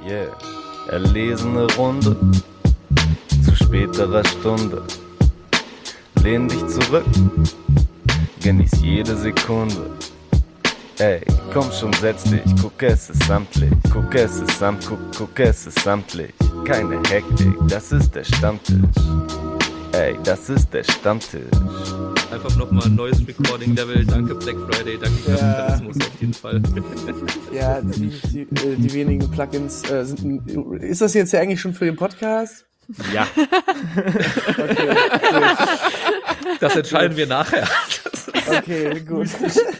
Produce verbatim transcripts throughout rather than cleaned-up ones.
Yeah, erlesene Runde zu späterer Stunde. Lehn dich zurück, genieß jede Sekunde. Ey, komm schon, setz dich, guck, es ist samtlich, guck, es ist samt, guck, guck, es ist samtlich. Keine Hektik, das ist der Stammtisch. Ey, das ist der Stammtisch. Einfach nochmal ein neues Recording-Level. Danke Black Friday, danke Kapitalismus ja. Auf jeden Fall. Ja, die, die, die wenigen Plugins äh, sind. Ist das jetzt ja eigentlich schon für den Podcast? Ja. Okay, das entscheiden wir nachher. Okay, gut.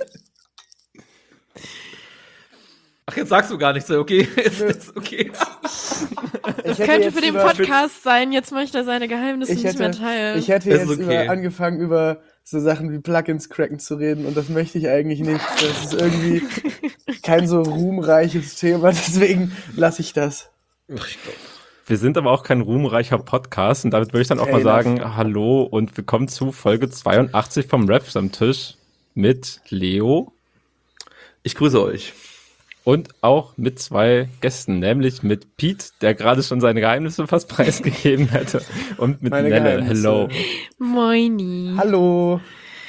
Ach, jetzt sagst du gar nichts. Okay, jetzt ist okay. Das könnte für den Podcast sein. Jetzt möchte er seine Geheimnisse hätte, nicht mehr teilen. Ich hätte jetzt okay. über, angefangen, über so Sachen wie Plugins cracken zu reden und das möchte ich eigentlich nicht. Das ist irgendwie kein so ruhmreiches Thema, deswegen lasse ich das. Wir sind aber auch kein ruhmreicher Podcast und damit würde ich dann auch Ey, mal sagen, das. Hallo und willkommen zu Folge zweiundachtzig vom Raps am Tisch mit Leo. Ich grüße euch. Und auch mit zwei Gästen, nämlich mit Pete, der gerade schon seine Geheimnisse fast preisgegeben hätte, und mit Meine Nelle. Geheimnisse. Hello. Moini. Hallo.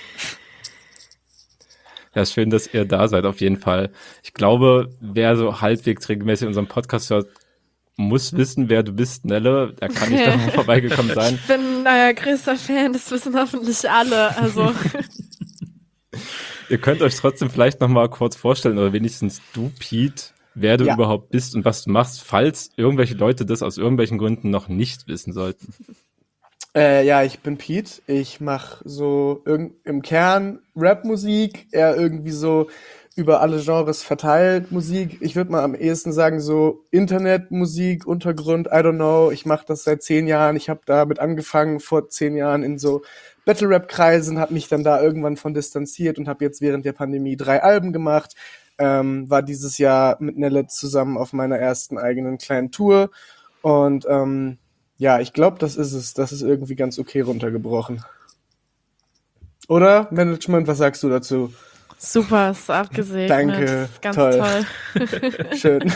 Ja, schön, dass ihr da seid, auf jeden Fall. Ich glaube, wer so halbwegs regelmäßig unseren Podcast hört, muss wissen, wer du bist, Nelle. Da kann nicht daran vorbeigekommen sein. Ich bin euer größter Fan, das wissen hoffentlich alle. Also... Ihr könnt euch trotzdem vielleicht noch mal kurz vorstellen, oder wenigstens du, Pete, wer du ja. überhaupt bist und was du machst, falls irgendwelche Leute das aus irgendwelchen Gründen noch nicht wissen sollten. Äh, ja, ich bin Pete. Ich mache so irg- im Kern Rap-Musik, eher irgendwie so über alle Genres verteilt Musik. Ich würde mal am ehesten sagen so Internetmusik, Untergrund, I don't know. Ich mache das seit zehn Jahren. Ich habe damit angefangen vor zehn Jahren in so Battle-Rap-Kreisen, habe mich dann da irgendwann von distanziert und habe jetzt während der Pandemie drei Alben gemacht. Ähm, war dieses Jahr mit Nelle zusammen auf meiner ersten eigenen kleinen Tour. Und ähm, ja, ich glaube, das ist es. Das ist irgendwie ganz okay runtergebrochen. Oder, Management, was sagst du dazu? Super, ist abgesegnet. Danke, ganz toll. toll. Schön.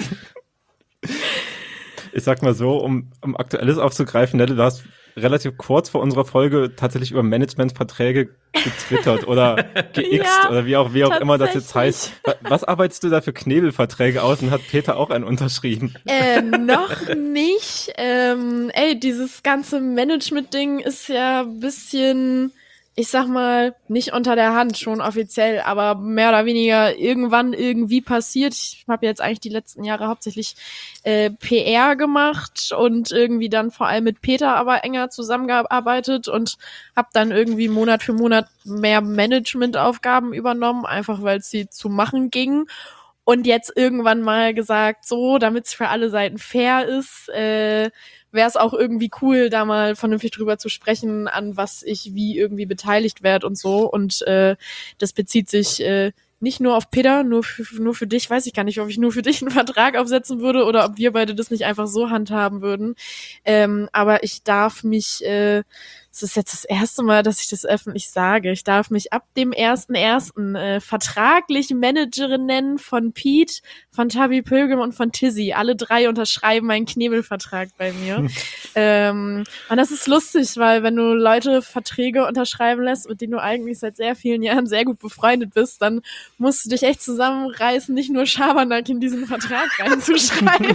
Ich sag mal so, um, um Aktuelles aufzugreifen, Nelle, du hast relativ kurz vor unserer Folge tatsächlich über Managementverträge getwittert oder geixt ja, oder wie auch, wie auch immer das jetzt heißt. Was arbeitest du da für Knebelverträge aus und hat Peter auch einen unterschrieben? Äh, noch nicht. Ähm, ey, dieses ganze Management-Ding ist ja ein bisschen... ich sag mal, nicht unter der Hand, schon offiziell, aber mehr oder weniger irgendwann irgendwie passiert. Ich habe jetzt eigentlich die letzten Jahre hauptsächlich äh, P R gemacht und irgendwie dann vor allem mit Peter aber enger zusammengearbeitet und habe dann irgendwie Monat für Monat mehr Managementaufgaben übernommen, einfach weil es sie zu machen ging. Und jetzt irgendwann mal gesagt, so, damit es für alle Seiten fair ist, äh, wäre es auch irgendwie cool, da mal vernünftig drüber zu sprechen, an was ich wie irgendwie beteiligt werde und so. Und äh, das bezieht sich äh, nicht nur auf Peter, nur für, nur für dich. Weiß ich gar nicht, ob ich nur für dich einen Vertrag aufsetzen würde oder ob wir beide das nicht einfach so handhaben würden. Ähm, aber ich darf mich... Äh, Es ist jetzt das erste Mal, dass ich das öffentlich sage. Ich darf mich ab dem ersten ersten Äh, vertraglich Managerin nennen von Pete, von Tabi Pilgrim und von Tizzy. Alle drei unterschreiben einen Knebelvertrag bei mir. ähm, und das ist lustig, weil wenn du Leute Verträge unterschreiben lässt, mit denen du eigentlich seit sehr vielen Jahren sehr gut befreundet bist, dann musst du dich echt zusammenreißen, nicht nur Schabernack in diesen Vertrag reinzuschreiben.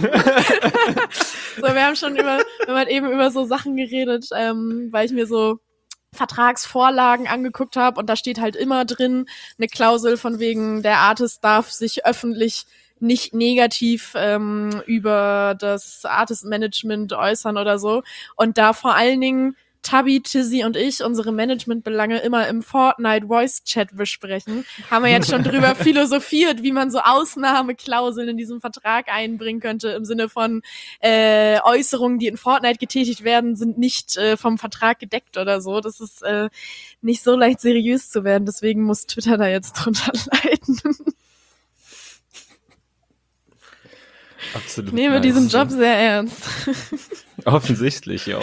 So, wir haben schon über, wir haben halt eben über so Sachen geredet, ähm, weil ich mir so Vertragsvorlagen angeguckt habe und da steht halt immer drin eine Klausel von wegen, der Artist darf sich öffentlich nicht negativ ähm, über das Artist-Management äußern oder so. Und da vor allen Dingen Tabi, Tizzy und ich unsere Managementbelange immer im Fortnite-Voice-Chat besprechen, haben wir jetzt schon drüber philosophiert, wie man so Ausnahmeklauseln in diesem Vertrag einbringen könnte, im Sinne von äh, Äußerungen, die in Fortnite getätigt werden, sind nicht äh, vom Vertrag gedeckt oder so. Das ist äh, nicht so leicht seriös zu werden, deswegen muss Twitter da jetzt drunter leiden. Absolut. Ich nehme nice. diesen Job sehr ernst. Offensichtlich, ja.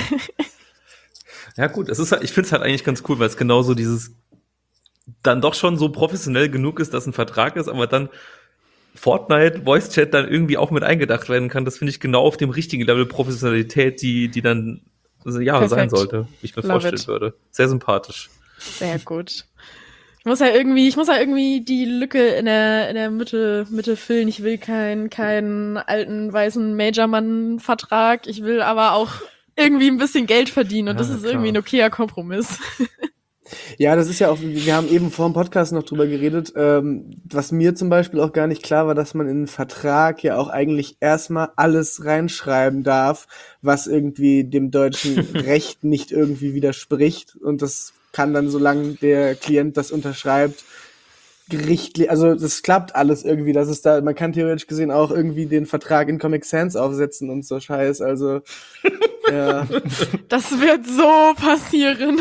Ja gut, es ist halt, ich finde es halt eigentlich ganz cool, weil es genauso dieses dann doch schon so professionell genug ist, dass ein Vertrag ist, aber dann Fortnite Voice Chat dann irgendwie auch mit eingedacht werden kann, das finde ich genau auf dem richtigen Level Professionalität, die, die dann, also, ja, Perfekt. sein sollte, wie ich mir Love vorstellen it. würde. Sehr sympathisch. Sehr gut. Ich muss ja irgendwie, ich muss ja irgendwie die Lücke in der, in der Mitte, Mitte füllen. Ich will keinen, keinen alten, weißen Majormann-Vertrag. Ich will aber auch irgendwie ein bisschen Geld verdienen und Ja, das ist klar. irgendwie ein okayer Kompromiss. Ja, das ist ja auch, wir haben eben vor dem Podcast noch drüber geredet, ähm, was mir zum Beispiel auch gar nicht klar war, dass man in einen Vertrag ja auch eigentlich erstmal alles reinschreiben darf, was irgendwie dem deutschen Recht nicht irgendwie widerspricht. Und das kann dann, solange der Klient das unterschreibt, gerichtlich, also das klappt alles irgendwie, das ist da, man kann theoretisch gesehen auch irgendwie den Vertrag in Comic Sans aufsetzen und so Scheiß, also ja. Das wird so passieren.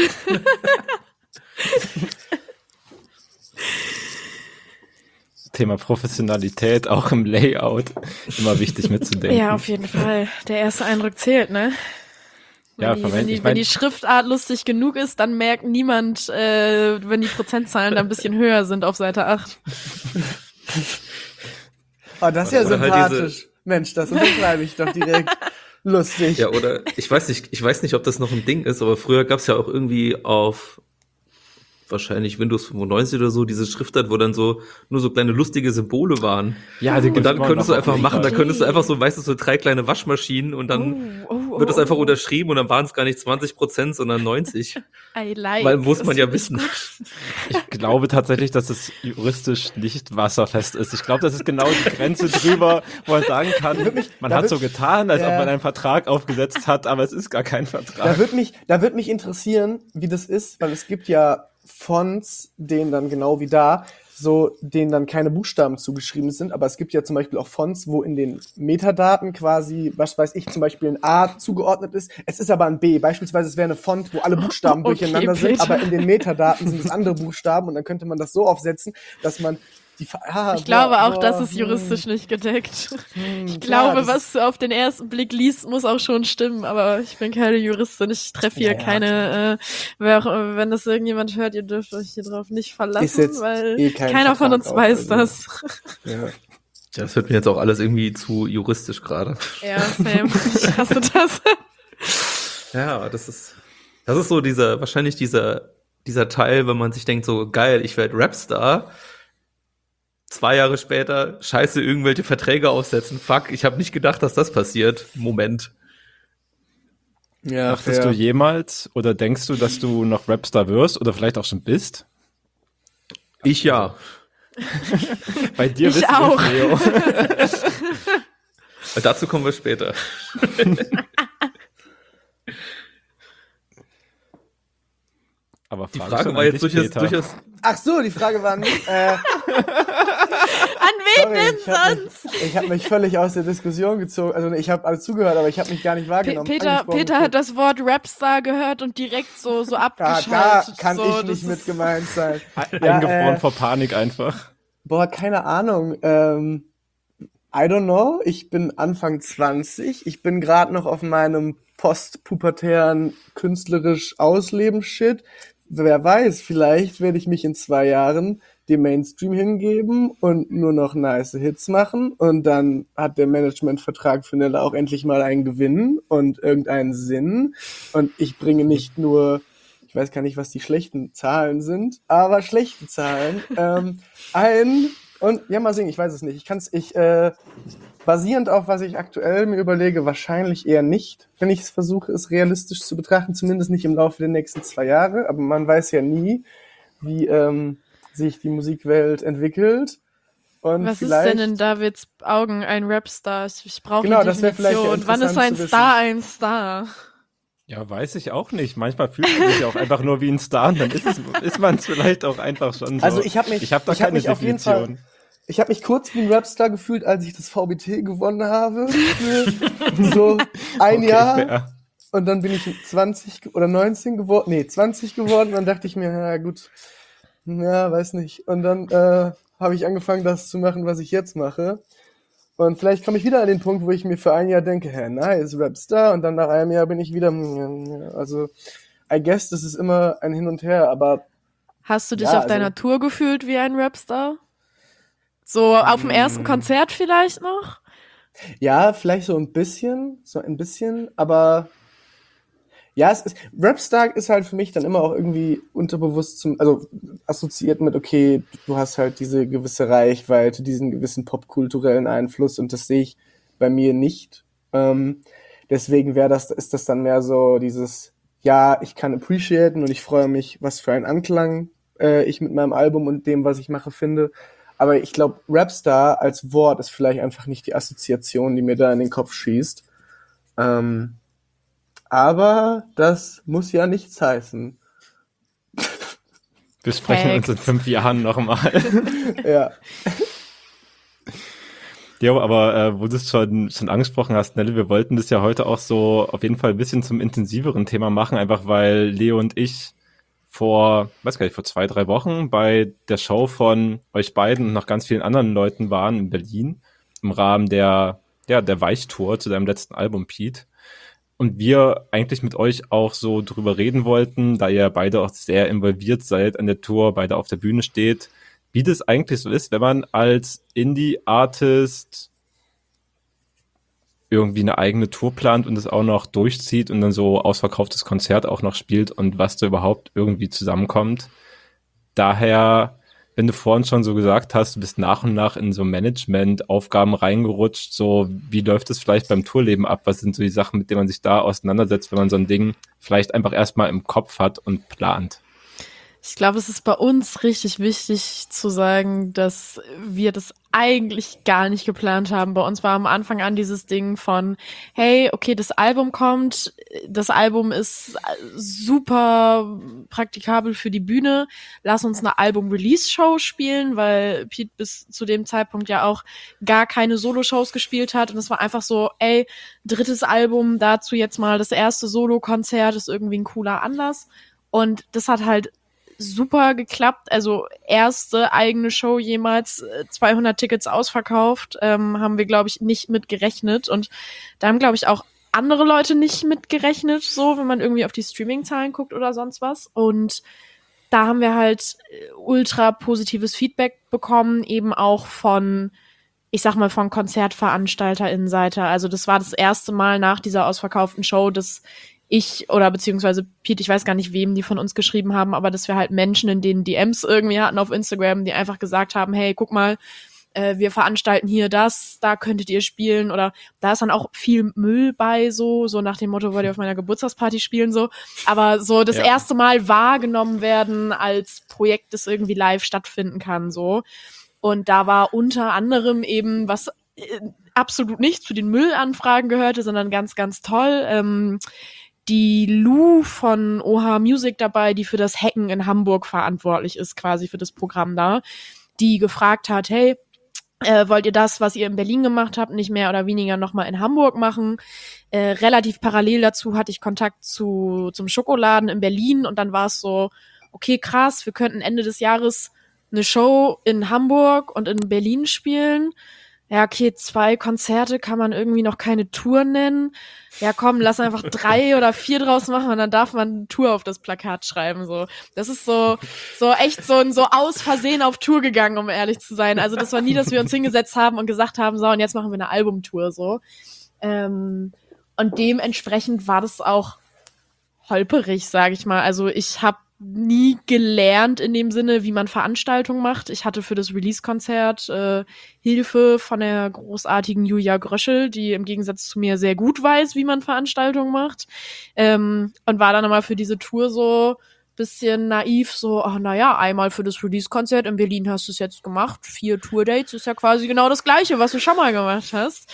Thema Professionalität, auch im Layout, immer wichtig mitzudenken. Ja, auf jeden Fall. Der erste Eindruck zählt, ne? Wenn, Ja, die, Moment, wenn, die, ich wenn mein- die Schriftart lustig genug ist, dann merkt niemand, äh, wenn die Prozentzahlen da ein bisschen höher sind auf Seite acht. Oh, das ist ja Oder halt sympathisch. Mensch, das unterschreibe ich doch direkt. Lustig. Ja, oder ich weiß nicht, ich weiß nicht, ob das noch ein Ding ist, aber früher gab es ja auch irgendwie auf wahrscheinlich Windows fünfundneunzig oder so diese Schriftart, wo dann so nur so kleine lustige Symbole waren. Ja, die Und gibt's dann immer könntest du noch auf einfach jeden machen, Fall. dann könntest du einfach so, weißt du, so drei kleine Waschmaschinen und dann Oh, oh, oh, wird das einfach oh. unterschrieben und dann waren es gar nicht zwanzig Prozent, sondern neunzig. I like. Weil muss Das man ja find ich wissen. gut. Ich glaube tatsächlich, dass es juristisch nicht wasserfest ist. Ich glaube, das ist genau die Grenze drüber, wo man sagen kann, man da hat wird- so getan, als Ja. ob man einen Vertrag aufgesetzt hat, aber es ist gar kein Da Vertrag. wird mich, da wird mich interessieren, wie das ist, weil es gibt ja Fonts, denen dann genau wie da, so denen dann keine Buchstaben zugeschrieben sind, aber es gibt ja zum Beispiel auch Fonts, wo in den Metadaten quasi, was weiß ich, zum Beispiel ein A zugeordnet ist, es ist aber ein B. Beispielsweise es wäre eine Font, wo alle Buchstaben Okay, durcheinander sind, Peter. aber in den Metadaten sind es andere Buchstaben und dann könnte man das so aufsetzen, dass man die Fa- ah, Ich glaube boah, auch, boah, das ist hm, juristisch nicht gedeckt. hm, Ich klar, glaube, das- was du auf den ersten Blick liest, muss auch schon stimmen, aber ich bin keine Juristin, ich treffe hier Ja, ja. keine, äh, wer, auch- wenn das irgendjemand hört, ihr dürft euch hier drauf nicht verlassen, Ist jetzt weil eh kein keiner von Vertrag uns auch, weiß also. das. Ja. Ja, das wird mir jetzt auch alles irgendwie zu juristisch gerade. Ja, Sam, ich hasse das. Ja, das ist, das ist so dieser, wahrscheinlich dieser, dieser Teil, wenn man sich denkt, so geil, ich werde Rapstar. Zwei Jahre später, scheiße, irgendwelche Verträge aufsetzen. Fuck, ich habe nicht gedacht, dass das passiert. Moment. Ja, Dachtest fair. du jemals oder denkst du, dass du noch Rapstar wirst oder vielleicht auch schon bist? Ich ja. Bei dir Ich wissen wir, auch. Leo. Dazu kommen wir später. Aber Die Frage Frage schon war an jetzt dich, durchaus, Peter. durchaus. Ach so, die Frage war nicht, äh, An wen sorry, denn ich habe sonst? mich, ich hab mich völlig aus der Diskussion gezogen. Also ich habe alles zugehört, aber ich habe mich gar nicht Pe wahrgenommen. Peter, Angesprochen. Peter hat das Wort Rapstar gehört und direkt so, so da, abgeschaltet. da kann so, ich das nicht ist- mit gemeint sein. Ein- Ja, Eingefroren äh, vor Panik einfach. Boah, keine Ahnung. Ähm, I don't know. Ich bin Anfang zwanzig. Ich bin gerade noch auf meinem postpubertären künstlerisch Ausleben-Shit. Wer weiß, vielleicht werde ich mich in zwei Jahren dem Mainstream hingeben und nur noch nice Hits machen und dann hat der Managementvertrag für Nella auch endlich mal einen Gewinn und irgendeinen Sinn und ich bringe nicht nur, ich weiß gar nicht, was die schlechten Zahlen sind, aber schlechte Zahlen ähm, ein und ja, mal sehen, ich weiß es nicht. Ich kann es, ich, äh, basierend auf was ich aktuell mir überlege, wahrscheinlich eher nicht, wenn ich es versuche, es realistisch zu betrachten, zumindest nicht im Laufe der nächsten zwei Jahre, aber man weiß ja nie, wie ähm, sich die Musikwelt entwickelt. Und Was ist vielleicht, denn in Davids Augen ein Rapstar? Ich, ich brauche Genau, eine das wär vielleicht Definition. Wann ist interessant ein zu Star ein Star? Ja, weiß ich auch nicht. Manchmal fühlt man sich auch einfach nur wie ein Star und dann ist, es, ist man es vielleicht auch einfach schon so. Also ich habe mich, ich hab da ich hab keine mich auf jeden Fall, Definition. ich habe mich kurz wie ein Rapstar gefühlt, als ich das V B T gewonnen habe für so ein Okay, Jahr. fair. Und dann bin ich zwanzig ge- oder neunzehn geworden, nee, zwanzig geworden. Und dann dachte ich mir, ja gut, ja, weiß nicht. Und dann äh, habe ich angefangen, das zu machen, was ich jetzt mache. Und vielleicht komme ich wieder an den Punkt, wo ich mir für ein Jahr denke, hä, nice, Rapstar. Und dann nach einem Jahr bin ich wieder, mm, also, I guess, das ist immer ein Hin und Her. Aber Hast du dich Ja, auf deiner also- Tour gefühlt wie ein Rapstar? So auf dem ersten Konzert vielleicht noch? Ja, vielleicht so ein bisschen, so ein bisschen, aber ja, es ist, Rapstar ist halt für mich dann immer auch irgendwie unterbewusst zum, also assoziiert mit, okay, du hast halt diese gewisse Reichweite, diesen gewissen popkulturellen Einfluss und das sehe ich bei mir nicht. Ähm, deswegen wäre das, ist das dann mehr so dieses, ja, ich kann appreciaten und ich freue mich, was für einen Anklang äh, ich mit meinem Album und dem, was ich mache, finde. Aber ich glaube, Rapstar als Wort ist vielleicht einfach nicht die Assoziation, die mir da in den Kopf schießt. Ähm, aber das muss ja nichts heißen. Wir sprechen uns in Facts. fünf Jahren nochmal. Ja. Jo, aber äh, wo du es schon, schon angesprochen hast, Nelle, wir wollten das ja heute auch so auf jeden Fall ein bisschen zum intensiveren Thema machen, einfach weil Leo und ich vor, weiß gar nicht, vor zwei, drei Wochen bei der Show von euch beiden und noch ganz vielen anderen Leuten waren in Berlin im Rahmen der, ja, der Weichtour zu deinem letzten Album, Pete. Und wir eigentlich mit euch auch so drüber reden wollten, da ihr beide auch sehr involviert seid an der Tour, beide auf der Bühne steht, wie das eigentlich so ist, wenn man als Indie-Artist irgendwie eine eigene Tour plant und es auch noch durchzieht und dann so ausverkauftes Konzert auch noch spielt und was da überhaupt irgendwie zusammenkommt. Daher, wenn du vorhin schon so gesagt hast, du bist nach und nach in so Management-Aufgaben reingerutscht, so wie läuft es vielleicht beim Tourleben ab? Was sind so die Sachen, mit denen man sich da auseinandersetzt, wenn man so ein Ding vielleicht einfach erstmal im Kopf hat und plant? Ich glaube, es ist bei uns richtig wichtig zu sagen, dass wir das eigentlich gar nicht geplant haben. Bei uns war am Anfang an dieses Ding von, hey, okay, das Album kommt, das Album ist super praktikabel für die Bühne, lass uns eine Album-Release-Show spielen, weil Pete bis zu dem Zeitpunkt ja auch gar keine Solo-Shows gespielt hat und es war einfach so, ey, drittes Album, dazu jetzt mal das erste Solo-Konzert, ist irgendwie ein cooler Anlass und das hat halt super geklappt, also erste eigene Show jemals, zweihundert Tickets ausverkauft, ähm, haben wir, glaube ich, nicht mit gerechnet und da haben, glaube ich, auch andere Leute nicht mit gerechnet, so, wenn man irgendwie auf die Streaming-Zahlen guckt oder sonst was und da haben wir halt ultra positives Feedback bekommen, eben auch von, ich sag mal, von KonzertveranstalterInnenseite, also das war das erste Mal nach dieser ausverkauften Show, dass ich oder beziehungsweise Pete, ich weiß gar nicht, wem die von uns geschrieben haben, aber dass wir halt Menschen in den D Ms irgendwie hatten auf Instagram, die einfach gesagt haben, hey, guck mal, äh, wir veranstalten hier das, da könntet ihr spielen oder da ist dann auch viel Müll bei, so so nach dem Motto, wollt ihr auf meiner Geburtstagsparty spielen, so, aber so das Ja. erste Mal wahrgenommen werden als Projekt, das irgendwie live stattfinden kann, so. Und da war unter anderem eben, was äh, absolut nicht zu den Müllanfragen gehörte, sondern ganz, ganz toll, ähm, die Lou von Oha Music dabei, die für das Hacken in Hamburg verantwortlich ist, quasi für das Programm da, die gefragt hat, hey, äh, wollt ihr das, was ihr in Berlin gemacht habt, nicht mehr oder weniger nochmal in Hamburg machen? Äh, relativ parallel dazu hatte ich Kontakt zu zum Schokoladen in Berlin und dann war es so, okay, krass, wir könnten Ende des Jahres eine Show in Hamburg und in Berlin spielen. Ja, okay, zwei Konzerte kann man irgendwie noch keine Tour nennen. Ja, komm, lass einfach drei oder vier draus machen und dann darf man eine Tour auf das Plakat schreiben, so. Das ist so, so echt so ein, so aus Versehen auf Tour gegangen, um ehrlich zu sein. Also das war nie, dass wir uns hingesetzt haben und gesagt haben, so, und jetzt machen wir eine Albumtour, so. Ähm, und dementsprechend war das auch holperig, sage ich mal. Also ich habe nie gelernt in dem Sinne, wie man Veranstaltungen macht. Ich hatte für das Release-Konzert äh, Hilfe von der großartigen Julia Gröschel, die im Gegensatz zu mir sehr gut weiß, wie man Veranstaltungen macht. Ähm, und war dann immer für diese Tour so bisschen naiv, so, ach naja, einmal für das Release-Konzert in Berlin hast du es jetzt gemacht, vier Tour-Dates ist ja quasi genau das Gleiche, was du schon mal gemacht hast.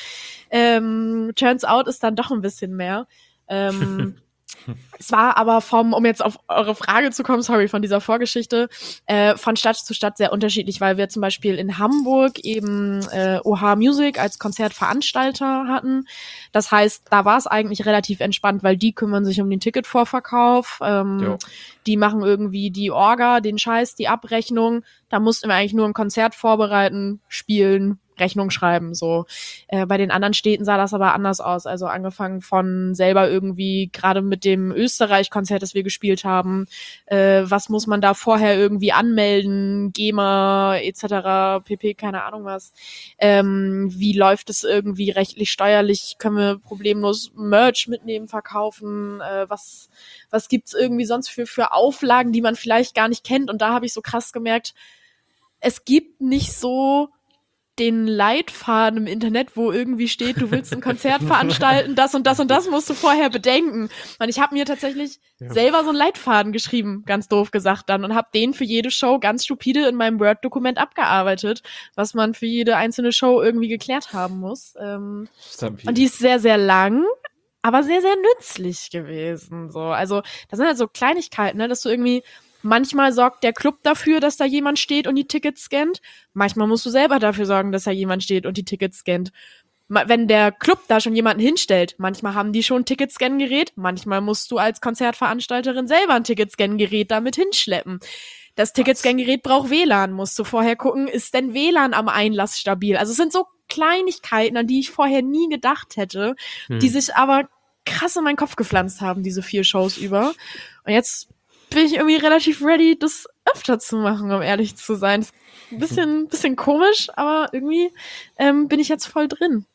Ähm, turns out ist dann doch ein bisschen mehr. Ähm, Es war aber vom, um jetzt auf eure Frage zu kommen, sorry, von dieser Vorgeschichte, äh, von Stadt zu Stadt sehr unterschiedlich, weil wir zum Beispiel in Hamburg eben äh, Oha Music als Konzertveranstalter hatten. Das heißt, da war es eigentlich relativ entspannt, weil die kümmern sich um den Ticketvorverkauf, ähm, die machen irgendwie die Orga, den Scheiß, die Abrechnung. Da mussten wir eigentlich nur ein Konzert vorbereiten, spielen, Rechnung schreiben. So äh, bei den anderen Städten sah das aber anders aus. Also angefangen von selber irgendwie, gerade mit dem Österreich-Konzert, das wir gespielt haben, äh, was muss man da vorher irgendwie anmelden, GEMA et cetera, pp, keine Ahnung was. Ähm, wie läuft es irgendwie rechtlich, steuerlich? Können wir problemlos Merch mitnehmen, verkaufen? Äh, was was gibt's irgendwie sonst für für Auflagen, die man vielleicht gar nicht kennt? Und da habe ich so krass gemerkt, es gibt nicht so den Leitfaden im Internet, wo irgendwie steht, du willst ein Konzert veranstalten, das und das und das musst du vorher bedenken. Und ich habe mir tatsächlich ja. selber so einen Leitfaden geschrieben, ganz doof gesagt dann, und habe den für jede Show ganz stupide in meinem Word-Dokument abgearbeitet, was man für jede einzelne Show irgendwie geklärt haben muss. Ähm, und die ist sehr, sehr lang, aber sehr, sehr nützlich gewesen. So, also das sind halt so Kleinigkeiten, ne, dass du irgendwie manchmal sorgt der Club dafür, dass da jemand steht und die Tickets scannt. Manchmal musst du selber dafür sorgen, dass da jemand steht und die Tickets scannt. Wenn der Club da schon jemanden hinstellt, manchmal haben die schon ein Ticketscan-Gerät, manchmal musst du als Konzertveranstalterin selber ein Ticketscan-Gerät damit hinschleppen. Das Ticketscan-Gerät braucht W L A N, musst du vorher gucken, ist denn W L A N am Einlass stabil? Also es sind so Kleinigkeiten, an die ich vorher nie gedacht hätte, hm. die sich aber krass in meinen Kopf gepflanzt haben, diese vier Shows über. Und jetzt bin ich irgendwie relativ ready, das öfter zu machen, um ehrlich zu sein. Ist ein bisschen, bisschen komisch, aber irgendwie ähm, bin ich jetzt voll drin.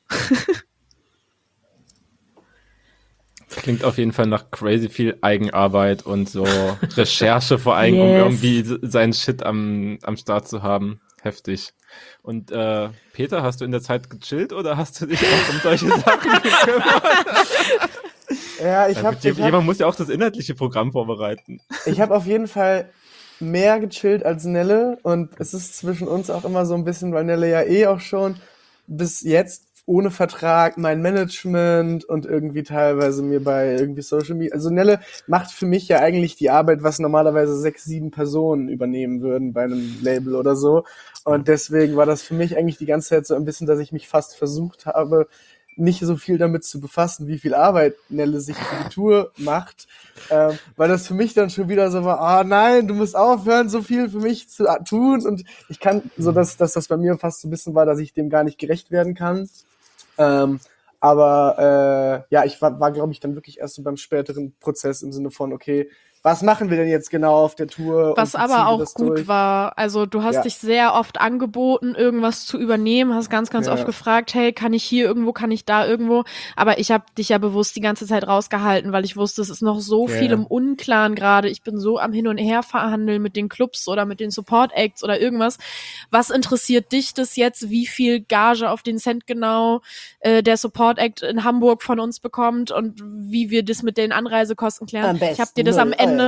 Klingt auf jeden Fall nach crazy viel Eigenarbeit und so Recherche vor allem, yes. um irgendwie seinen Shit am, am Start zu haben. Heftig. Und äh, Peter, hast du in der Zeit gechillt oder hast du dich auch um solche Sachen gekümmert? Ja, ich habe. Jemand hab, muss ja auch das inhaltliche Programm vorbereiten. Ich habe auf jeden Fall mehr gechillt als Nelle und es ist zwischen uns auch immer so ein bisschen, weil Nelle ja eh auch schon bis jetzt ohne Vertrag mein Management und irgendwie teilweise mir bei irgendwie Social Media. Also Nelle macht für mich ja eigentlich die Arbeit, was normalerweise sechs, sieben Personen übernehmen würden bei einem Label oder so. Und deswegen war das für mich eigentlich die ganze Zeit so ein bisschen, dass ich mich fast versucht habe, nicht so viel damit zu befassen, wie viel Arbeit Nelle sich für die Tour macht, ähm, weil das für mich dann schon wieder so war, ah nein, du musst aufhören, so viel für mich zu tun, und ich kann, so dass, dass das bei mir fast so ein bisschen war, dass ich dem gar nicht gerecht werden kann, ähm, aber äh, ja, ich war, war glaube ich dann wirklich erst so beim späteren Prozess im Sinne von, okay, was machen wir denn jetzt genau auf der Tour? Was aber auch gut durch? war, also du hast ja. dich sehr oft angeboten, irgendwas zu übernehmen, hast ganz, ganz ja. oft gefragt, hey, kann ich hier irgendwo, kann ich da irgendwo? Aber ich habe dich ja bewusst die ganze Zeit rausgehalten, weil ich wusste, es ist noch so ja. viel im Unklaren gerade. Ich bin so am Hin und Her verhandeln mit den Clubs oder mit den Support Acts oder irgendwas. Was interessiert dich das jetzt, wie viel Gage auf den Cent genau äh, der Support Act in Hamburg von uns bekommt und wie wir das mit den Anreisekosten klären? Ich habe dir das am Ende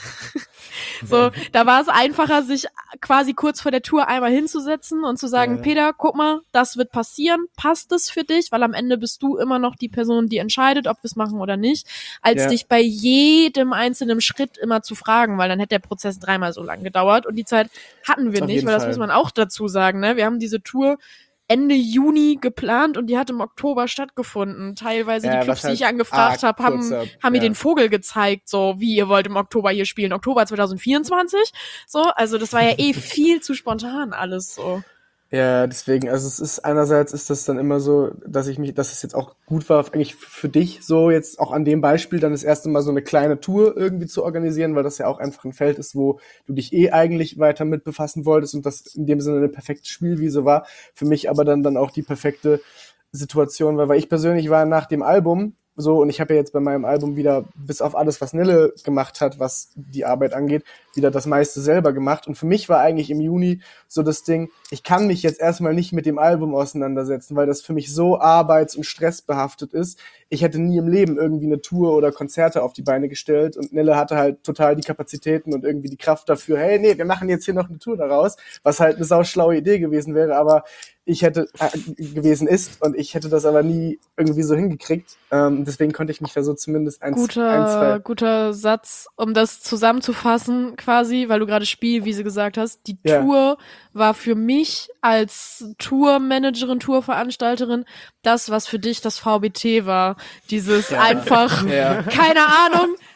so, da war es einfacher, sich quasi kurz vor der Tour einmal hinzusetzen und zu sagen, ja. Peter, guck mal, das wird passieren, passt es für dich? Weil am Ende bist du immer noch die Person, die entscheidet, ob wir es machen oder nicht, als ja. dich bei jedem einzelnen Schritt immer zu fragen, weil dann hätte der Prozess dreimal so lang gedauert und die Zeit hatten wir Auf nicht, weil das Fall. muss man auch dazu sagen, ne? Wir haben diese Tour Ende Juni geplant und die hat im Oktober stattgefunden. Teilweise ja, die Clubs, halt die ich angefragt habe, haben, haben ja. mir den Vogel gezeigt, so wie ihr wollt im Oktober hier spielen. Oktober zwanzig vierundzwanzig. So, also das war ja eh viel zu spontan alles so. Ja, deswegen, also es ist einerseits ist das dann immer so, dass ich mich, dass es jetzt auch gut war, eigentlich für dich so jetzt auch an dem Beispiel dann das erste Mal so eine kleine Tour irgendwie zu organisieren, weil das ja auch einfach ein Feld ist, wo du dich eh eigentlich weiter mit befassen wolltest und das in dem Sinne eine perfekte Spielwiese war. Für mich aber dann dann auch die perfekte Situation, weil, weil ich persönlich war nach dem Album so, und ich habe ja jetzt bei meinem Album wieder, bis auf alles, was Nelle gemacht hat, was die Arbeit angeht, wieder das meiste selber gemacht. Und für mich war eigentlich im Juni so das Ding, ich kann mich jetzt erstmal nicht mit dem Album auseinandersetzen, weil das für mich so arbeits- und stressbehaftet ist. Ich hätte nie im Leben irgendwie eine Tour oder Konzerte auf die Beine gestellt und Nelle hatte halt total die Kapazitäten und irgendwie die Kraft dafür, hey, nee, wir machen jetzt hier noch eine Tour daraus, was halt eine sauschlaue Idee gewesen wäre, aber ich hätte äh, gewesen ist und ich hätte das aber nie irgendwie so hingekriegt. Ähm, deswegen konnte ich mich da so zumindest eins, guter, ein, zwei... Guter Satz, um das zusammenzufassen quasi, weil du gerade Spielwiese gesagt hast. Die ja. Tour war für mich als Tourmanagerin, Tourveranstalterin das, was für dich das V B T war. Dieses ja. einfach, ja. keine Ahnung,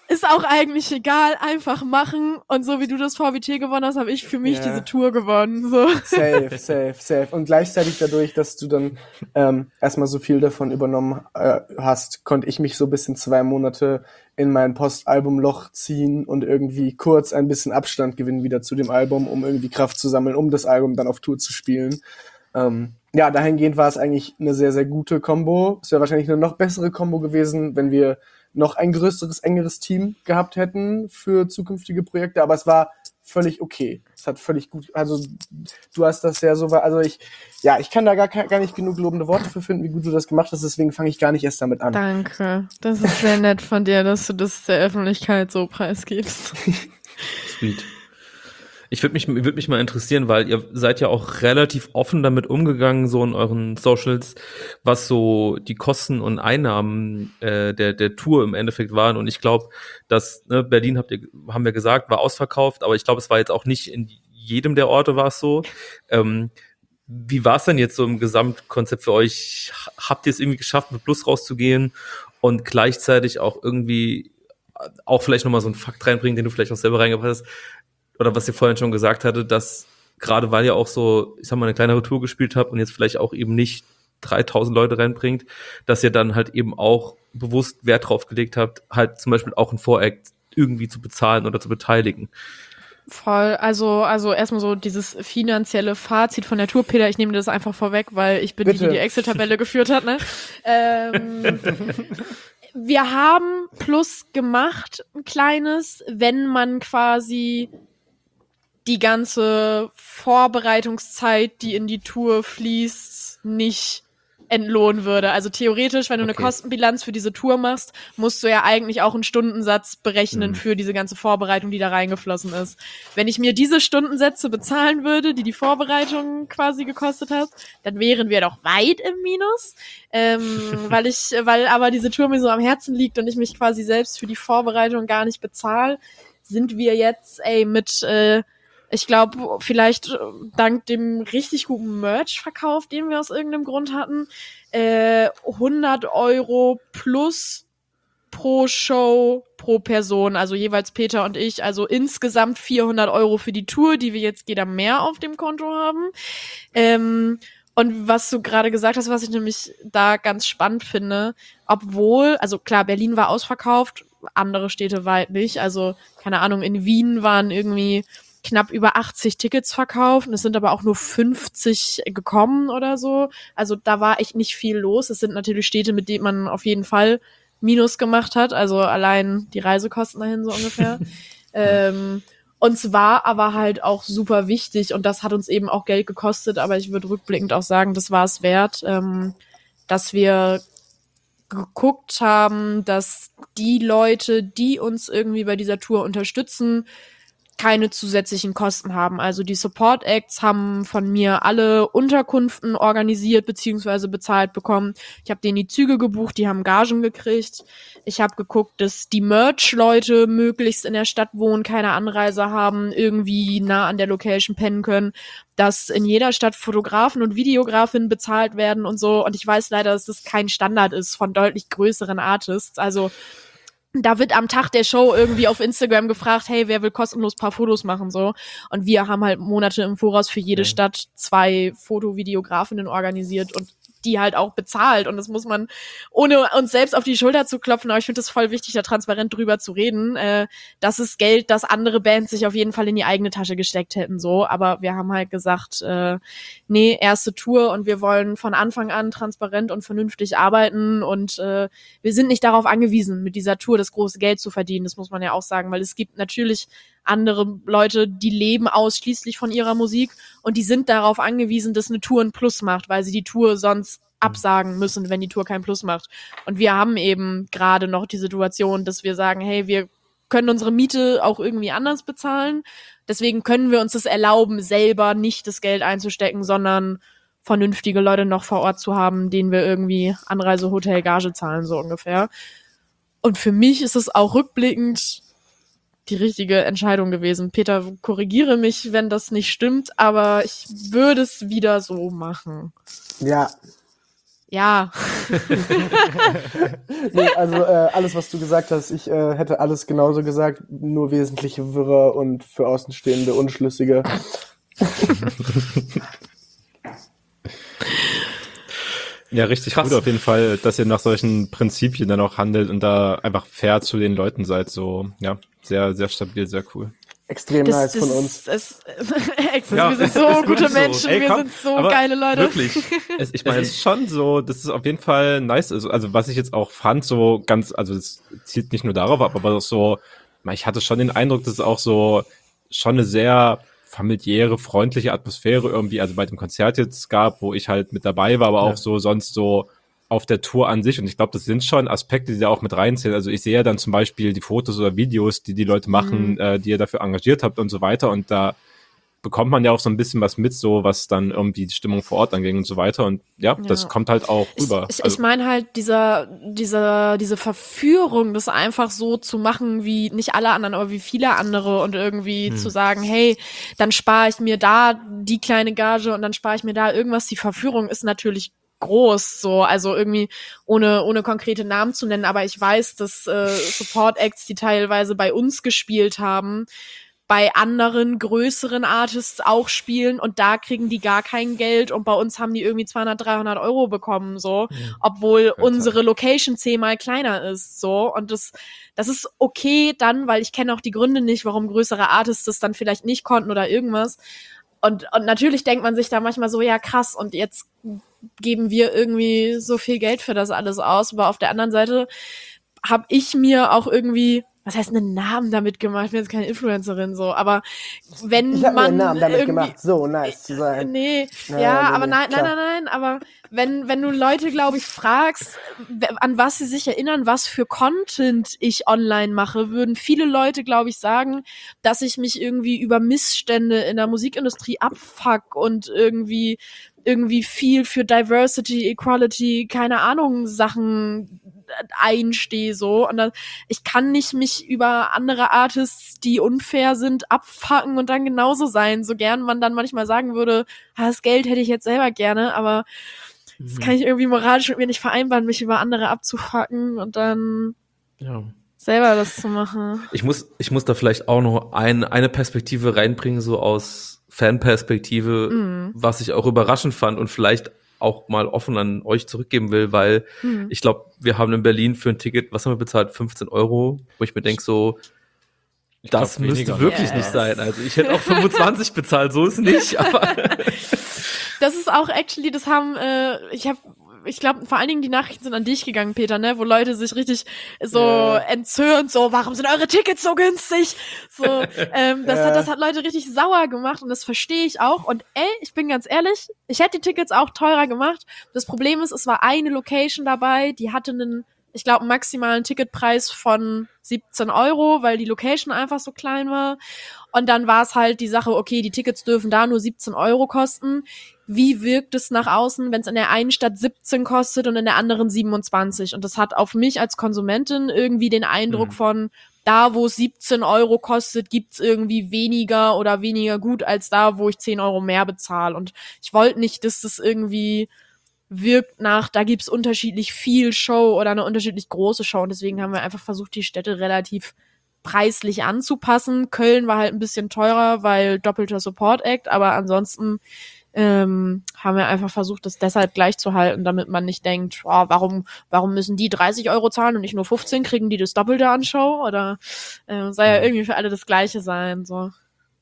ist auch eigentlich egal, einfach machen. Und so wie du das V W T gewonnen hast, habe ich für mich Ja. diese Tour gewonnen. So. Safe, safe, safe. Und gleichzeitig dadurch, dass du dann ähm, erstmal so viel davon übernommen äh, hast, konnte ich mich so ein bisschen zwei Monate in mein Postalbumloch ziehen und irgendwie kurz ein bisschen Abstand gewinnen wieder zu dem Album, um irgendwie Kraft zu sammeln, um das Album dann auf Tour zu spielen. Ähm, ja, dahingehend war es eigentlich eine sehr, sehr gute Kombo. Es wäre wahrscheinlich eine noch bessere Kombo gewesen, wenn wir noch ein größeres, engeres Team gehabt hätten für zukünftige Projekte, aber es war völlig okay. Es hat völlig gut, also du hast das ja so, also ich, ja, ich kann da gar, gar nicht genug lobende Worte für finden, wie gut du das gemacht hast, deswegen fange ich gar nicht erst damit an. Danke. Das ist sehr nett von dir, dass du das der Öffentlichkeit so preisgibst. Sweet. Ich würde mich, würd mich mal interessieren, weil ihr seid ja auch relativ offen damit umgegangen, so in euren Socials, was so die Kosten und Einnahmen äh, der der Tour im Endeffekt waren. Und ich glaube, dass ne, Berlin, habt ihr, haben wir gesagt, war ausverkauft, aber ich glaube, es war jetzt auch nicht in jedem der Orte war es so. Ähm, wie war es denn jetzt so im Gesamtkonzept für euch? Habt ihr es irgendwie geschafft, mit Plus rauszugehen und gleichzeitig auch irgendwie auch vielleicht nochmal so einen Fakt reinbringen, den du vielleicht auch selber reingebracht hast, oder was ihr vorhin schon gesagt hattet, dass gerade weil ihr auch so, ich sag mal, eine kleinere Tour gespielt habt und jetzt vielleicht auch eben nicht dreitausend Leute reinbringt, dass ihr dann halt eben auch bewusst Wert drauf gelegt habt, halt zum Beispiel auch einen Voract irgendwie zu bezahlen oder zu beteiligen. Voll, also also erstmal so dieses finanzielle Fazit von der Tour, Peter, ich nehme das einfach vorweg, weil ich bin die, Bitte. die die Excel-Tabelle geführt hat, ne? ähm, wir haben Plus gemacht, ein kleines, wenn man quasi die ganze Vorbereitungszeit, die in die Tour fließt, nicht entlohnen würde. Also theoretisch, wenn du Okay. eine Kostenbilanz für diese Tour machst, musst du ja eigentlich auch einen Stundensatz berechnen Mhm. für diese ganze Vorbereitung, die da reingeflossen ist. Wenn ich mir diese Stundensätze bezahlen würde, die die Vorbereitung quasi gekostet hat, dann wären wir doch weit im Minus, ähm, weil ich, weil aber diese Tour mir so am Herzen liegt und ich mich quasi selbst für die Vorbereitung gar nicht bezahle, sind wir jetzt, ey, mit äh, ich glaube, vielleicht äh, dank dem richtig guten Merch-Verkauf, den wir aus irgendeinem Grund hatten, äh, hundert Euro plus pro Show, pro Person, also jeweils Peter und ich, also insgesamt vierhundert Euro für die Tour, die wir jetzt jeder mehr auf dem Konto haben. Ähm, und was du gerade gesagt hast, was ich nämlich da ganz spannend finde, obwohl, also klar, Berlin war ausverkauft, andere Städte weit nicht, also keine Ahnung, in Wien waren irgendwie knapp über achtzig Tickets verkauft und es sind aber auch nur fünfzig gekommen oder so. Also da war echt nicht viel los. Es sind natürlich Städte, mit denen man auf jeden Fall Minus gemacht hat, also allein die Reisekosten dahin so ungefähr. ähm, uns war aber halt auch super wichtig und das hat uns eben auch Geld gekostet, aber ich würde rückblickend auch sagen, das war es wert, ähm, dass wir geguckt haben, dass die Leute, die uns irgendwie bei dieser Tour unterstützen, keine zusätzlichen Kosten haben. Also die Support Acts haben von mir alle Unterkünften organisiert beziehungsweise bezahlt bekommen. Ich habe denen die Züge gebucht, die haben Gagen gekriegt. Ich habe geguckt, dass die Merch-Leute möglichst in der Stadt wohnen, keine Anreise haben, irgendwie nah an der Location pennen können, dass in jeder Stadt Fotografen und Videografinnen bezahlt werden und so. Und ich weiß leider, dass das kein Standard ist von deutlich größeren Artists. Also da wird am Tag der Show irgendwie auf Instagram gefragt, hey, wer will kostenlos paar Fotos machen, so. Und wir haben halt Monate im Voraus für jede Okay. Stadt zwei Fotovideografinnen organisiert und die halt auch bezahlt. Und das muss man, ohne uns selbst auf die Schulter zu klopfen, aber ich finde es voll wichtig, da transparent drüber zu reden. Äh, das ist Geld, das andere Bands sich auf jeden Fall in die eigene Tasche gesteckt hätten, so. Aber wir haben halt gesagt, äh, nee, erste Tour und wir wollen von Anfang an transparent und vernünftig arbeiten und äh, wir sind nicht darauf angewiesen, mit dieser Tour das große Geld zu verdienen. Das muss man ja auch sagen, weil es gibt natürlich andere Leute, die leben ausschließlich von ihrer Musik und die sind darauf angewiesen, dass eine Tour ein Plus macht, weil sie die Tour sonst absagen müssen, wenn die Tour kein Plus macht. Und wir haben eben gerade noch die Situation, dass wir sagen, hey, wir können unsere Miete auch irgendwie anders bezahlen. Deswegen können wir uns das erlauben, selber nicht das Geld einzustecken, sondern vernünftige Leute noch vor Ort zu haben, denen wir irgendwie Anreise, Hotel, Gage zahlen, so ungefähr. Und für mich ist es auch rückblickend die richtige Entscheidung gewesen. Peter, korrigiere mich, wenn das nicht stimmt, aber ich würde es wieder so machen. Ja, Ja. Nee, also äh, alles, was du gesagt hast, ich äh, hätte alles genauso gesagt, nur wesentlich wirrer und für Außenstehende unschlüssiger. Ja, richtig Krass. gut auf jeden Fall, dass ihr nach solchen Prinzipien dann auch handelt und da einfach fair zu den Leuten seid. So, ja, sehr, sehr stabil, sehr cool. Extrem Das, nice das, von uns. Das, das, Ja, wir sind es so ist gute wirklich so. Menschen, Ey, wir komm, sind so aber geile Leute. Wirklich. Es, Ich meine- es ist schon so, das ist auf jeden Fall nice. Also, also was ich jetzt auch fand, so ganz, also es zielt nicht nur darauf ab, aber auch so, ich hatte schon den Eindruck, dass es auch so schon eine sehr familiäre, freundliche Atmosphäre irgendwie, also bei dem Konzert jetzt gab, wo ich halt mit dabei war, aber auch Ja. so sonst so auf der Tour an sich. Und ich glaube, das sind schon Aspekte, die da auch mit reinzählen. Also ich sehe ja dann zum Beispiel die Fotos oder Videos, die die Leute machen, Mhm. äh, die ihr dafür engagiert habt und so weiter. Und da bekommt man ja auch so ein bisschen was mit, so was dann irgendwie die Stimmung vor Ort anging und so weiter. Und ja, Ja. das kommt halt auch Ich, rüber. ich, Also, ich meine halt, dieser, dieser, diese Verführung, das einfach so zu machen wie nicht alle anderen, aber wie viele andere und irgendwie Hm. zu sagen, hey, dann spare ich mir da die kleine Gage und dann spare ich mir da irgendwas. Die Verführung ist natürlich groß, so, also irgendwie ohne, ohne konkrete Namen zu nennen, aber ich weiß, dass äh, Support-Acts, die teilweise bei uns gespielt haben, bei anderen größeren Artists auch spielen und da kriegen die gar kein Geld und bei uns haben die irgendwie zweihundert, dreihundert Euro bekommen, so, obwohl Alter. unsere Location zehnmal kleiner ist, so, und das, das ist okay dann, weil ich kenne auch die Gründe nicht, warum größere Artists das dann vielleicht nicht konnten oder irgendwas. Und, und natürlich denkt man sich da manchmal so, ja krass, und jetzt geben wir irgendwie so viel Geld für das alles aus, aber auf der anderen Seite habe ich mir auch irgendwie, was heißt einen Namen damit gemacht, ich bin jetzt keine Influencerin so, aber wenn Ich habe mir man einen Namen damit irgendwie, gemacht, so nice zu sein. Nee, Ja, ja, nee, aber nee, nein, nein, klar. nein, nein, aber wenn, wenn du Leute, glaube ich, fragst, w- an was sie sich erinnern, was für Content ich online mache, würden viele Leute, glaube ich, sagen, dass ich mich irgendwie über Missstände in der Musikindustrie abfuck und irgendwie, irgendwie viel für Diversity, Equality, keine Ahnung, Sachen einstehe, so. Und dann, ich kann nicht mich über andere Artists, die unfair sind, abfucken und dann genauso sein, so gern man dann manchmal sagen würde, ah, das Geld hätte ich jetzt selber gerne, aber das kann ich irgendwie moralisch mit mir nicht vereinbaren, mich über andere abzufucken und dann Ja. selber das zu machen. Ich muss, ich muss da vielleicht auch noch ein, eine Perspektive reinbringen, so aus Fanperspektive, Mhm. was ich auch überraschend fand und vielleicht auch mal offen an euch zurückgeben will, weil Mhm. ich glaube, wir haben in Berlin für ein Ticket, was haben wir bezahlt? fünfzehn Euro, wo ich mir denke so, ich das glaub, müsste weniger. wirklich Yes. nicht sein. Also ich hätte auch fünfundzwanzig bezahlt, so ist nicht, aber Das ist auch actually, das haben, äh, ich habe, ich glaube, vor allen Dingen die Nachrichten sind an dich gegangen, Peter, ne, wo Leute sich richtig so Ja. entzürnt, so, warum sind eure Tickets so günstig? So, ähm, das, Ja. hat, das hat Leute richtig sauer gemacht und das verstehe ich auch. Und ey, ich bin ganz ehrlich, ich hätte die Tickets auch teurer gemacht. Das Problem ist, es war eine Location dabei, die hatte einen, ich glaube, maximalen Ticketpreis von siebzehn Euro, weil die Location einfach so klein war. Und dann war es halt die Sache, okay, die Tickets dürfen da nur siebzehn Euro kosten. Wie wirkt es nach außen, wenn es in der einen Stadt siebzehn kostet und in der anderen siebenundzwanzig? Und das hat auf mich als Konsumentin irgendwie den Eindruck Mhm. von, da wo es siebzehn Euro kostet, gibt's irgendwie weniger oder weniger gut als da, wo ich zehn Euro mehr bezahle. Und ich wollte nicht, dass das irgendwie wirkt nach, da gibt's unterschiedlich viel Show oder eine unterschiedlich große Show. Und deswegen haben wir einfach versucht, die Städte relativ preislich anzupassen. Köln war halt ein bisschen teurer, weil doppelter Support-Act, aber ansonsten ähm, haben wir einfach versucht, das deshalb gleich zu halten, damit man nicht denkt, oh, warum, warum müssen die dreißig Euro zahlen und nicht nur fünfzehn, kriegen die das Doppelte an Show? Oder äh, soll ja irgendwie für alle das Gleiche sein, so.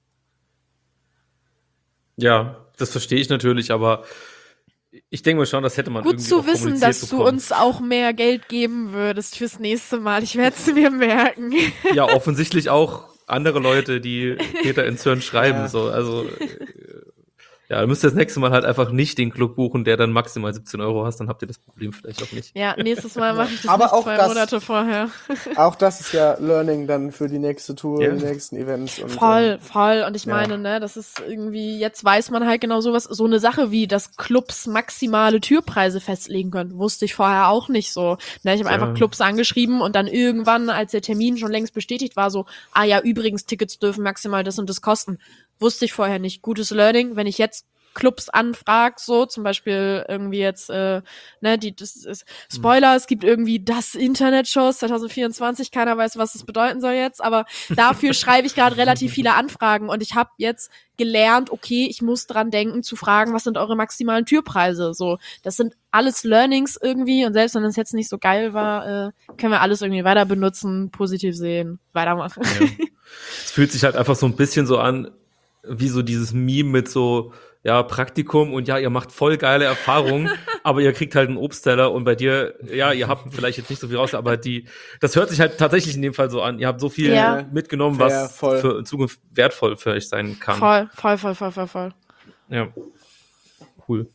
ja, das verstehe ich natürlich, aber ich denke mir schon, das hätte man Gut irgendwie zu auch wissen, kommuniziert dass du bekommen. uns auch mehr Geld geben würdest fürs nächste Mal. Ich werde es mir merken. Ja, offensichtlich auch andere Leute, die Peter in Zürn schreiben, Ja. so, also, äh, ja, dann müsst ihr das nächste Mal halt einfach nicht den Club buchen, der dann maximal siebzehn Euro hast, dann habt ihr das Problem vielleicht auch nicht. Ja, nächstes Mal mache ich das Aber nicht auch zwei das- Monate vorher. Auch das ist ja Learning dann für die nächste Tour, Ja. die nächsten Events. Und, Voll, voll. Und ich ja. meine, ne, das ist irgendwie, jetzt weiß man halt genau sowas, so eine Sache wie, dass Clubs maximale Türpreise festlegen können. Wusste ich vorher auch nicht so. Ne, ich habe Ja. einfach Clubs angeschrieben und dann irgendwann, als der Termin schon längst bestätigt war, so, ah ja, übrigens, Tickets dürfen maximal das und das kosten. Wusste ich vorher nicht. Gutes Learning, wenn ich jetzt Clubs anfragt, so zum Beispiel irgendwie jetzt, äh, ne, die, das ist Spoiler, es gibt irgendwie das Internet-Shows zwanzig vierundzwanzig, keiner weiß, was das bedeuten soll jetzt, aber dafür schreibe ich gerade relativ viele Anfragen und ich habe jetzt gelernt, okay, ich muss dran denken, zu fragen, was sind eure maximalen Türpreise, so, das sind alles Learnings irgendwie und selbst wenn es jetzt nicht so geil war, äh, können wir alles irgendwie weiter benutzen, positiv sehen, weitermachen. Ja. Es fühlt sich halt einfach so ein bisschen so an, wie so dieses Meme mit so, ja, Praktikum und ja, ihr macht voll geile Erfahrungen, aber ihr kriegt halt einen Obstteller und bei dir, ja, ihr habt vielleicht jetzt nicht so viel raus, aber die, das hört sich halt tatsächlich in dem Fall so an. Ihr habt so viel Ja. mitgenommen, Fair, was voll. für in Zukunft wertvoll für euch sein kann. Voll, voll, voll, voll, voll, voll. Ja, cool.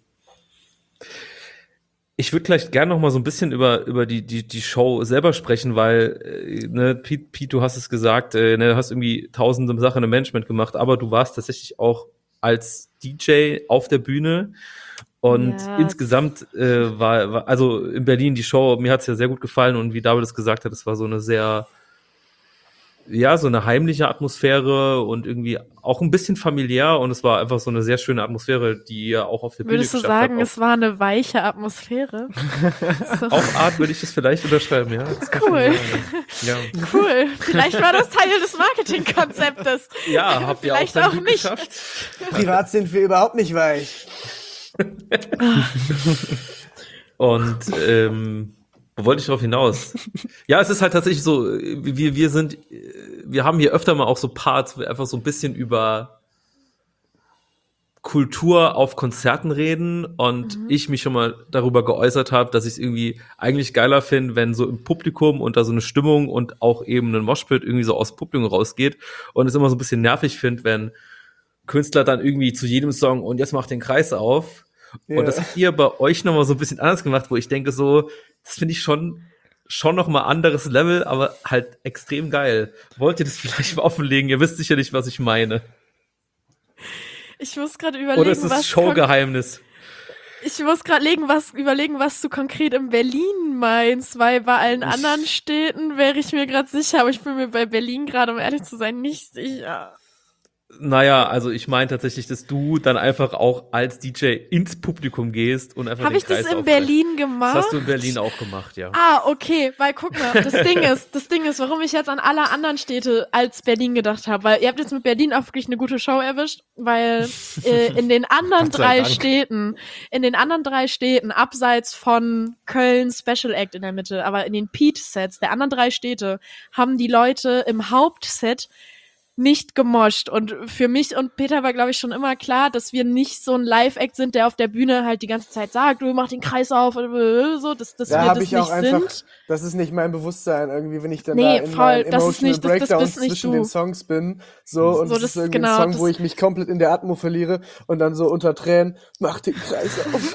Ich würde gleich gerne noch mal so ein bisschen über über die die die Show selber sprechen, weil äh, ne Pete, Pete, du hast es gesagt, äh, ne, du hast irgendwie tausende Sachen im Management gemacht, aber du warst tatsächlich auch als D J auf der Bühne und Ja. insgesamt äh, war, war also in Berlin die Show, mir hat's ja sehr gut gefallen und wie David es gesagt hat, es war so eine sehr ja, so eine heimliche Atmosphäre und irgendwie auch ein bisschen familiär und es war einfach so eine sehr schöne Atmosphäre, die ihr auch auf der Bühne Würdest du geschafft sagen, habt. es war eine weiche Atmosphäre? So. Auf Art würde ich das vielleicht unterschreiben, ja. Das kann schon Cool. sein, ja. Cool. Vielleicht war das Teil des Marketingkonzeptes. Ja, habt ihr auch Vielleicht dann auch gut nicht. geschafft. Privat sind wir überhaupt nicht weich. Und ähm, wo wollte ich drauf hinaus? Ja, es ist halt tatsächlich so, wir, wir sind, wir haben hier öfter mal auch so Parts, wo wir einfach so ein bisschen über Kultur auf Konzerten reden und Mhm. ich mich schon mal darüber geäußert habe, dass ich es irgendwie eigentlich geiler finde, wenn so im Publikum und da so eine Stimmung und auch eben ein Moshpit irgendwie so aus dem Publikum rausgeht und es immer so ein bisschen nervig finde, wenn Künstler dann irgendwie zu jedem Song und jetzt macht den Kreis auf. Ja. Und das habt ihr bei euch nochmal so ein bisschen anders gemacht, wo ich denke so, das finde ich schon schon nochmal anderes Level, aber halt extrem geil. Wollt ihr das vielleicht mal offenlegen? Ihr wisst sicherlich, was ich meine. Ich muss gerade überlegen, Oder ist es was Showgeheimnis? Ich muss gerade legen, was, überlegen, was du konkret in Berlin meinst, weil bei allen anderen Städten wäre ich mir gerade sicher, aber ich bin mir bei Berlin gerade, um ehrlich zu sein, nicht sicher. Naja, also ich meine tatsächlich, dass du dann einfach auch als D J ins Publikum gehst und einfach Habe den ich das Kreis in aufreißt. Berlin gemacht? Das hast du in Berlin auch gemacht, ja. Ah, okay, weil guck mal, das Ding ist, das Ding ist, warum ich jetzt an alle anderen Städte als Berlin gedacht habe, weil ihr habt jetzt mit Berlin auch wirklich eine gute Show erwischt, weil äh, in den anderen Gott sei drei Dank. Städten, in den anderen drei Städten, abseits von Köln Special Act in der Mitte, aber in den Pete-Sets der anderen drei Städte, haben die Leute im Hauptset nicht gemoscht. Und für mich und Peter war, glaube ich, schon immer klar, dass wir nicht so ein Live-Act sind, der auf der Bühne halt die ganze Zeit sagt, du mach den Kreis auf, so, dass, dass Da wir habe das ich auch nicht einfach, sind. das ist nicht mein Bewusstsein irgendwie, wenn ich dann Nee, da in voll, meinen das ist Emotional nicht- das- das Breakdowns bist nicht zwischen du. den Songs bin, so, und So, das das ist irgendwie genau, ein Song, das- wo ich mich komplett in der Atmo verliere und dann so unter Tränen, mach den Kreis auf.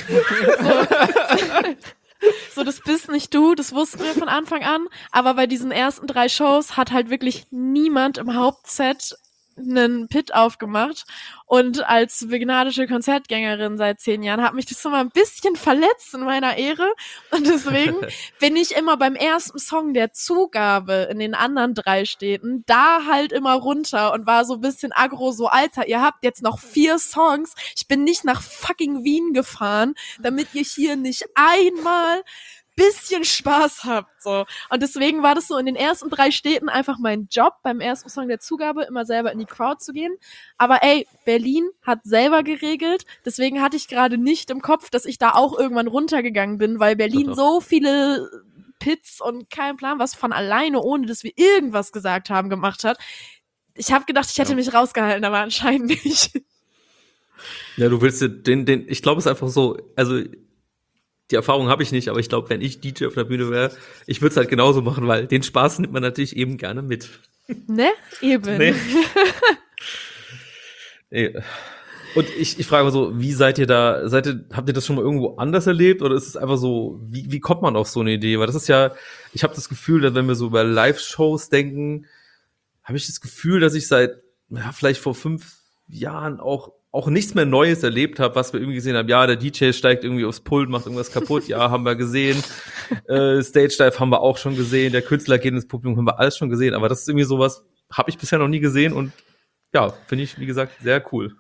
So, das bist nicht du, das wussten wir von Anfang an. Aber bei diesen ersten drei Shows hat halt wirklich niemand im Hauptset einen Pit aufgemacht. Und als begnadete Konzertgängerin seit zehn Jahren hat mich das immer ein bisschen verletzt in meiner Ehre. Und deswegen bin ich immer beim ersten Song der Zugabe in den anderen drei Städten da halt immer runter und war so ein bisschen aggro, so Alter, ihr habt jetzt noch vier Songs. Ich bin nicht nach fucking Wien gefahren, damit ihr hier nicht einmal bisschen Spaß habt, so. Und deswegen war das so in den ersten drei Städten einfach mein Job, beim ersten Song der Zugabe immer selber in die Crowd zu gehen. Aber ey, Berlin hat selber geregelt, deswegen hatte ich gerade nicht im Kopf, dass ich da auch irgendwann runtergegangen bin, weil Berlin Doch, doch. so viele Pits und kein Plan, was von alleine, ohne dass wir irgendwas gesagt haben, gemacht hat. Ich habe gedacht, ich hätte Ja. mich rausgehalten, aber anscheinend nicht. Ja, du willst dir den, den, ich glaube, es ist einfach so, also die Erfahrung habe ich nicht, aber ich glaube, wenn ich D J auf der Bühne wäre, ich würde es halt genauso machen, weil den Spaß nimmt man natürlich eben gerne mit. Ne? Eben. Nee. Nee. Und ich, ich frage mal so, wie seid ihr da, seid ihr, habt ihr das schon mal irgendwo anders erlebt oder ist es einfach so, wie, wie kommt man auf so eine Idee? Weil das ist ja, ich habe das Gefühl, dass wenn wir so über Live-Shows denken, habe ich das Gefühl, dass ich seit, ja, vielleicht vor fünf Jahren auch auch nichts mehr Neues erlebt habe, was wir irgendwie gesehen haben. Ja, der D J steigt irgendwie aufs Pult, macht irgendwas kaputt. Ja, haben wir gesehen. Äh, Stage Dive haben wir auch schon gesehen. Der Künstler geht ins Publikum, haben wir alles schon gesehen. Aber das ist irgendwie sowas, habe ich bisher noch nie gesehen und ja, finde ich, wie gesagt, sehr cool.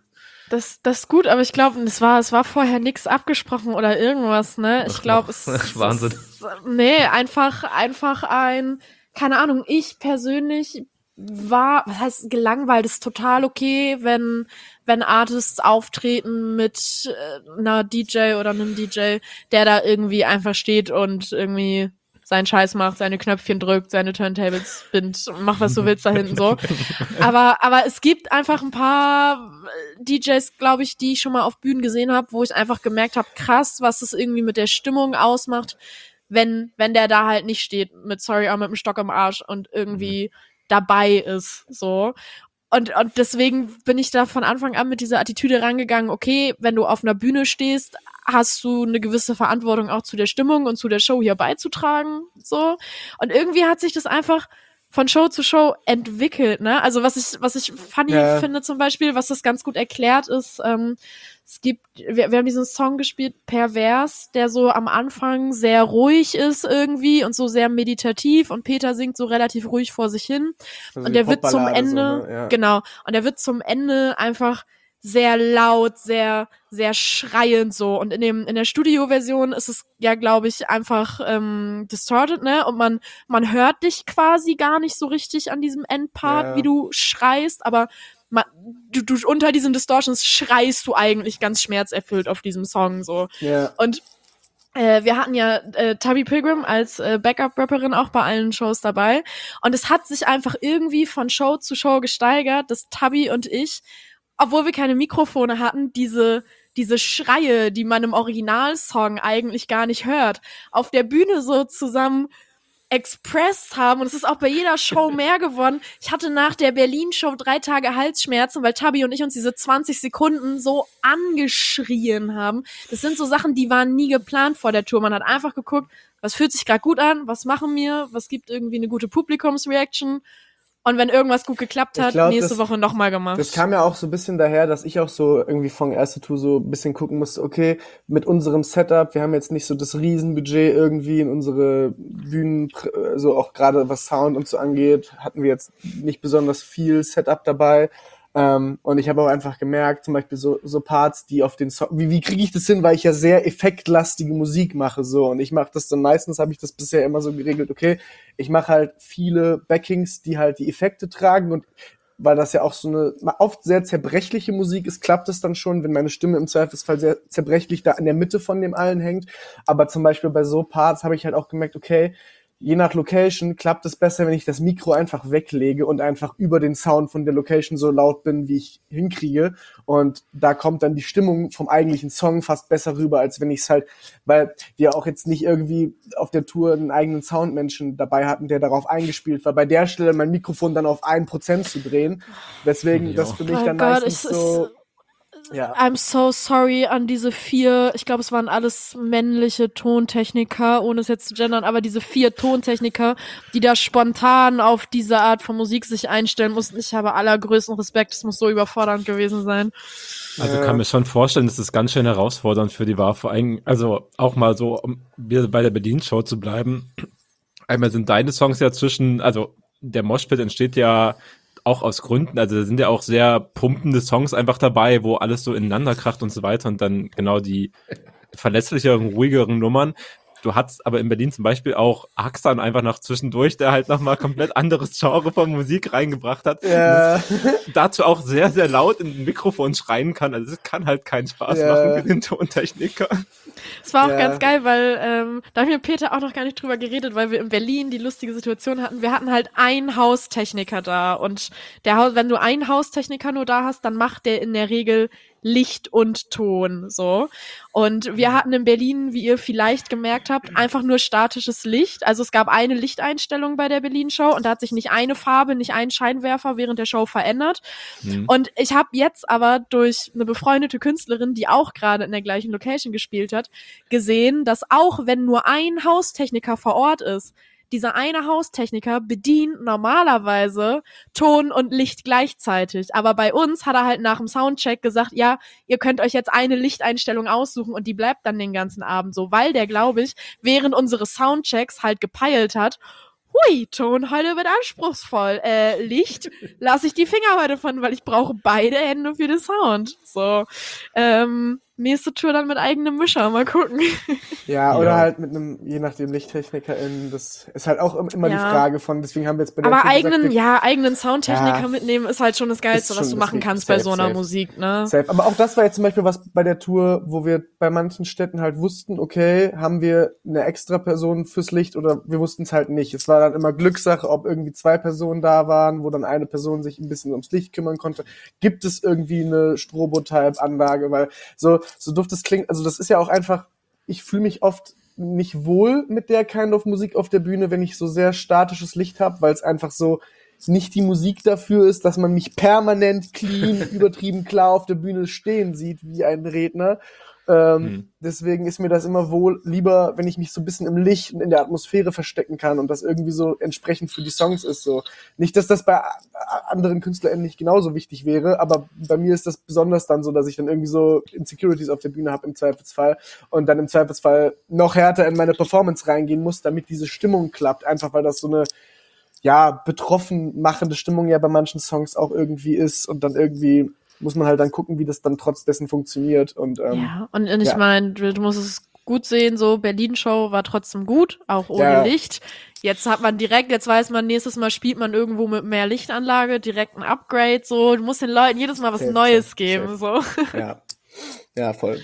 Das, das ist gut, aber ich glaube, es war, es war vorher nichts abgesprochen oder irgendwas, ne? Ich glaube, es ist Wahnsinn. Es, nee, einfach, einfach ein, keine Ahnung, ich persönlich war, was heißt gelangweilt, ist total okay, wenn, wenn Artists auftreten mit äh, einer D J oder einem D J, der da irgendwie einfach steht und irgendwie seinen Scheiß macht, seine Knöpfchen drückt, seine Turntables spinnt, mach was du willst da hinten so. Aber, aber es gibt einfach ein paar D Js, glaube ich, die ich schon mal auf Bühnen gesehen habe, wo ich einfach gemerkt habe, krass, was es irgendwie mit der Stimmung ausmacht, wenn, wenn der da halt nicht steht mit Sorry, auch mit dem Stock im Arsch und irgendwie mhm. dabei ist, so. Und, und deswegen bin ich da von Anfang an mit dieser Attitüde rangegangen, okay, wenn du auf einer Bühne stehst, hast du eine gewisse Verantwortung auch zu der Stimmung und zu der Show hier beizutragen, so. Und irgendwie hat sich das einfach von Show zu Show entwickelt, ne? Also was ich, was ich funny ja. finde zum Beispiel, was das ganz gut erklärt ist, ähm, es gibt, wir, wir haben diesen Song gespielt, Pervers, der so am Anfang sehr ruhig ist irgendwie und so sehr meditativ und Peter singt so relativ ruhig vor sich hin. Also und der wird zum Ende, so, ne? Ja. genau, und der wird zum Ende einfach sehr laut, sehr, sehr schreiend so. Und in dem, in der Studioversion ist es ja, glaube ich, einfach ähm, distorted, ne? Und man, man hört dich quasi gar nicht so richtig an diesem Endpart, ja. wie du schreist, aber man, du, du unter diesen Distortions schreist du eigentlich ganz schmerzerfüllt auf diesem Song so. Ja. Und äh, wir hatten ja äh, Tubby Pilgrim als äh, Backup-Rapperin auch bei allen Shows dabei. Und es hat sich einfach irgendwie von Show zu Show gesteigert, dass Tubby und ich, obwohl wir keine Mikrofone hatten, diese diese Schreie, die man im Originalsong eigentlich gar nicht hört, auf der Bühne so zusammen expressed haben. Und es ist auch bei jeder Show mehr geworden. Ich hatte nach der Berlin-Show drei Tage Halsschmerzen, weil Tabby und ich uns diese zwanzig Sekunden so angeschrien haben. Das sind so Sachen, die waren nie geplant vor der Tour. Man hat einfach geguckt, was fühlt sich gerade gut an, was machen wir, was gibt irgendwie eine gute Publikumsreaction. Und wenn irgendwas gut geklappt hat, glaub, nächste das, Woche nochmal gemacht. Das kam ja auch so ein bisschen daher, dass ich auch so irgendwie von erster Tour so ein bisschen gucken musste, okay, mit unserem Setup, wir haben jetzt nicht so das Riesenbudget irgendwie in unsere Bühnen, also auch gerade was Sound und so angeht, hatten wir jetzt nicht besonders viel Setup dabei. Ähm, und ich habe auch einfach gemerkt, zum Beispiel so, so Parts, die auf den Song, wie, wie kriege ich das hin, weil ich ja sehr effektlastige Musik mache, so, und ich mache das dann meistens, habe ich das bisher immer so geregelt, okay, ich mache halt viele Backings, die halt die Effekte tragen, und weil das ja auch so eine oft sehr zerbrechliche Musik ist, klappt es dann schon, wenn meine Stimme im Zweifelsfall sehr zerbrechlich da in der Mitte von dem allen hängt, aber zum Beispiel bei so Parts habe ich halt auch gemerkt, okay, je nach Location klappt es besser, wenn ich das Mikro einfach weglege und einfach über den Sound von der Location so laut bin, wie ich hinkriege. Und da kommt dann die Stimmung vom eigentlichen Song fast besser rüber, als wenn ich es halt, weil wir auch jetzt nicht irgendwie auf der Tour einen eigenen Soundmenschen dabei hatten, der darauf eingespielt war. Bei der Stelle mein Mikrofon dann auf ein Prozent zu drehen. Deswegen, ja. das für mich oh dann Gott, meistens so... Ja. I'm so sorry an diese vier, ich glaube, es waren alles männliche Tontechniker, ohne es jetzt zu gendern, aber diese vier Tontechniker, die da spontan auf diese Art von Musik sich einstellen mussten. Ich habe allergrößten Respekt, es muss so überfordernd gewesen sein. Also kann mir schon vorstellen, dass es ganz schön herausfordernd für die war, vor allem, also auch mal so, um bei der Berlin-Show zu bleiben. Einmal sind deine Songs ja zwischen, also der Moshpit entsteht ja auch aus Gründen, also da sind ja auch sehr pumpende Songs einfach dabei, wo alles so ineinander kracht und so weiter und dann genau die verlässlicheren, ruhigeren Nummern. Du hattest aber in Berlin zum Beispiel auch Axan einfach noch zwischendurch, der halt nochmal komplett anderes Genre von Musik reingebracht hat. Ja. Dazu auch sehr, sehr laut in ein Mikrofon schreien kann. Also es kann halt keinen Spaß ja. machen für den Tontechniker. Es war auch ja. ganz geil, weil ähm, da haben wir mit Peter auch noch gar nicht drüber geredet, weil wir in Berlin die lustige Situation hatten. Wir hatten halt einen Haustechniker da und der Haus, wenn du einen Haustechniker nur da hast, dann macht der in der Regel Licht und Ton, so. Und wir hatten in Berlin, wie ihr vielleicht gemerkt habt, einfach nur statisches Licht. Also es gab eine Lichteinstellung bei der Berlin-Show und da hat sich nicht eine Farbe, nicht ein Scheinwerfer während der Show verändert. Mhm. Und ich habe jetzt aber durch eine befreundete Künstlerin, die auch gerade in der gleichen Location gespielt hat, gesehen, dass auch wenn nur ein Haustechniker vor Ort ist, dieser eine Haustechniker bedient normalerweise Ton und Licht gleichzeitig. Aber bei uns hat er halt nach dem Soundcheck gesagt, ja, ihr könnt euch jetzt eine Lichteinstellung aussuchen und die bleibt dann den ganzen Abend so, weil der, glaube ich, während unseres Soundchecks halt gepeilt hat, hui, Ton heute wird anspruchsvoll. Äh, Licht lasse ich die Finger heute von, weil ich brauche beide Hände für den Sound. So, ähm, nächste Tour dann mit eigenem Mischer, mal gucken. Ja, oder Ja. halt mit einem, je nachdem, LichttechnikerInnen, das ist halt auch immer die Ja. Frage von, deswegen haben wir jetzt bei der Aber Tour eigenen, gesagt, wir- ja, eigenen Soundtechniker Ja. mitnehmen ist halt schon das Geilste, Ist was schon du machen das kannst safe, bei so einer safe. Musik, ne? Safe. Aber auch das war jetzt zum Beispiel was bei der Tour, wo wir bei manchen Städten halt wussten, okay, haben wir eine extra Person fürs Licht oder wir wussten es halt nicht. Es war dann immer Glückssache, ob irgendwie zwei Personen da waren, wo dann eine Person sich ein bisschen ums Licht kümmern konnte. Gibt es irgendwie eine Strobotype-Anlage? Weil so, so doof das klingt, also das ist ja auch einfach, ich fühle mich oft nicht wohl mit der Kind of Musik auf der Bühne, wenn ich so sehr statisches Licht habe, weil es einfach so nicht die Musik dafür ist, dass man mich permanent clean, übertrieben klar auf der Bühne stehen sieht wie ein Redner. Ähm, Hm. Deswegen ist mir das immer wohl lieber, wenn ich mich so ein bisschen im Licht und in der Atmosphäre verstecken kann und das irgendwie so entsprechend für die Songs ist. So nicht, dass das bei a- a- anderen KünstlerInnen nicht genauso wichtig wäre, aber bei mir ist das besonders dann so, dass ich dann irgendwie so Insecurities auf der Bühne habe im Zweifelsfall und dann im Zweifelsfall noch härter in meine Performance reingehen muss, damit diese Stimmung klappt. Einfach weil das so eine ja, betroffen machende Stimmung ja bei manchen Songs auch irgendwie ist und dann irgendwie muss man halt dann gucken, wie das dann trotz dessen funktioniert und ähm, Ja, und, und ich ja. meine, du, du musst es gut sehen, so Berlin-Show war trotzdem gut, auch ohne Ja. Licht. Jetzt hat man direkt, jetzt weiß man, nächstes Mal spielt man irgendwo mit mehr Lichtanlage, direkt ein Upgrade, so. Du musst den Leuten jedes Mal was Safe, Neues safe, geben, safe. so. ja, ja, voll.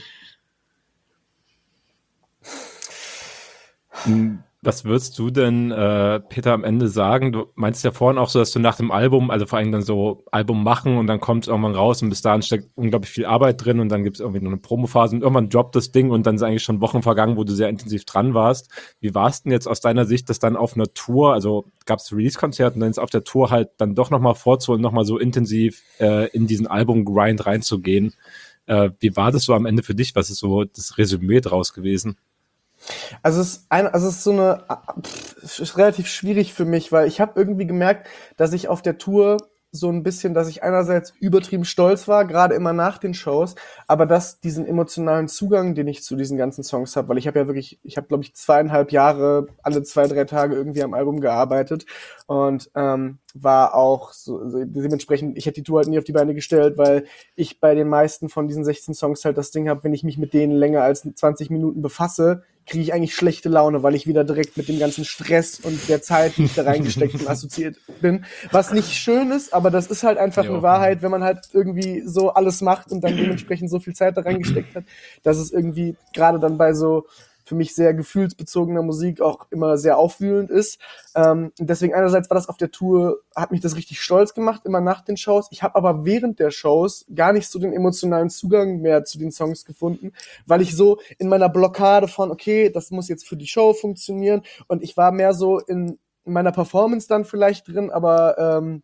Hm, Was würdest du denn, äh, Peter, am Ende sagen? Du meinst ja vorhin auch so, dass du nach dem Album, also vor allem dann so Album machen und dann kommt es irgendwann raus und bis dahin steckt unglaublich viel Arbeit drin und dann gibt es irgendwie noch eine Promophase und irgendwann droppt das Ding und dann sind eigentlich schon Wochen vergangen, wo du sehr intensiv dran warst. Wie war es denn jetzt aus deiner Sicht, dass dann auf einer Tour, also gab es Release-Konzerte und dann ist auf der Tour halt dann doch nochmal vorzuholen, nochmal so intensiv äh, in diesen Album-Grind reinzugehen? Äh, wie war das so am Ende für dich? Was ist so das Resümee draus gewesen? Also es ist eine, also es ist so eine, pff, es ist relativ schwierig für mich, weil ich habe irgendwie gemerkt, dass ich auf der Tour so ein bisschen, dass ich einerseits übertrieben stolz war, gerade immer nach den Shows, aber dass diesen emotionalen Zugang, den ich zu diesen ganzen Songs habe, weil ich habe ja wirklich, ich habe glaube ich zweieinhalb Jahre alle zwei, drei Tage irgendwie am Album gearbeitet und ähm, war auch so, so dementsprechend, ich hätte die Tour halt nie auf die Beine gestellt, weil ich bei den meisten von diesen sechzehn Songs halt das Ding habe, wenn ich mich mit denen länger als zwanzig Minuten befasse, kriege ich eigentlich schlechte Laune, weil ich wieder direkt mit dem ganzen Stress und der Zeit, die ich da reingesteckt und assoziiert bin, was nicht schön ist, aber das ist halt einfach Ja. eine Wahrheit, wenn man halt irgendwie so alles macht und dann dementsprechend so viel Zeit da reingesteckt hat, dass es irgendwie gerade dann bei so für mich sehr gefühlsbezogener Musik auch immer sehr aufwühlend ist. Ähm, und deswegen einerseits war das auf der Tour, hat mich das richtig stolz gemacht, immer nach den Shows. Ich habe aber während der Shows gar nicht so den emotionalen Zugang mehr zu den Songs gefunden, weil ich so in meiner Blockade von, okay, das muss jetzt für die Show funktionieren und ich war mehr so in meiner Performance dann vielleicht drin, aber ähm,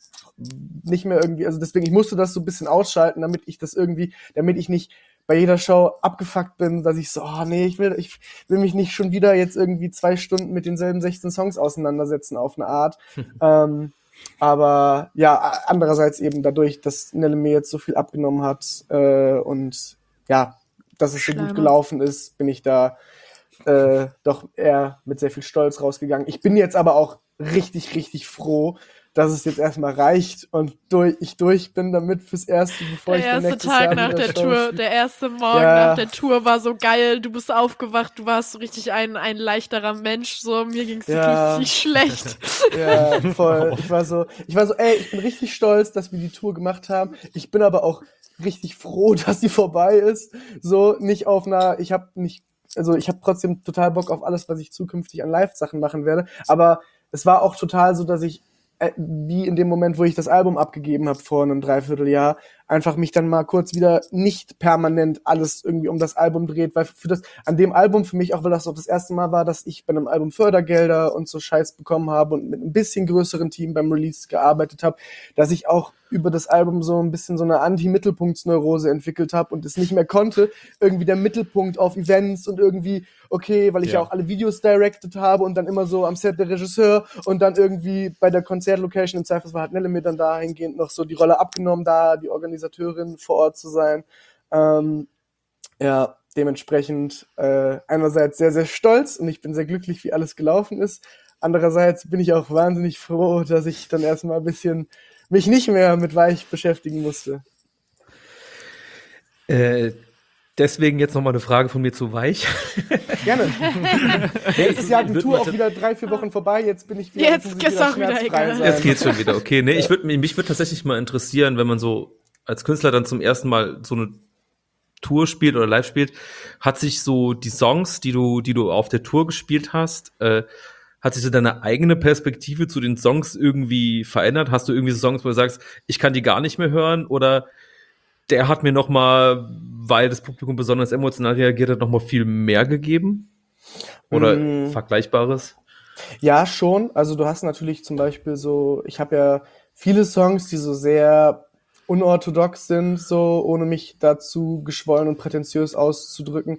nicht mehr irgendwie, also deswegen, ich musste das so ein bisschen ausschalten, damit ich das irgendwie, damit ich nicht bei jeder Show abgefuckt bin, dass ich so, oh nee, ich will, ich will mich nicht schon wieder jetzt irgendwie zwei Stunden mit denselben sechzehn Songs auseinandersetzen auf eine Art. ähm, aber ja, andererseits eben dadurch, dass Nelle mir jetzt so viel abgenommen hat äh, und ja, dass es so Schleimer. gut gelaufen ist, bin ich da äh, doch eher mit sehr viel Stolz rausgegangen. Ich bin jetzt aber auch richtig, richtig froh, dass es jetzt erstmal reicht und durch, ich durch bin damit fürs Erste, bevor Der ich dann erste nächstes Tag Jahr nach wieder der Shows Tour, spiele. der erste Morgen Ja. nach der Tour war so geil. Du bist aufgewacht, du warst so richtig ein, ein leichterer Mensch. So, mir ging's Ja. richtig schlecht. Ja, voll. Ich war so, ich war so, ey, ich bin richtig stolz, dass wir die Tour gemacht haben. Ich bin aber auch richtig froh, dass sie vorbei ist. So, nicht auf einer, ich habe nicht, also ich habe trotzdem total Bock auf alles, was ich zukünftig an Live-Sachen machen werde. Aber es war auch total so, dass ich äh, wie in dem Moment, wo ich das Album abgegeben habe vor einem Dreivierteljahr, einfach mich dann mal kurz wieder nicht permanent alles irgendwie um das Album dreht, weil für das, an dem Album für mich auch, weil das auch das erste Mal war, dass ich bei einem Album Fördergelder und so Scheiß bekommen habe und mit ein bisschen größeren Team beim Release gearbeitet habe, dass ich auch über das Album so ein bisschen so eine Anti-Mittelpunktsneurose entwickelt habe und es nicht mehr konnte, irgendwie der Mittelpunkt auf Events und irgendwie, okay, weil ich ja, Ja. auch alle Videos directed habe und dann immer so am Set der Regisseur und dann irgendwie bei der Konzertlocation im Zweifelsfall hat Nelle mir dann dahingehend noch so die Rolle abgenommen, da die Organisatorin vor Ort zu sein. Ähm, ja, dementsprechend äh, einerseits sehr, sehr stolz und ich bin sehr glücklich, wie alles gelaufen ist, andererseits bin ich auch wahnsinnig froh, dass ich dann erstmal ein bisschen mich nicht mehr mit Weich beschäftigen musste. Äh, deswegen jetzt nochmal eine Frage von mir zu Weich. Gerne. Jetzt ist ja die Tour auch wieder drei, vier Wochen vorbei. Jetzt bin ich wieder, Jetzt muss ich geht's wieder auch wieder schmerzfrei egal. sein. Jetzt geht's schon wieder, okay. Nee, ich würd, mich würde tatsächlich mal interessieren, wenn man so als Künstler dann zum ersten Mal so eine Tour spielt oder live spielt, hat sich so die Songs, die du, die du auf der Tour gespielt hast, äh, hat sich so deine eigene Perspektive zu den Songs irgendwie verändert? Hast du irgendwie so Songs, wo du sagst, ich kann die gar nicht mehr hören? Oder der hat mir noch mal, weil das Publikum besonders emotional reagiert hat, noch mal viel mehr gegeben? Oder Mm. Vergleichbares? Ja, schon. Also du hast natürlich zum Beispiel so, ich habe ja viele Songs, die so sehr unorthodox sind, so ohne mich dazu geschwollen und prätentiös auszudrücken.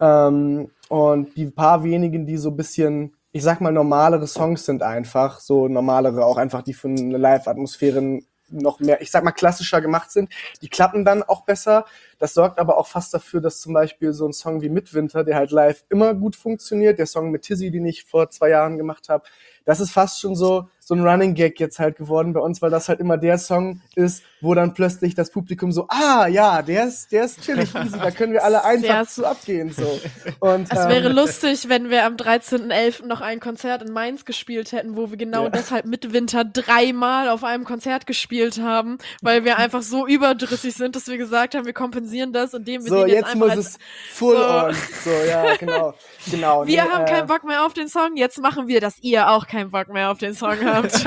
Ähm, und die paar wenigen, die so ein bisschen, ich sag mal, normalere Songs sind einfach, so normalere, auch einfach, die für eine Live-Atmosphäre noch mehr, ich sag mal, klassischer gemacht sind, die klappen dann auch besser. Das sorgt aber auch fast dafür, dass zum Beispiel so ein Song wie Midwinter, der halt live immer gut funktioniert, der Song mit Tizzy, den ich vor zwei Jahren gemacht habe, das ist fast schon so so ein Running Gag jetzt halt geworden bei uns, weil das halt immer der Song ist, wo dann plötzlich das Publikum so, ah, ja, der ist, der ist chillig easy, da können wir alle einfach Ja. zu abgehen, so. Und, Es wäre ähm, lustig, wenn wir am dreizehnten elften noch ein Konzert in Mainz gespielt hätten, wo wir genau Ja. deshalb Midwinter dreimal auf einem Konzert gespielt haben, weil wir einfach so überdrüssig sind, dass wir gesagt haben, wir kompensieren das, indem wir so, den jetzt, jetzt einfach muss als, es full so. on, so, ja, genau, genau. wir nee, haben äh, keinen Bock mehr auf den Song, jetzt machen wir, dass ihr auch keinen Bock mehr auf den Song habt.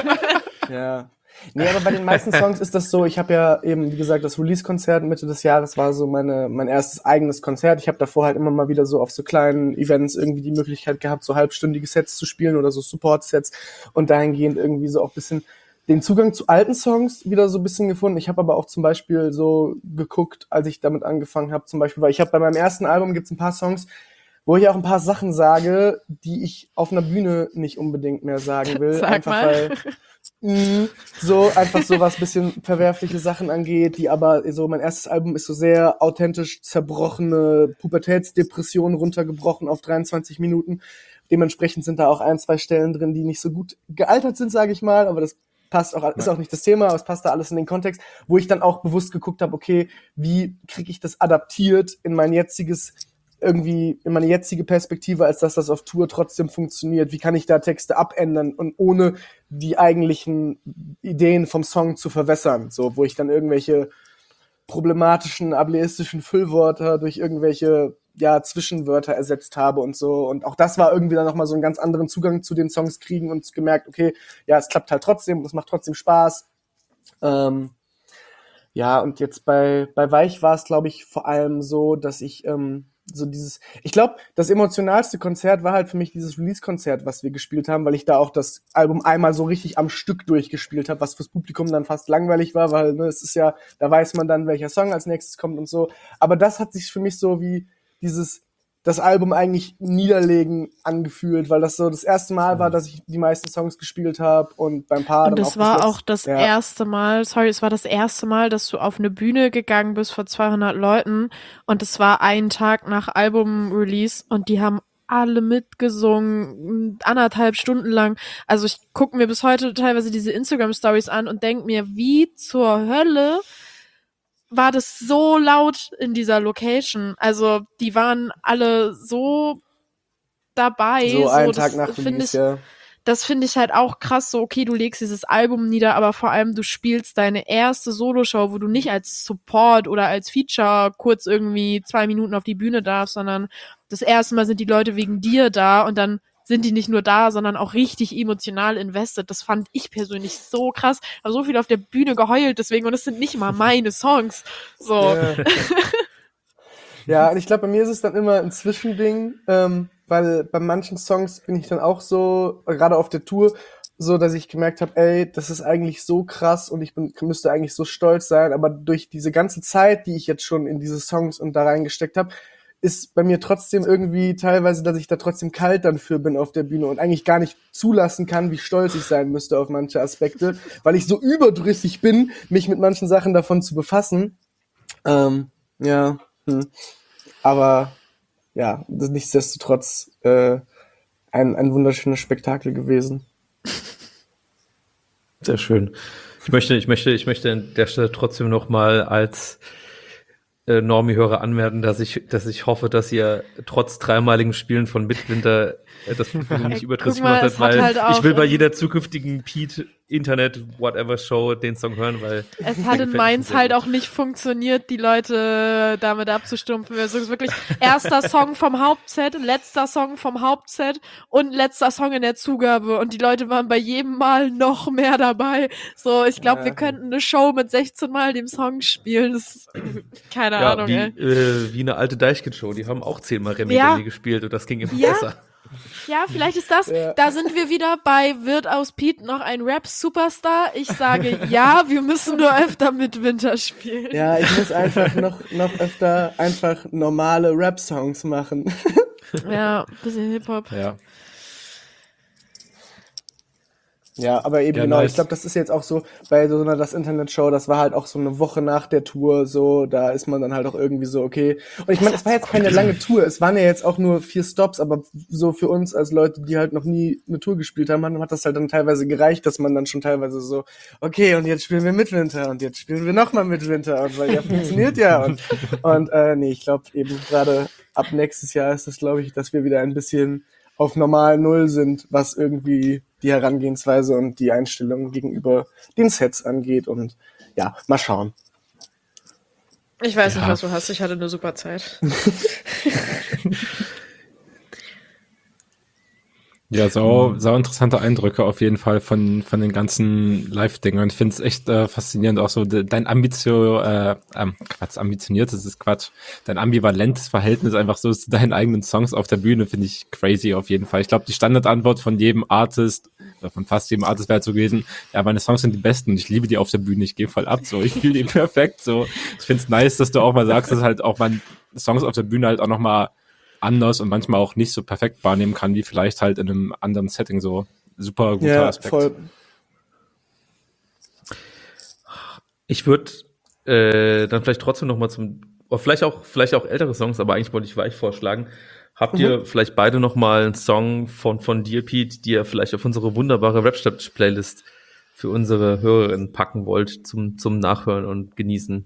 Ja. Nee, aber bei den meisten Songs ist das so, ich habe ja eben, wie gesagt, das Release-Konzert Mitte des Jahres war so meine mein erstes eigenes Konzert. Ich habe davor halt immer mal wieder so auf so kleinen Events irgendwie die Möglichkeit gehabt, so halbstündige Sets zu spielen oder so Support-Sets und dahingehend irgendwie so auch ein bisschen den Zugang zu alten Songs wieder so ein bisschen gefunden. Ich habe aber auch zum Beispiel so geguckt, als ich damit angefangen habe, zum Beispiel, weil ich habe bei meinem ersten Album gibt's ein paar Songs, wo ich auch ein paar Sachen sage, die ich auf einer Bühne nicht unbedingt mehr sagen will. Sag einfach mal. weil mh, so einfach so was bisschen verwerfliche Sachen angeht, die aber so mein erstes Album ist so sehr authentisch zerbrochene Pubertätsdepression runtergebrochen auf dreiundzwanzig Minuten. Dementsprechend sind da auch ein, zwei Stellen drin, die nicht so gut gealtert sind, sage ich mal, aber das passt auch, ist auch nicht das Thema, aber es passt da alles in den Kontext, wo ich dann auch bewusst geguckt habe, okay, wie kriege ich das adaptiert in mein jetziges irgendwie in meine jetzige Perspektive, als dass das auf Tour trotzdem funktioniert. Wie kann ich da Texte abändern und ohne die eigentlichen Ideen vom Song zu verwässern? So, wo ich dann irgendwelche problematischen, ableistischen Füllwörter durch irgendwelche ja, Zwischenwörter ersetzt habe und so. Und auch das war irgendwie dann nochmal so einen ganz anderen Zugang zu den Songs kriegen und gemerkt, okay, ja, es klappt halt trotzdem, es macht trotzdem Spaß. Ähm, ja, und jetzt bei, bei Weich war es, glaube ich, vor allem so, dass ich ähm, so dieses, ich glaube, das emotionalste Konzert war halt für mich dieses Release-Konzert, was wir gespielt haben, weil ich da auch das Album einmal so richtig am Stück durchgespielt habe, was fürs Publikum dann fast langweilig war, weil ne, es ist ja, da weiß man dann, welcher Song als nächstes kommt und so. Aber das hat sich für mich so wie dieses, das Album eigentlich niederlegen angefühlt, weil das so das erste Mal war, dass ich die meisten Songs gespielt habe und beim Paar Und dann das auch war das auch das ja. erste Mal, sorry, es war das erste Mal, dass du auf eine Bühne gegangen bist vor zweihundert Leuten und es war ein Tag nach Album-Release und die haben alle mitgesungen, anderthalb Stunden lang. Also ich gucke mir bis heute teilweise diese Instagram-Stories an und denke mir, wie zur Hölle war das so laut in dieser Location. Also die waren alle so dabei. So einen das Tag nach finde Release, ich, ja. das finde ich halt auch krass, so okay, du legst dieses Album nieder, aber vor allem du spielst deine erste Soloshow, wo du nicht als Support oder als Feature kurz irgendwie zwei Minuten auf die Bühne darfst, sondern das erste Mal sind die Leute wegen dir da und dann sind die nicht nur da, sondern auch richtig emotional invested. Das fand ich persönlich so krass. Ich habe so viel auf der Bühne geheult deswegen und es sind nicht mal meine Songs. So. Ja, ja und ich glaube, bei mir ist es dann immer ein Zwischending, ähm, weil bei manchen Songs bin ich dann auch so, gerade auf der Tour, so, dass ich gemerkt habe, ey, das ist eigentlich so krass und ich bin, müsste eigentlich so stolz sein, aber durch diese ganze Zeit, die ich jetzt schon in diese Songs und da reingesteckt habe, ist bei mir trotzdem irgendwie teilweise, dass ich da trotzdem kalt dann für bin auf der Bühne und eigentlich gar nicht zulassen kann, wie stolz ich sein müsste auf manche Aspekte, weil ich so überdrüssig bin, mich mit manchen Sachen davon zu befassen. Ähm, ja, hm. aber ja, nichtsdestotrotz äh, ein, ein wunderschönes Spektakel gewesen. Sehr schön. Ich möchte, ich möchte, ich möchte an der Stelle trotzdem noch mal als äh, Normie-Hörer anmerken, dass ich, dass ich hoffe, dass ihr trotz dreimaligen Spielen von Midwinter äh, das Publikum nicht überdrüssig Guck mal, gemacht es hat, hat weil halt auch, ich will bei ähm, jeder zukünftigen Pete Internet Whatever Show den Song hören, weil Es der hat in gefällt mir Mainz sehr halt gut. auch nicht funktioniert, die Leute damit abzustumpfen. Also es ist wirklich erster Song vom Hauptset, letzter Song vom Hauptset und letzter Song in der Zugabe. Und die Leute waren bei jedem Mal noch mehr dabei. So, ich glaube, Ja. wir könnten eine Show mit sechzehn Mal dem Song spielen. Das ist, keine Ja, Ahnung, wie, ey. äh, wie eine alte Deichkind-Show. Die haben auch zehnmal Remi Ja. Demi gespielt und das ging immer Ja. besser. Ja, vielleicht ist das, Ja. da sind wir wieder bei, wird aus Pete noch ein Rap-Superstar? Ich sage ja, wir müssen nur öfter mit Winter spielen. Ja, ich muss einfach noch, noch öfter einfach normale Rap-Songs machen. Ja, bisschen Hip-Hop. Ja. Ja, aber eben Ja, genau, nice. ich glaube, das ist jetzt auch so, bei so einer Das Internet-Show, das war halt auch so eine Woche nach der Tour, so, da ist man dann halt auch irgendwie so, okay. Und ich meine, es war jetzt keine lange Tour, es waren ja jetzt auch nur vier Stops, aber so für uns als Leute, die halt noch nie eine Tour gespielt haben, hat das halt dann teilweise gereicht, dass man dann schon teilweise so, okay, und jetzt spielen wir Midwinter und jetzt spielen wir nochmal Midwinter und weil ja, funktioniert ja und, und äh, nee, ich glaube eben gerade ab nächstes Jahr ist es, glaube ich, dass wir wieder ein bisschen auf normal Null sind, was irgendwie die Herangehensweise und die Einstellung gegenüber den Sets angeht. Und ja, mal schauen. Ich weiß Ja. nicht, was du hast. Ich hatte eine super Zeit. Ja, sau, sau interessante Eindrücke auf jeden Fall von, von den ganzen Live-Dingern. Ich finde es echt äh, faszinierend, auch so de, dein Ambitio, äh, ähm, Quatsch, ambitioniert, das ist Quatsch, dein ambivalentes Verhältnis einfach so zu deinen eigenen Songs auf der Bühne, finde ich crazy auf jeden Fall. Ich glaube, die Standardantwort von jedem Artist, oder von fast jedem Artist wäre so gewesen, ja, meine Songs sind die besten und ich liebe die auf der Bühne, ich gehe voll ab, so, ich fühle die perfekt, so. Ich finde es nice, dass du auch mal sagst, dass halt auch man Songs auf der Bühne halt auch nochmal anders und manchmal auch nicht so perfekt wahrnehmen kann, wie vielleicht halt in einem anderen Setting so. Super guter Ja, Aspekt. voll. Ich würde äh, dann vielleicht trotzdem noch mal zum, oder vielleicht auch, vielleicht auch ältere Songs, aber eigentlich wollte ich Weich vorschlagen. Habt ihr vielleicht beide noch mal einen Song von, von dir, Pete, die ihr vielleicht auf unsere wunderbare Rap-Playlist für unsere Hörerinnen packen wollt, zum, zum Nachhören und Genießen?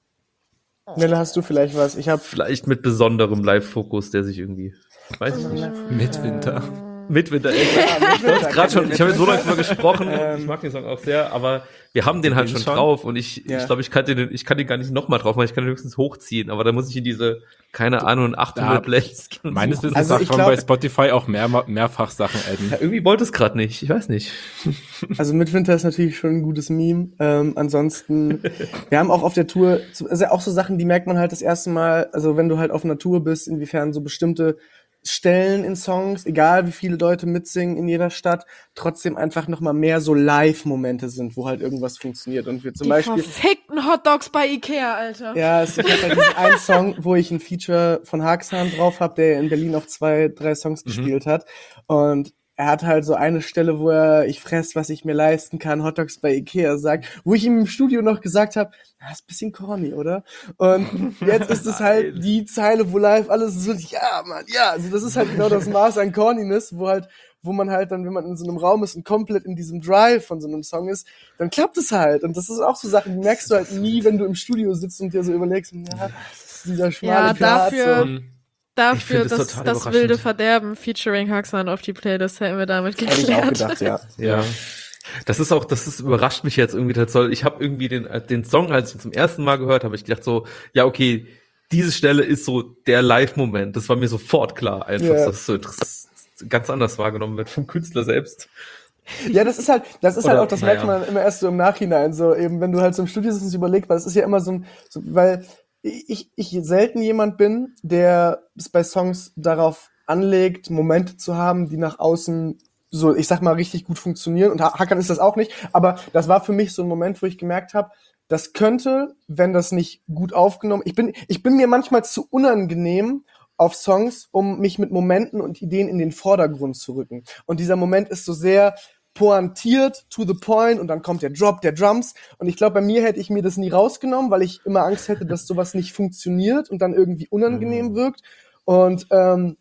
Nelle, hast du vielleicht was? Ich habe Vielleicht mit besonderem Live-Fokus, der sich irgendwie, ich weiß es nicht. Midwinter. Midwinter, ey. Gerade schon, ich habe jetzt so lange drüber gesprochen, ich mag den Song auch sehr, aber wir haben den halt den schon schon? drauf und ich Ja. ich glaube, ich kann den, ich kann den gar nicht nochmal drauf machen, ich kann den höchstens hochziehen, aber da muss ich in diese, keine Ahnung, achthundert Da- Plays gehen. Meines Wissens Also darf ich man glaub- bei Spotify auch mehr, mehrfach Sachen adden. Ja, irgendwie wollte es gerade nicht, ich weiß nicht. Also Midwinter ist natürlich schon ein gutes Meme. Ähm, ansonsten, wir haben auch auf der Tour, also auch so Sachen, die merkt man halt das erste Mal, also wenn du halt auf einer Tour bist, inwiefern so bestimmte Stellen in Songs, egal wie viele Leute mitsingen in jeder Stadt, trotzdem einfach nochmal mehr so Live-Momente sind, wo halt irgendwas funktioniert. Und wir zum Die Beispiel, verfickten Hotdogs bei Ikea, Alter. ja, es, ich habe halt diesen einen Song, wo ich ein Feature von Haxan drauf habe, der in Berlin auch zwei, drei Songs gespielt hat. Und er hat halt so eine Stelle, wo er, ich fress, was ich mir leisten kann, Hotdogs bei Ikea sagt, wo ich ihm im Studio noch gesagt habe, das ist ein bisschen corny, oder? Und jetzt ist es halt die Zeile, wo live alles so, ja, Mann, ja, also das ist halt genau das Maß an Corniness, wo halt, wo man halt dann, wenn man in so einem Raum ist und komplett in diesem Drive von so einem Song ist, dann klappt es halt. Und das ist auch so Sachen, die merkst du halt nie, wenn du im Studio sitzt und dir so überlegst, ja, das ist dieser schmale Ja, Part, dafür- so. Ich Dafür, find das dass total das überraschend. wilde Verderben featuring Haxan auf die Playlist hätten wir damit Hätte ich auch geklärt. gedacht, ja. Ja. Das ist auch, das ist, überrascht mich jetzt irgendwie total. Ich habe irgendwie den, den Song, als ich ihn zum ersten Mal gehört habe, ich gedacht so, ja, okay, diese Stelle ist so der Live-Moment. Das war mir sofort klar, einfach, Ja. dass es so interess- ganz anders wahrgenommen wird vom Künstler selbst. Ja, das ist halt, das ist Oder, halt auch, das merkt naja. man immer erst so im Nachhinein, so eben, wenn du halt so im Studio sitzt und überlegst, weil es ist ja immer so ein, so, weil ich, ich selten jemand bin, der es bei Songs darauf anlegt, Momente zu haben, die nach außen so, ich sag mal, richtig gut funktionieren. Und Ha- Hakan ist das auch nicht, aber das war für mich so ein Moment, wo ich gemerkt habe, das könnte, wenn das nicht gut aufgenommen, ich bin, ich bin mir manchmal zu unangenehm auf Songs, um mich mit Momenten und Ideen in den Vordergrund zu rücken. Und dieser Moment ist so sehr pointiert, to the point, und dann kommt der Drop der Drums. Und ich glaube, bei mir hätte ich mir das nie rausgenommen, weil ich immer Angst hätte, dass sowas nicht funktioniert und dann irgendwie unangenehm wirkt. Und ähm,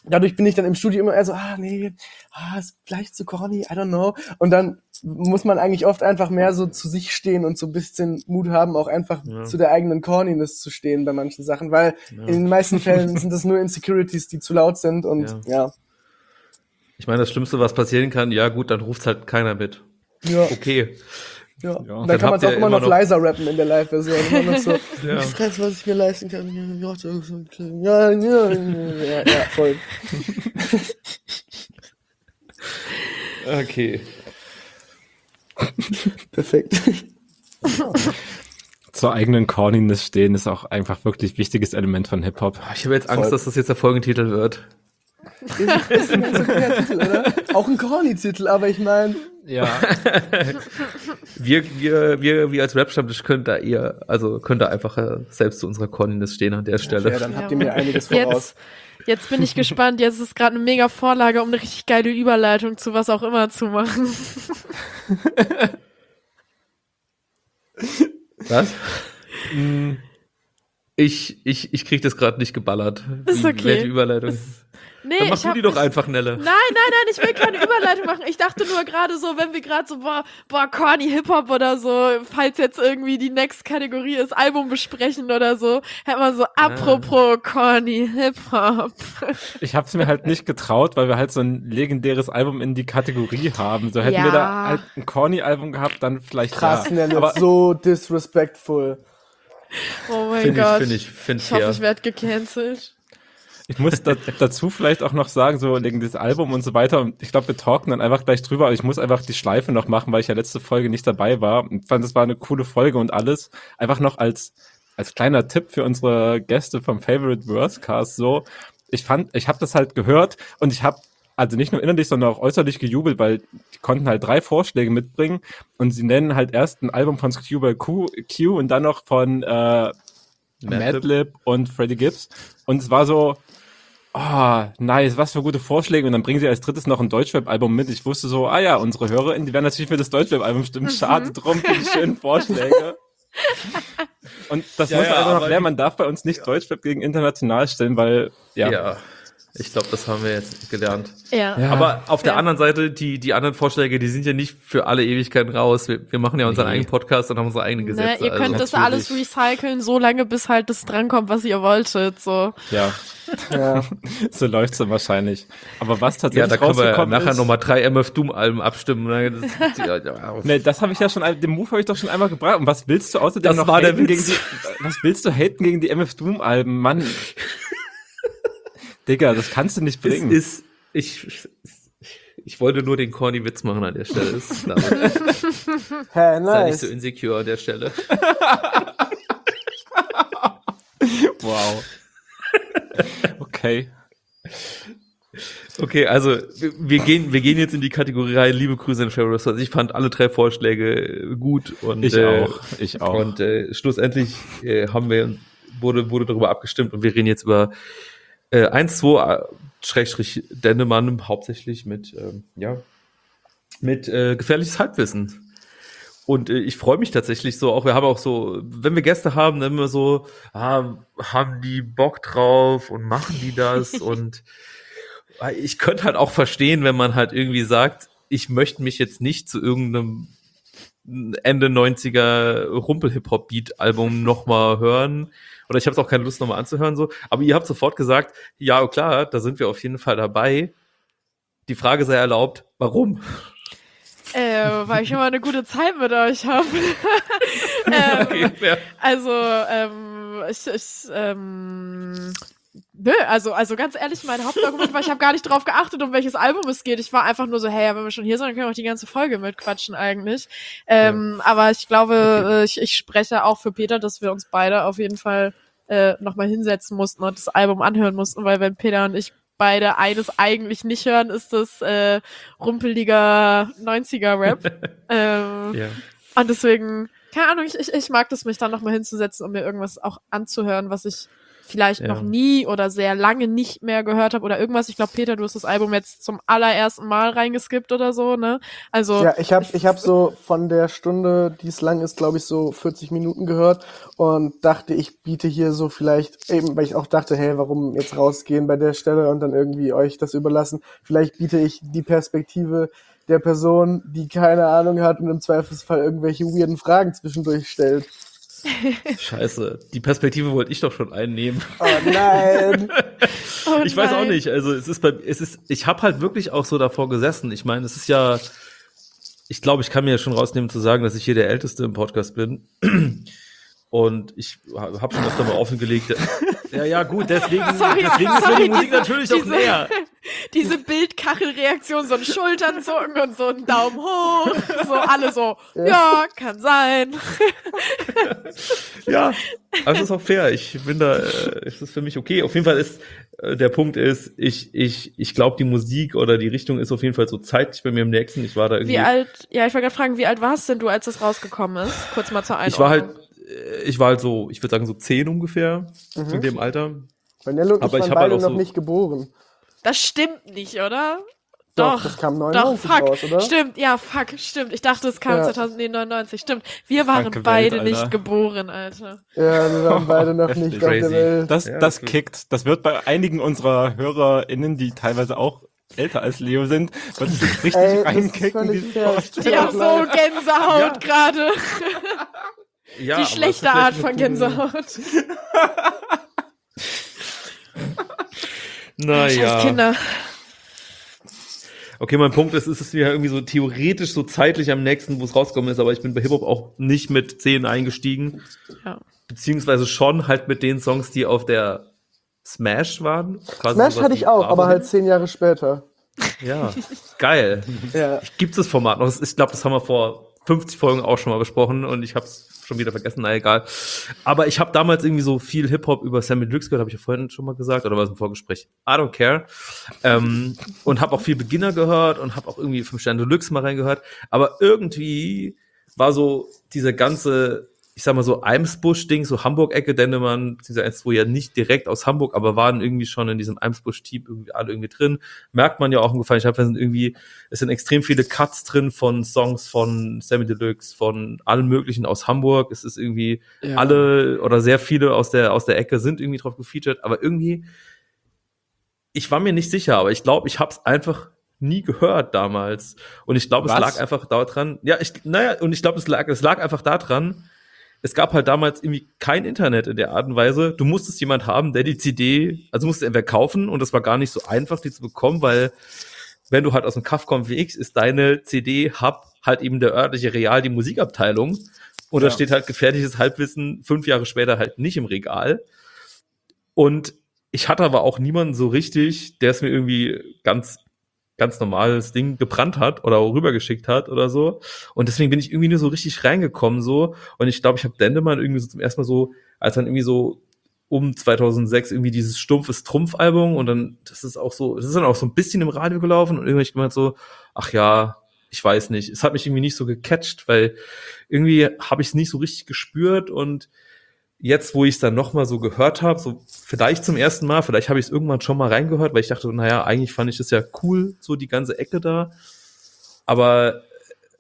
dadurch bin ich dann im Studio immer eher so, ah, nee, ah, ist vielleicht zu corny, I don't know. Und dann muss man eigentlich oft einfach mehr so zu sich stehen und so ein bisschen Mut haben, auch einfach Ja. zu der eigenen Corniness zu stehen bei manchen Sachen, weil Ja. in den meisten Fällen sind das nur Insecurities, die zu laut sind und ja. Ich meine, das Schlimmste, was passieren kann, ja gut, dann ruft halt keiner mit. Ja, Okay. ja. Ja. Und Dann dann kann man habt es auch ihr immer immer noch noch- leiser rappen in der Live-Version. Immer noch so, Ja. ich fress, was ich mir leisten kann. Ja, ja, ja, ja, ja voll. Okay. Perfekt. Zur eigenen Corniness stehen ist auch einfach wirklich wichtiges Element von Hip-Hop. Ich habe jetzt Angst, Voll. dass das jetzt der Folgentitel wird. Ist, ist ein ganz okayer Titel, oder? Auch ein corny-Titel, aber ich meine, Ja. Wir, wir, wir, wir als Rap-Stammtisch könnt da eher, also könnt da einfach äh, selbst zu unserer Corniness stehen an der Stelle. ja, dann Ja. habt ihr mir einiges voraus. Jetzt, jetzt bin ich gespannt. Jetzt ist gerade eine mega Vorlage, um eine richtig geile Überleitung zu was auch immer zu machen. Was? Ich, ich, ich krieg das gerade nicht geballert. Ist Wie- okay. Welche Überleitung? Nee, Dann mach ich du hab die doch mich- einfach, Nelle. Nein, nein, nein, ich will keine Überleitung machen. Ich dachte nur gerade so, wenn wir gerade so, boah, boah, corny Hip-Hop oder so, falls jetzt irgendwie die next Kategorie ist, Album besprechen oder so, hätte man so, apropos corny Hip-Hop. Ich habe es mir halt nicht getraut, weil wir halt so ein legendäres Album in die Kategorie haben. So hätten Ja. wir da halt ein Corny-Album gehabt, dann vielleicht Krass, ja. Nelle, Aber so disrespectful. Oh mein Finde ich, Gott. finde ich, finde Ich hoffe, fair. ich werde gecancelt. ich muss da, dazu vielleicht auch noch sagen, so wegen des Album und so weiter. Und ich glaube, wir talken dann einfach gleich drüber. Aber ich muss einfach die Schleife noch machen, weil ich ja letzte Folge nicht dabei war. Und fand, es war eine coole Folge und alles. Einfach noch als als kleiner Tipp für unsere Gäste vom Favorite Worst Cast so. Ich fand, ich habe das halt gehört und ich habe also nicht nur innerlich, sondern auch äußerlich gejubelt, weil die konnten halt drei Vorschläge mitbringen und sie nennen halt erst ein Album von Scuba Q, Q und dann noch von äh, Madlib und Freddie Gibbs. Und es war so, oh, nice, was für gute Vorschläge. Und dann bringen sie als drittes noch ein Deutschrap-Album mit. Ich wusste so, ah ja, unsere HörerInnen, die werden natürlich für das Deutschrap-Album stimmen. Schade drum für die schönen Vorschläge. Und das Ja, muss man ja, einfach noch aber lernen. die- Man darf bei uns nicht Deutschrap gegen international stellen, weil, ja. Ja. Ich glaube, das haben wir jetzt gelernt. Ja. Ja. Aber auf der Ja. anderen Seite, die, die anderen Vorschläge, die sind ja nicht für alle Ewigkeiten raus. Wir, wir machen ja unseren Nee. eigenen Podcast und haben unsere eigenen Ne, Gesetze. ihr könnt also. das natürlich. alles recyceln, so lange bis halt das drankommt, was ihr wolltet. So. Ja, Ja. so läuft's dann wahrscheinlich. Aber was Ja, tatsächlich da können wir rausgekommen nachher ist, nochmal drei M F Doom-Alben abstimmen. Ne? Das, ja, ja. Nee, das habe ich ja schon, den Move habe ich doch schon einmal gebracht. Und was willst du außerdem Das noch war der haten gegen Witz. die, was willst du haten gegen die M F Doom Alben? Mann. Digga, das kannst du nicht Es bringen. ist, ich, ich wollte nur den corny Witz machen an der Stelle. Ist, da, Hä, sei nicht nice. so insecure an der Stelle. Wow. Okay. Okay, also wir, wir gehen, wir gehen jetzt in die Kategorie rein. Liebe Grüße an Ferris. Also ich fand alle drei Vorschläge gut und Ich äh, auch. Ich auch. Und äh, schlussendlich äh, haben wir wurde wurde darüber abgestimmt und wir reden jetzt über äh, eins, zwei äh, Schrägstrich Dennemann hauptsächlich mit ähm, ja mit äh, gefährliches Halbwissen. Und äh, ich freue mich tatsächlich so, auch wir haben auch so, wenn wir Gäste haben, dann immer so, ah, haben die Bock drauf und machen die das und äh, ich könnte halt auch verstehen, wenn man halt irgendwie sagt, ich möchte mich jetzt nicht zu irgendeinem Ende neunziger Rumpel-Hip-Hop-Beat-Album nochmal hören oder ich habe auch keine Lust nochmal anzuhören so, aber ihr habt sofort gesagt, ja klar, da sind wir auf jeden Fall dabei. Die Frage sei erlaubt, warum? Äh, weil ich immer eine gute Zeit mit euch habe. ähm, Okay, ja. Also, ähm, ich, ich ähm, nö, also, also ganz ehrlich, mein Hauptargument war, ich habe gar nicht drauf geachtet, um welches Album es geht. Ich war einfach nur so, hey, ja, wenn wir schon hier sind, dann können wir auch die ganze Folge mitquatschen eigentlich. Ähm, aber ich glaube, äh, ich, ich spreche auch für Peter, dass wir uns beide auf jeden Fall äh, nochmal hinsetzen mussten und das Album anhören mussten, weil wenn Peter und ich beide eines eigentlich nicht hören, ist das äh, rumpeliger neunziger-Rap. ähm, Ja. Und deswegen, keine Ahnung, ich, ich, ich mag das, mich dann nochmal hinzusetzen, um mir irgendwas auch anzuhören, was ich vielleicht Ja. noch nie oder sehr lange nicht mehr gehört habe oder irgendwas. Ich glaube, Peter, du hast das Album jetzt zum allerersten Mal reingeskippt oder so, ne? Also Ja, ich habe ich hab so von der Stunde, die es lang ist, glaube ich, so vierzig Minuten gehört und dachte, ich biete hier so vielleicht, eben weil ich auch dachte, hey, warum jetzt rausgehen bei der Stelle und dann irgendwie euch das überlassen, vielleicht biete ich die Perspektive der Person, die keine Ahnung hat und im Zweifelsfall irgendwelche weirden Fragen zwischendurch stellt. Scheiße, die Perspektive wollte ich doch schon einnehmen. Oh nein! oh Ich weiß auch nein. nicht, also es ist bei, es ist, ich habe halt wirklich auch so davor gesessen. Ich meine, es ist ja, ich glaube, ich kann mir ja schon rausnehmen zu sagen, dass ich hier der Älteste im Podcast bin. Und ich habe schon öfter mal offengelegt. Ja, ja, gut, deswegen, Sorry, deswegen ist mir sorry, die Musik diese- natürlich auch diese- näher. Diese Bildkachelreaktion, so ein Schulternzucken und so ein Daumen hoch, so alle so, ja, kann sein. Ja, also es ist auch fair. Ich bin da, äh, es ist für mich okay. Auf jeden Fall ist, äh, der Punkt ist, ich, ich, ich glaube, die Musik oder die Richtung ist auf jeden Fall so zeitlich bei mir im nächsten. Ich war da irgendwie. Wie alt, ja, ich wollte gerade fragen, wie alt warst denn du, als das rausgekommen ist? Kurz mal zur Einordnung. Ich war halt, äh, ich war halt so, ich würde sagen so zehn ungefähr in dem Alter. Weil Nello und Aber ich ich waren hab halt beide auch noch so- nicht geboren. Das stimmt nicht, oder? Doch, Doch, das kam Doch, neunundneunzig fuck, raus, oder? stimmt, ja, fuck, stimmt. Ich dachte, es kam Ja. zweitausendneunundneunzig, stimmt. Wir waren Kranke Welt, beide Alter. nicht geboren, Alter. Ja, wir waren beide noch Heftig. nicht auf der Crazy. Welt. Das, Ja, das das- kickt. Das wird bei einigen unserer HörerInnen, die teilweise auch älter als Leo sind, wird es jetzt richtig Ey, das ist reinkicken, völlig diese fair. Vorstellung. Die haben so Gänsehaut Ja. gerade. Ja, Die aber schlechte es ist Art vielleicht von eine coole- Gänsehaut. Naja. Scheiß Kinder. Okay, mein Punkt ist, es ist ja irgendwie so theoretisch so zeitlich am nächsten, wo es rausgekommen ist, aber ich bin bei Hip-Hop auch nicht mit zehn eingestiegen. Ja. Beziehungsweise schon halt mit den Songs, die auf der Smash waren. Quasi Smash sowas hatte wie ich auch, Bravo. aber halt zehn Jahre später. Ja, geil. Ja. Gibt es das Format noch? Ich glaube, das haben wir vor fünfzig Folgen auch schon mal besprochen und ich habe es schon wieder vergessen, na egal. Aber ich habe damals irgendwie so viel Hip-Hop über Sammy Deluxe gehört, habe ich ja vorhin schon mal gesagt, oder war es im Vorgespräch? I don't care. Ähm, und habe auch viel Beginner gehört und habe auch irgendwie fünf Sterne Deluxe mal reingehört. Aber irgendwie war so diese ganze, ich sag mal so Eimsbusch-Ding, so Hamburg-Ecke, Dendemann, dieser eins, wo ja nicht direkt aus Hamburg, aber waren irgendwie schon in diesem Eimsbusch-Team irgendwie alle irgendwie drin. Merkt man ja auch ungefähr. Ich habe, da sind irgendwie, es sind extrem viele Cuts drin von Songs von Sammy Deluxe, von allen möglichen aus Hamburg. Es ist irgendwie Ja. alle oder sehr viele aus der, aus der Ecke sind irgendwie drauf gefeatured, aber irgendwie, ich war mir nicht sicher, aber ich glaube, ich habe es einfach nie gehört damals. Und ich glaube, es Was? lag einfach daran, ja, ich, naja, und ich glaube, es lag, es lag einfach daran, es gab halt damals irgendwie kein Internet in der Art und Weise. Du musstest jemand haben, der die C D, also musstest du entweder kaufen und das war gar nicht so einfach, die zu bekommen, weil wenn du halt aus dem Kaff kommst wie ich, ist deine C D-Hub halt eben der örtliche Real, die Musikabteilung. Und da Ja. steht halt gefährliches Halbwissen fünf Jahre später halt nicht im Regal. Und ich hatte aber auch niemanden so richtig, der es mir irgendwie ganz ganz normales Ding gebrannt hat oder rübergeschickt hat oder so. Und deswegen bin ich irgendwie nur so richtig reingekommen so. Und ich glaube, ich habe Dendemann irgendwie so zum ersten Mal so, als dann irgendwie so um zweitausendsechs irgendwie dieses stumpfes Trumpf-Album und dann, das ist auch so, das ist dann auch so ein bisschen im Radio gelaufen und irgendwie hab ich gemeint so, ach ja, ich weiß nicht. Es hat mich irgendwie nicht so gecatcht, weil irgendwie habe ich es nicht so richtig gespürt und jetzt, wo ich es dann nochmal so gehört habe, so vielleicht zum ersten Mal, vielleicht habe ich es irgendwann schon mal reingehört, weil ich dachte, naja, eigentlich fand ich das ja cool, so die ganze Ecke da. Aber äh,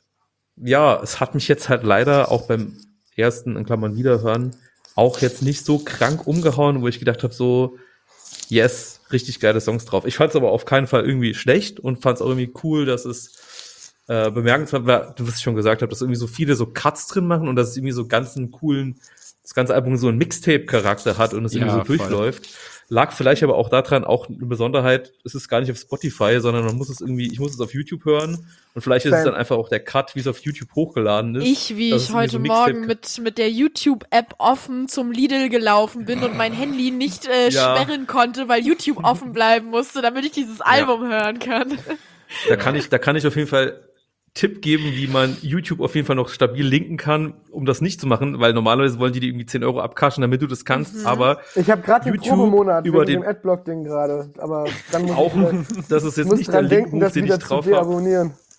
ja, es hat mich jetzt halt leider auch beim ersten, in Klammern Wiederhören, auch jetzt nicht so krank umgehauen, wo ich gedacht habe, so, yes, richtig geile Songs drauf. Ich fand es aber auf keinen Fall irgendwie schlecht und fand es auch irgendwie cool, dass es äh, bemerkenswert war, du, was ich schon gesagt habe, dass irgendwie so viele so Cuts drin machen und dass es irgendwie so ganzen coolen, das ganze Album so einen Mixtape-Charakter hat und es Ja, irgendwie so voll. durchläuft. Lag vielleicht aber auch daran, auch eine Besonderheit, es ist gar nicht auf Spotify, sondern man muss es irgendwie, ich muss es auf YouTube hören und vielleicht ist es Same. dann einfach auch der Cut, wie es auf YouTube hochgeladen ist. Ich, wie Das ich ist irgendwie heute so ein Morgen Mixtape- mit, mit der YouTube-App offen zum Lidl gelaufen bin und mein Handy nicht äh, Ja. sperren konnte, weil YouTube offen bleiben musste, damit ich dieses Album hören kann. Da kann ich, da kann ich auf jeden Fall Tipp geben, wie man YouTube auf jeden Fall noch stabil linken kann, um das nicht zu machen, weil normalerweise wollen die dir irgendwie zehn Euro abkaschen, damit du das kannst, Mhm. aber Ich habe gerade den YouTube Probemonat über wegen den- dem Adblock-Ding gerade, aber dann muss auch, ich, wieder, das ist jetzt muss nicht der dran Link, denken, Move, das den wieder ich zu drauf habe. deabonnieren.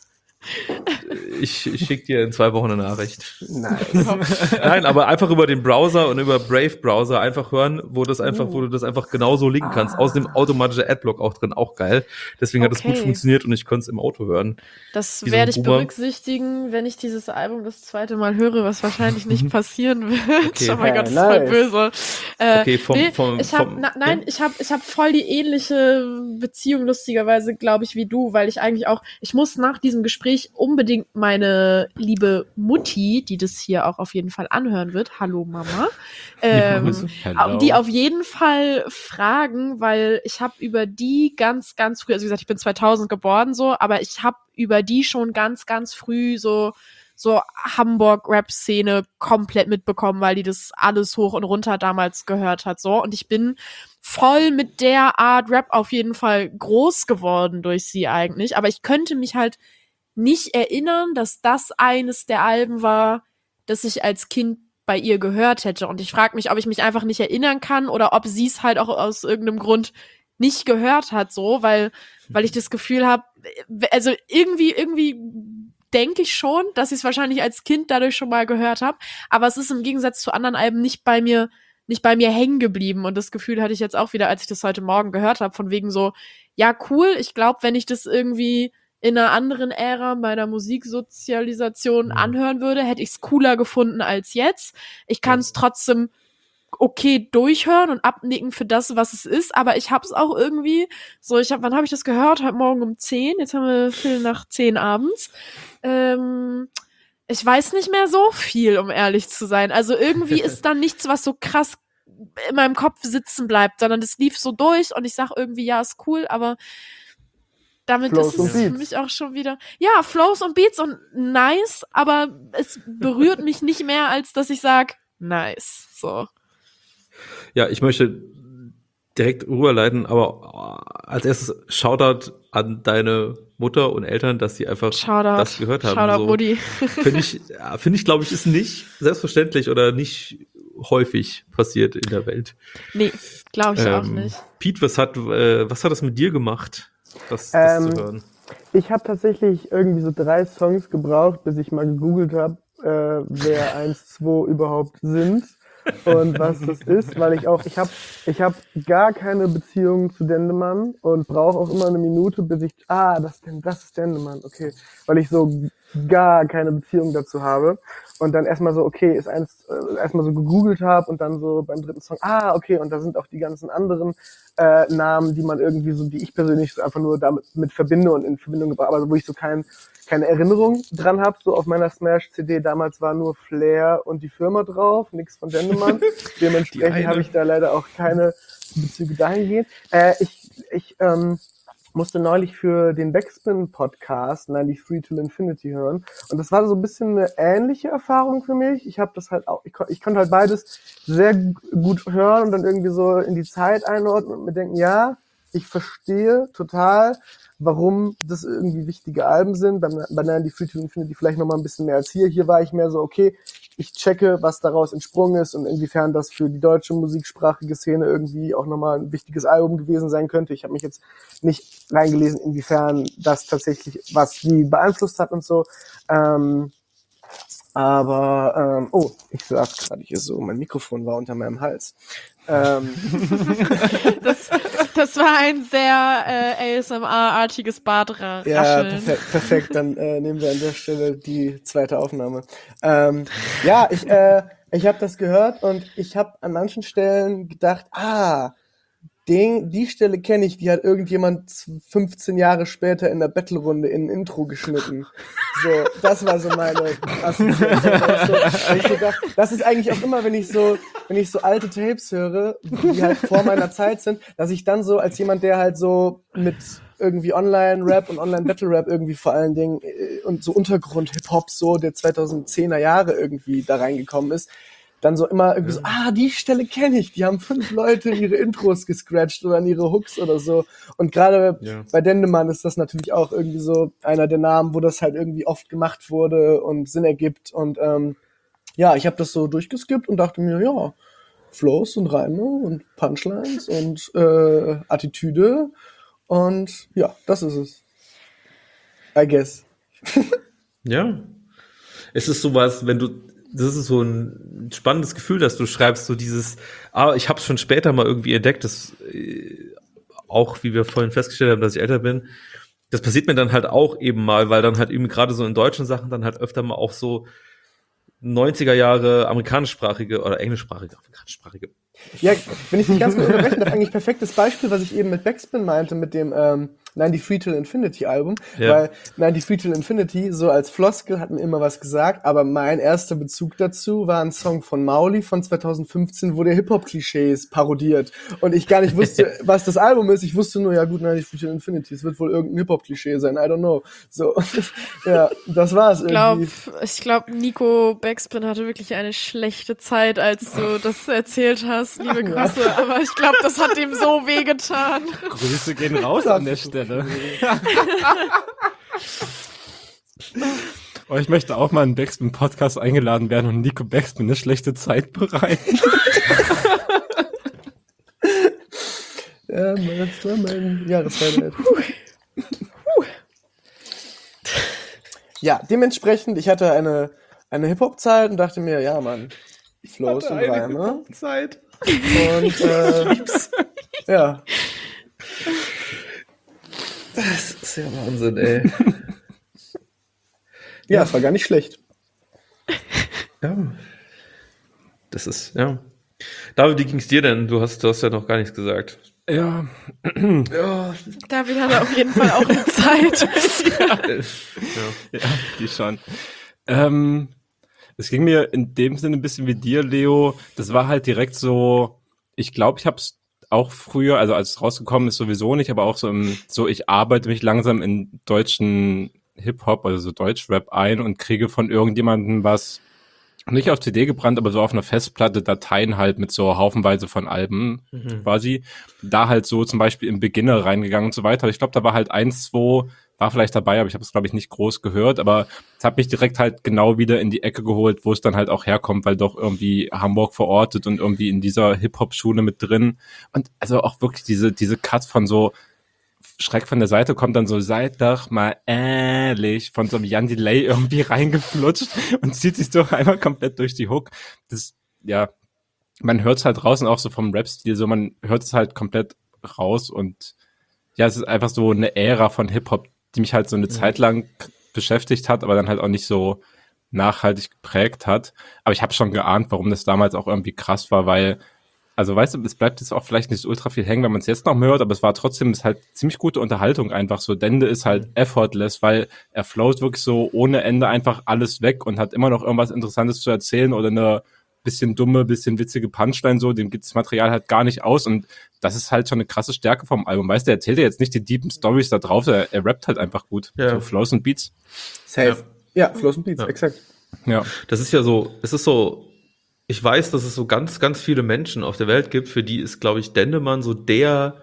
Ich, ich schicke dir in zwei Wochen eine Nachricht. Nice. Nein, aber einfach über den Browser und über Brave Browser einfach hören, wo das einfach, wo du das einfach genauso linken kannst. Außerdem automatischer Adblock auch drin, auch geil. Deswegen hat das gut Okay. funktioniert und ich konnte es im Auto hören. Das Wie so ein werde ich Boomer. berücksichtigen, wenn ich dieses Album das zweite Mal höre, was wahrscheinlich nicht passieren wird. Okay. Oh mein Ja, Gott, das ist voll nice. böse. Äh, Okay, vom- nee, vom- ich hab, vom- na, nein, ja? ich habe ich hab voll die ähnliche Beziehung, lustigerweise, glaube ich, wie du, weil ich eigentlich auch, ich muss nach diesem Gespräch unbedingt meine liebe Mutti, die das hier auch auf jeden Fall anhören wird, hallo Mama, ähm, Hello. die auf jeden Fall fragen, weil ich habe über die ganz, ganz früh, also wie gesagt, ich bin zweitausend geboren so, aber ich habe über die schon ganz, ganz früh so so Hamburg-Rap-Szene komplett mitbekommen, weil die das alles hoch und runter damals gehört hat, so. Und ich bin voll mit der Art Rap auf jeden Fall groß geworden durch sie eigentlich. Aber ich könnte mich halt nicht erinnern, dass das eines der Alben war, das ich als Kind bei ihr gehört hätte. Und ich frage mich, ob ich mich einfach nicht erinnern kann oder ob sie es halt auch aus irgendeinem Grund nicht gehört hat, so, weil, weil ich das Gefühl habe, also irgendwie, irgendwie denke ich schon, dass ich es wahrscheinlich als Kind dadurch schon mal gehört habe, aber es ist im Gegensatz zu anderen Alben nicht bei mir, nicht bei mir hängen geblieben und das Gefühl hatte ich jetzt auch wieder, als ich das heute Morgen gehört habe, von wegen so, ja cool, ich glaube, wenn ich das irgendwie in einer anderen Ära meiner Musiksozialisation Mhm. anhören würde, hätte ich es cooler gefunden als jetzt. Ich kann es trotzdem okay durchhören und abnicken für das, was es ist, aber ich hab's auch irgendwie so, ich hab, wann habe ich das gehört? Heute Morgen um zehn, jetzt haben wir Viertel nach zehn abends. Ähm, ich weiß nicht mehr so viel, um ehrlich zu sein. Also irgendwie ist dann nichts, was so krass in meinem Kopf sitzen bleibt, sondern das lief so durch und ich sag irgendwie, ja, ist cool, aber damit Flows ist und es für Beats. mich auch schon wieder, ja, Flows und Beats und nice, aber es berührt mich nicht mehr, als dass ich sag, nice, so. Ja, ich möchte direkt rüberleiten, aber als erstes Shoutout an deine Mutter und Eltern, dass sie einfach Shoutout, das gehört haben. Shoutout so. Mutti. Finde ich, ja, finde ich, glaube ich, ist nicht selbstverständlich oder nicht häufig passiert in der Welt. Nee, glaube ich auch Ähm, nicht. Pete, was hat, äh, was hat das mit dir gemacht, das, das Ähm, zu hören? Ich habe tatsächlich irgendwie so drei Songs gebraucht, bis ich mal gegoogelt habe, äh, wer eins, zwei überhaupt sind und was das ist, weil ich auch, ich habe ich hab gar keine Beziehung zu Dendemann und brauche auch immer eine Minute, bis ich, ah, das, denn, das ist Dendemann, okay, weil ich so gar keine Beziehung dazu habe und dann erstmal so, okay, ist eins, äh, erstmal so gegoogelt habe und dann so beim dritten Song, ah, okay, und da sind auch die ganzen anderen äh, Namen, die man irgendwie so, die ich persönlich so einfach nur damit mit verbinde und in Verbindung gebracht, aber wo ich so kein, keine Erinnerung dran habe, so auf meiner Smash-C D damals war nur Flair und die Firma drauf, nichts von Dendemann. Die Dementsprechend eine. habe ich da leider auch keine Bezüge dahingehend. Äh, ich ich ähm, musste neulich für den Backspin-Podcast neunundneunzig Till Infinity hören und das war so ein bisschen eine ähnliche Erfahrung für mich. Ich habe das halt auch, ich, kon- ich konnte halt beides sehr g- gut hören und dann irgendwie so in die Zeit einordnen und mir denken, ja, ich verstehe total, warum das irgendwie wichtige Alben sind. Bei, bei neunundneunzig Till Infinity vielleicht nochmal ein bisschen mehr als hier. Hier war ich mehr so, okay, ich checke, was daraus entsprungen ist und inwiefern das für die deutsche musiksprachige Szene irgendwie auch nochmal ein wichtiges Album gewesen sein könnte. Ich habe mich jetzt nicht reingelesen, inwiefern das tatsächlich was die beeinflusst hat und so. Ähm, aber, ähm, oh, ich saß gerade hier so, mein Mikrofon war unter meinem Hals. Ähm, Das, das war ein sehr äh, A S M R-artiges Badrascheln. Ja, perfekt, perfekt. Dann äh, nehmen wir an der Stelle die zweite Aufnahme. Ähm, ja, ich, äh, ich habe das gehört und ich habe an manchen Stellen gedacht, ah, den, die Stelle kenne ich, die hat irgendjemand fünfzehn Jahre später in der Battle-Runde in ein Intro geschnitten. So, das war so meine Assoziation. So, weil ich so dachte, das ist eigentlich auch immer, wenn ich so, wenn ich so alte Tapes höre, die halt vor meiner Zeit sind, dass ich dann so als jemand, der halt so mit irgendwie Online-Rap und Online-Battle-Rap irgendwie vor allen Dingen äh, und so Untergrund-Hip-Hop so der zweitausendzehner Jahre irgendwie da reingekommen ist, dann so immer irgendwie so, ah, die Stelle kenne ich, die haben fünf Leute ihre Intros gescratcht oder an ihre Hooks oder so. Und gerade Ja. bei Dendemann ist das natürlich auch irgendwie so einer der Namen, wo das halt irgendwie oft gemacht wurde und Sinn ergibt. Und ähm, ja, ich habe das so durchgeskippt und dachte mir, ja, Flows und Reime und Punchlines und äh, Attitüde und ja, das ist es. I guess. Ja. Es ist sowas, wenn du, das ist so ein spannendes Gefühl, dass du schreibst, so dieses, ah, ich habe es schon später mal irgendwie entdeckt, das äh, auch, wie wir vorhin festgestellt haben, dass ich älter bin. Das passiert mir dann halt auch eben mal, weil dann halt eben gerade so in deutschen Sachen dann halt öfter mal auch so neunziger Jahre amerikanischsprachige oder englischsprachige, amerikanischsprachige. Ja, wenn ich dich ganz kurz unterbrechen darf, eigentlich perfektes Beispiel, was ich eben mit Backspin meinte, mit dem ähm, neunundneunzig Till Infinity Album, Ja. weil neunundneunzig Till Infinity so als Floskel hat mir immer was gesagt, aber mein erster Bezug dazu war ein Song von Mauli von zweitausendfünfzehn, wo der Hip-Hop-Klischees parodiert und ich gar nicht wusste, was das Album ist. Ich wusste nur, ja gut, neunundneunzig Till Infinity, es wird wohl irgendein Hip-Hop-Klischee sein, I don't know. So, ja, das war's Ich glaube, irgendwie. ich glaub, Nico Backspin hatte wirklich eine schlechte Zeit, als du das erzählt hast. Liebe Grüße, aber ich glaube, das hat ihm so wehgetan. Grüße gehen raus an der Stelle. Oh, ich möchte auch mal in Backspin-Podcast eingeladen werden und Nico Backspin eine schlechte Zeit bereiten. Ja, das war mein Jahreshighlight. Ja, dementsprechend, ich hatte eine, eine Hip-Hop-Zeit und dachte mir, ja, Mann, Flows und Reime. Zeit. Und, äh, ja. Das ist ja Wahnsinn, ey. Ja, es war gar nicht schlecht. Ja. Das ist, ja. David, wie ging's dir denn? Du hast, du hast ja noch gar nichts gesagt. Ja, Ja. David hatte auf jeden Fall auch eine Zeit. ja. ja, die schon. Ähm, es ging mir in dem Sinne ein bisschen wie dir, Leo. Das war halt direkt so, ich glaube, ich habe es auch früher, also als es rausgekommen ist sowieso nicht, aber auch so im, so ich arbeite mich langsam in deutschen Hip-Hop, also so Deutsch-Rap ein und kriege von irgendjemandem was, nicht auf C D gebrannt, aber so auf einer Festplatte Dateien halt mit so haufenweise von Alben Mhm. quasi. Da halt so zum Beispiel im Beginner reingegangen und so weiter. Ich glaube, da war halt eins, zwei, war vielleicht dabei, aber ich habe es, glaube ich, nicht groß gehört. Aber es hat mich direkt halt genau wieder in die Ecke geholt, wo es dann halt auch herkommt, weil doch irgendwie Hamburg verortet und irgendwie in dieser Hip-Hop-Schule mit drin. Und also auch wirklich diese, diese Cuts von so Schreck von der Seite kommt dann so, seid doch mal ehrlich, von so einem Jan Delay irgendwie reingeflutscht und zieht sich so einmal komplett durch die Hook. Das, ja, man hört es halt raus und auch so vom Rap-Stil, so man hört es halt komplett raus und ja, es ist einfach so eine Ära von Hip-Hop, die mich halt so eine Mhm. Zeit lang beschäftigt hat, aber dann halt auch nicht so nachhaltig geprägt hat. Aber ich habe schon geahnt, warum das damals auch irgendwie krass war, weil also weißt du, es bleibt jetzt auch vielleicht nicht so ultra viel hängen, wenn man es jetzt noch mehr hört, aber es war trotzdem, es ist halt ziemlich gute Unterhaltung einfach so. Dende ist halt effortless, weil er float wirklich so ohne Ende einfach alles weg und hat immer noch irgendwas Interessantes zu erzählen oder eine bisschen dumme, bisschen witzige Punchline so, dem gibt das Material halt gar nicht aus und das ist halt schon eine krasse Stärke vom Album. Weißt du, er erzählt ja jetzt nicht die deepen Stories da drauf, er, er rappt halt einfach gut. Ja. So Flows und Beats. Safe. Ja, Flows und Beats, Ja. exakt. Ja. Das ist ja so, es ist so, ich weiß, dass es so ganz, ganz viele Menschen auf der Welt gibt, für die ist, glaube ich, Dendemann so der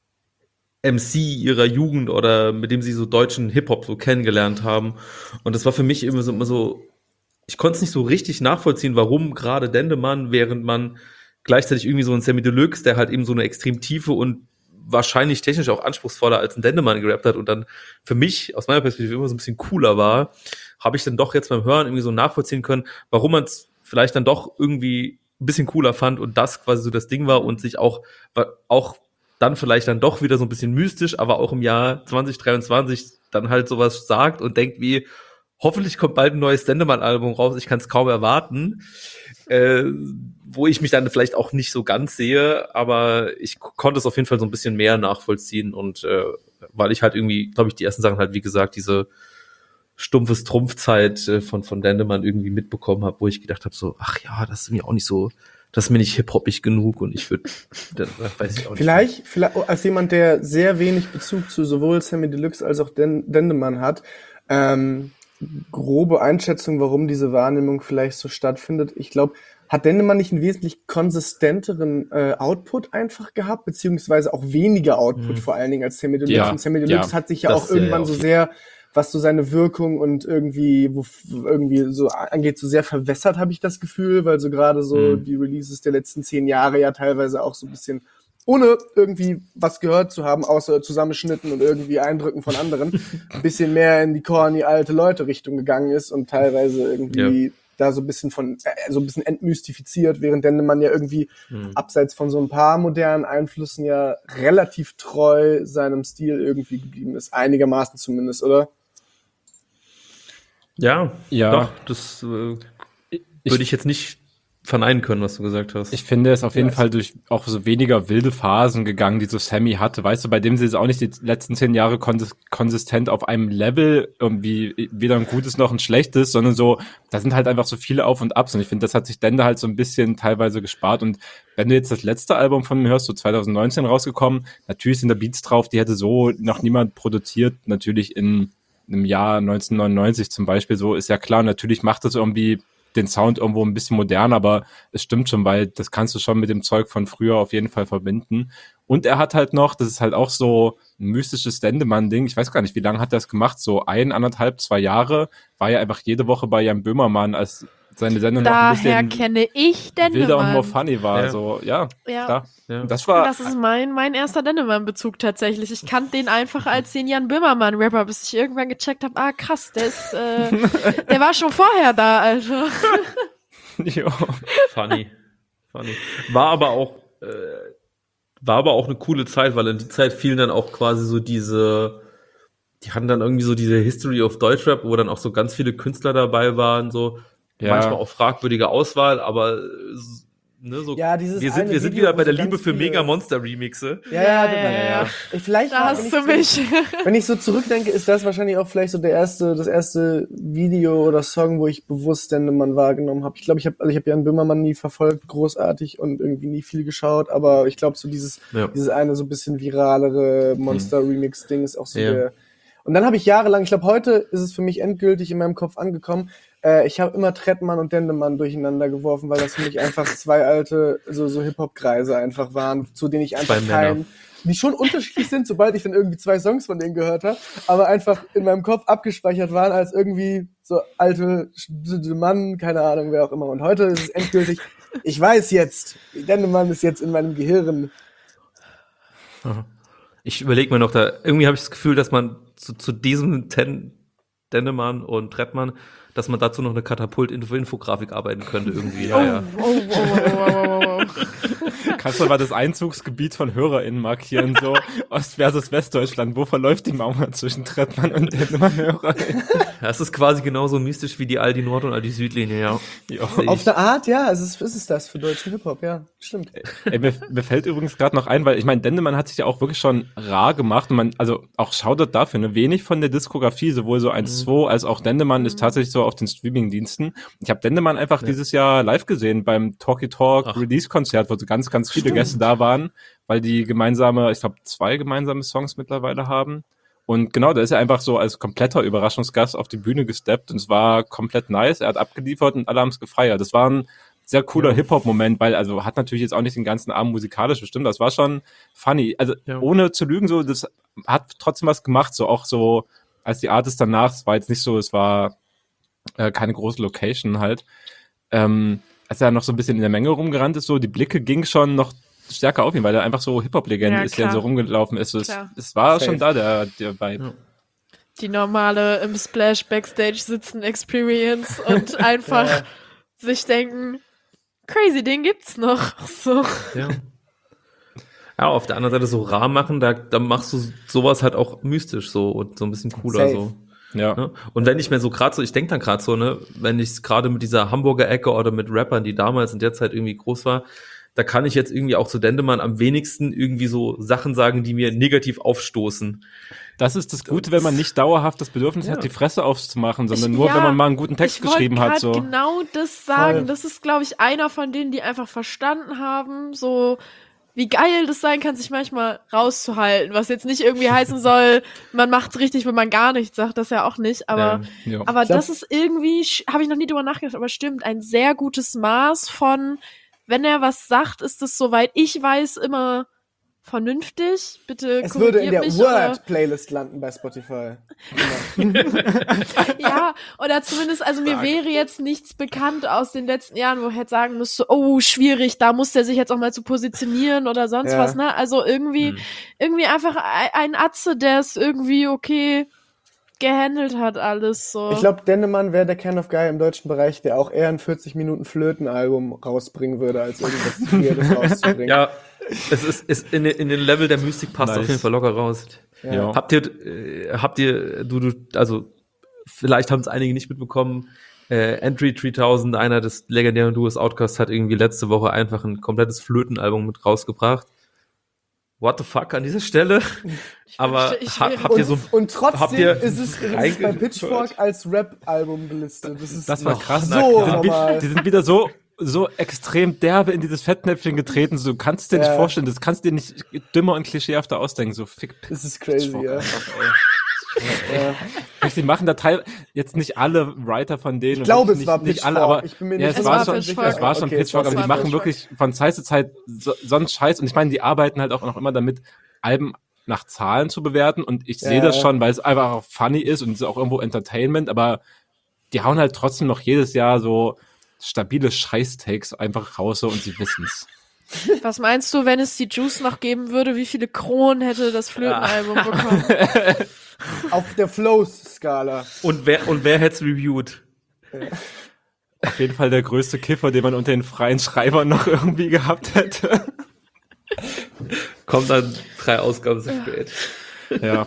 M C ihrer Jugend oder mit dem sie so deutschen Hip-Hop so kennengelernt haben. Und das war für mich immer so, immer so ich konnte es nicht so richtig nachvollziehen, warum gerade Dendemann, während man gleichzeitig irgendwie so ein Sammy Deluxe, der halt eben so eine extrem tiefe und wahrscheinlich technisch auch anspruchsvoller als ein Dendemann gerappt hat und dann für mich, aus meiner Perspektive, immer so ein bisschen cooler war, habe ich dann doch jetzt beim Hören irgendwie so nachvollziehen können, warum man es vielleicht dann doch irgendwie ein bisschen cooler fand und das quasi so das Ding war und sich auch, auch dann vielleicht dann doch wieder so ein bisschen mystisch, aber auch im Jahr zwanzig dreiundzwanzig dann halt sowas sagt und denkt wie, hoffentlich kommt bald ein neues Dendemann-Album raus, ich kann es kaum erwarten, äh, wo ich mich dann vielleicht auch nicht so ganz sehe, aber ich konnte es auf jeden Fall so ein bisschen mehr nachvollziehen und äh, weil ich halt irgendwie, glaube ich, die ersten Sachen halt, wie gesagt, diese stumpfes Trumpfzeit äh, von von Dendemann irgendwie mitbekommen habe, wo ich gedacht habe, so, ach ja, das ist mir auch nicht so, das ist mir nicht hip-hoppig genug und ich würde, weiß ich auch nicht. Vielleicht, vielleicht als jemand, der sehr wenig Bezug zu sowohl Sammy Deluxe als auch Den- Dendemann hat, ähm, grobe Einschätzung, warum diese Wahrnehmung vielleicht so stattfindet. Ich glaube, hat Dendemann nicht einen wesentlich konsistenteren äh, Output einfach gehabt, beziehungsweise auch weniger Output Mhm. vor allen Dingen als Sammy Deluxe. Ja, Und Sammy Deluxe ja, hat sich ja das auch ist ja irgendwann ja so auch- sehr, was so seine Wirkung und irgendwie, wo irgendwie so angeht, so sehr verwässert, habe ich das Gefühl, weil so gerade so Mhm. die Releases der letzten zehn Jahre ja teilweise auch so ein bisschen ohne irgendwie was gehört zu haben, außer Zusammenschnitten und irgendwie Eindrücken von anderen, ein bisschen mehr in die corny alte Leute-Richtung gegangen ist und teilweise irgendwie ja. da so ein bisschen von, äh, so ein bisschen entmystifiziert, während man ja irgendwie hm. abseits von so ein paar modernen Einflüssen ja relativ treu seinem Stil irgendwie geblieben ist, einigermaßen zumindest, oder? Ja, ja. Doch, das äh, ich, würde ich jetzt nicht verneinen können, was du gesagt hast. Ich finde, er ist auf jeden ja, Fall durch auch so weniger wilde Phasen gegangen, die so Sammy hatte. Weißt du, bei dem sie jetzt auch nicht die letzten zehn Jahre kons- konsistent auf einem Level irgendwie weder ein gutes noch ein schlechtes, sondern so, da sind halt einfach so viele Auf und Abs und ich finde, das hat sich Dende halt so ein bisschen teilweise gespart und wenn du jetzt das letzte Album von mir hörst, so zwanzig neunzehn rausgekommen, natürlich sind da Beats drauf, die hätte so noch niemand produziert, natürlich in einem Jahr neunzehnhundertneunundneunzig zum Beispiel, so ist ja klar, natürlich macht das irgendwie den Sound irgendwo ein bisschen modern, aber es stimmt schon, weil das kannst du schon mit dem Zeug von früher auf jeden Fall verbinden. Und er hat halt noch, das ist halt auch so ein mystisches Dendemann-Ding, ich weiß gar nicht, wie lange hat er das gemacht, so ein, anderthalb, zwei Jahre, war ja einfach jede Woche bei Jan Böhmermann, als seine Sendung noch ein bisschen Daher kenne ich Dendemann. wilder und more funny war, ja. so, ja, ja. klar. Ja. Das war, das ist mein, mein erster Dendemann-Bezug tatsächlich. Ich kannte den einfach als den Jan Böhmermann-Rapper, bis ich irgendwann gecheckt habe, ah krass, der ist, äh, der war schon vorher da, Alter. ja. Funny. Funny. War aber auch, äh, war aber auch eine coole Zeit, weil in die Zeit fielen dann auch quasi so diese, die hatten dann irgendwie so diese History of Deutschrap, wo dann auch so ganz viele Künstler dabei waren, so ja. manchmal auch fragwürdige Auswahl, aber ne, so, ja, dieses wir sind, wir sind Video, wieder bei der so Liebe für viele... Mega-Monster-Remixe. Ja, ja, ja, ja, ja. Ich, vielleicht da hast du mich. Wenn ich so zurückdenke, ist das wahrscheinlich auch vielleicht so der erste, das erste Video oder Song, wo ich bewusst Dendemann wahrgenommen habe. Ich glaube, ich habe, also ich habe Jan Böhmermann nie verfolgt, großartig und irgendwie nie viel geschaut, aber ich glaube, so dieses, ja. dieses eine so ein bisschen viralere Monster-Remix-Ding ist auch so ja. der. Und dann habe ich jahrelang, ich glaube, heute ist es für mich endgültig in meinem Kopf angekommen. Äh, ich habe immer Trettmann und Dendemann durcheinander geworfen, weil das für mich einfach zwei alte, so, so Hip-Hop-Kreise einfach waren, zu denen ich einfach kein, die schon unterschiedlich sind, sobald ich dann irgendwie zwei Songs von denen gehört habe, aber einfach in meinem Kopf abgespeichert waren als irgendwie so alte Mann, keine Ahnung, wer auch immer. Und heute ist es endgültig, ich weiß jetzt, Dendemann ist jetzt in meinem Gehirn. Ich überlege mir noch, da irgendwie habe ich das Gefühl, dass man zu, zu diesem Ten, Dendemann und Trettmann, dass man dazu noch eine Katapult-Infografik arbeiten könnte irgendwie. Ja, oh, ja. Oh, oh, oh, oh, oh, oh. Kannst du mal das Einzugsgebiet von HörerInnen markieren, so Ost versus Westdeutschland, wo verläuft die Mauer zwischen Trettmann und Dendemann-HörerInnen? Das ist quasi genauso mystisch wie die Aldi Nord- und Aldi Südlinie, ja. ja. Auf eine Art, ja, es ist, ist es das für deutschen Hip-Hop, ja, stimmt. Ey, mir, mir fällt übrigens gerade noch ein, weil ich meine, Dendemann hat sich ja auch wirklich schon rar gemacht und man, also auch Shoutout dafür, ne, wenig von der Diskografie, sowohl so eins zwei mhm. als auch Dendemann ist tatsächlich so auf den Streaming-Diensten. Ich habe Dendemann einfach ja. dieses Jahr live gesehen beim Talkie Talk Ach. Release-Konzert, wo so ganz, ganz viele Stimmt. Gäste da waren, weil die gemeinsame, ich glaube, zwei gemeinsame Songs mittlerweile haben. Und genau, da ist er einfach so als kompletter Überraschungsgast auf die Bühne gesteppt und es war komplett nice. Er hat abgeliefert und alle haben es gefeiert. Das war ein sehr cooler ja. Hip-Hop-Moment, weil, also hat natürlich jetzt auch nicht den ganzen Abend musikalisch bestimmt, das war schon funny. Also ja. ohne zu lügen, so, das hat trotzdem was gemacht, so auch so, als die Artists danach, es war jetzt nicht so, es war äh, keine große Location halt, ähm, als er noch so ein bisschen in der Menge rumgerannt ist, so, die Blicke gingen schon noch stärker auf ihn, weil er einfach so Hip-Hop-Legende ja, ist, der so rumgelaufen ist. Es, es war Safe. schon da, der, der Vibe. Ja. Die normale im Splash Backstage sitzen Experience und einfach ja. sich denken, crazy, den gibt's noch. So. Ja. Ja, auf der anderen Seite so rar machen, da, da machst du sowas halt auch mystisch so und so ein bisschen cooler Safe. so. Ja. Ne? Und wenn ich mir so gerade so, ich denke dann gerade so, ne, wenn ich gerade mit dieser Hamburger Ecke oder mit Rappern, die damals in der Zeit irgendwie groß war, da kann ich jetzt irgendwie auch zu Dendemann am wenigsten irgendwie so Sachen sagen, die mir negativ aufstoßen. Das ist das Gute, wenn man nicht dauerhaft das Bedürfnis ja. hat, die Fresse aufzumachen, sondern ich, nur, ja, wenn man mal einen guten Text geschrieben hat. Ich wollte genau das sagen. Voll. Das ist, glaube ich, einer von denen, die einfach verstanden haben, so wie geil das sein kann, sich manchmal rauszuhalten, was jetzt nicht irgendwie heißen soll, man macht's richtig, wenn man gar nichts sagt, das ja auch nicht, aber, ähm, ja. aber das ist irgendwie, habe ich noch nie drüber nachgedacht, aber stimmt, ein sehr gutes Maß von, wenn er was sagt, ist es, soweit ich weiß, immer vernünftig. Bitte Es würde in korrigiert der mich, oder- Word-Playlist landen bei Spotify. Ja, oder zumindest, also mir wäre jetzt nichts bekannt aus den letzten Jahren, wo ich hätte sagen müsste, oh, schwierig, da muss der sich jetzt auch mal zu positionieren oder sonst Ja. was, ne? Also irgendwie, Hm. irgendwie einfach ein, ein Atze, der es irgendwie okay gehandelt hat alles so. Ich glaube, Dennemann wäre der Kind of Guy im deutschen Bereich, der auch eher ein vierzig Minuten Flöten-Album rausbringen würde, als irgendwas Weirdes rauszubringen. Ja, es ist, ist in, den- in den Level der Mystik passt Nice. auf jeden Fall locker raus. Ja. Ja. Habt ihr, äh, habt ihr, du, du, also vielleicht haben es einige nicht mitbekommen, äh, Entry dreitausend, einer des legendären Duos Outkast, hat irgendwie letzte Woche einfach ein komplettes Flötenalbum mit rausgebracht. What the fuck an dieser Stelle? Ich Aber wünschte, ich ha, wäre- habt ihr Und, so, und trotzdem habt ihr ist es, ist es bei reingehört? Pitchfork als Rap-Album gelistet. Das ist Das war Noch krass. so na klar. normal. Die sind wieder so, so extrem derbe in dieses Fettnäpfchen getreten. So, du kannst dir Ja. nicht vorstellen, das kannst dir nicht dümmer und klischeehafter ausdenken. So, fick Das ist crazy, Pitchfork ja. einfach, ey. ja. Die machen da teil jetzt nicht alle Writer von denen. Ich glaube, und es nicht, war nicht Pitchfork. alle, aber Ich bin mir ja, nicht es Es war war schon, Pitchfork. es war schon Okay, Pitchfork, es aber war die machen Pitchfork. wirklich von Zeit zu Zeit so, so einen Scheiß und ich meine, die arbeiten halt auch noch immer damit, Alben nach Zahlen zu bewerten und ich Ja, sehe das ja. schon, weil es einfach auch funny ist und es ist auch irgendwo Entertainment, aber die hauen halt trotzdem noch jedes Jahr so stabile Scheiß-Takes einfach raus so und sie wissen's. Was meinst du, wenn es die Juice noch geben würde, wie viele Kronen hätte das Flötenalbum bekommen? Auf der Flows-Skala. und wer, und wer hätt's reviewed? Auf jeden Fall der größte Kiffer, den man unter den freien Schreibern noch irgendwie gehabt hätte. Kommt dann drei Ausgaben zu spät. Ja.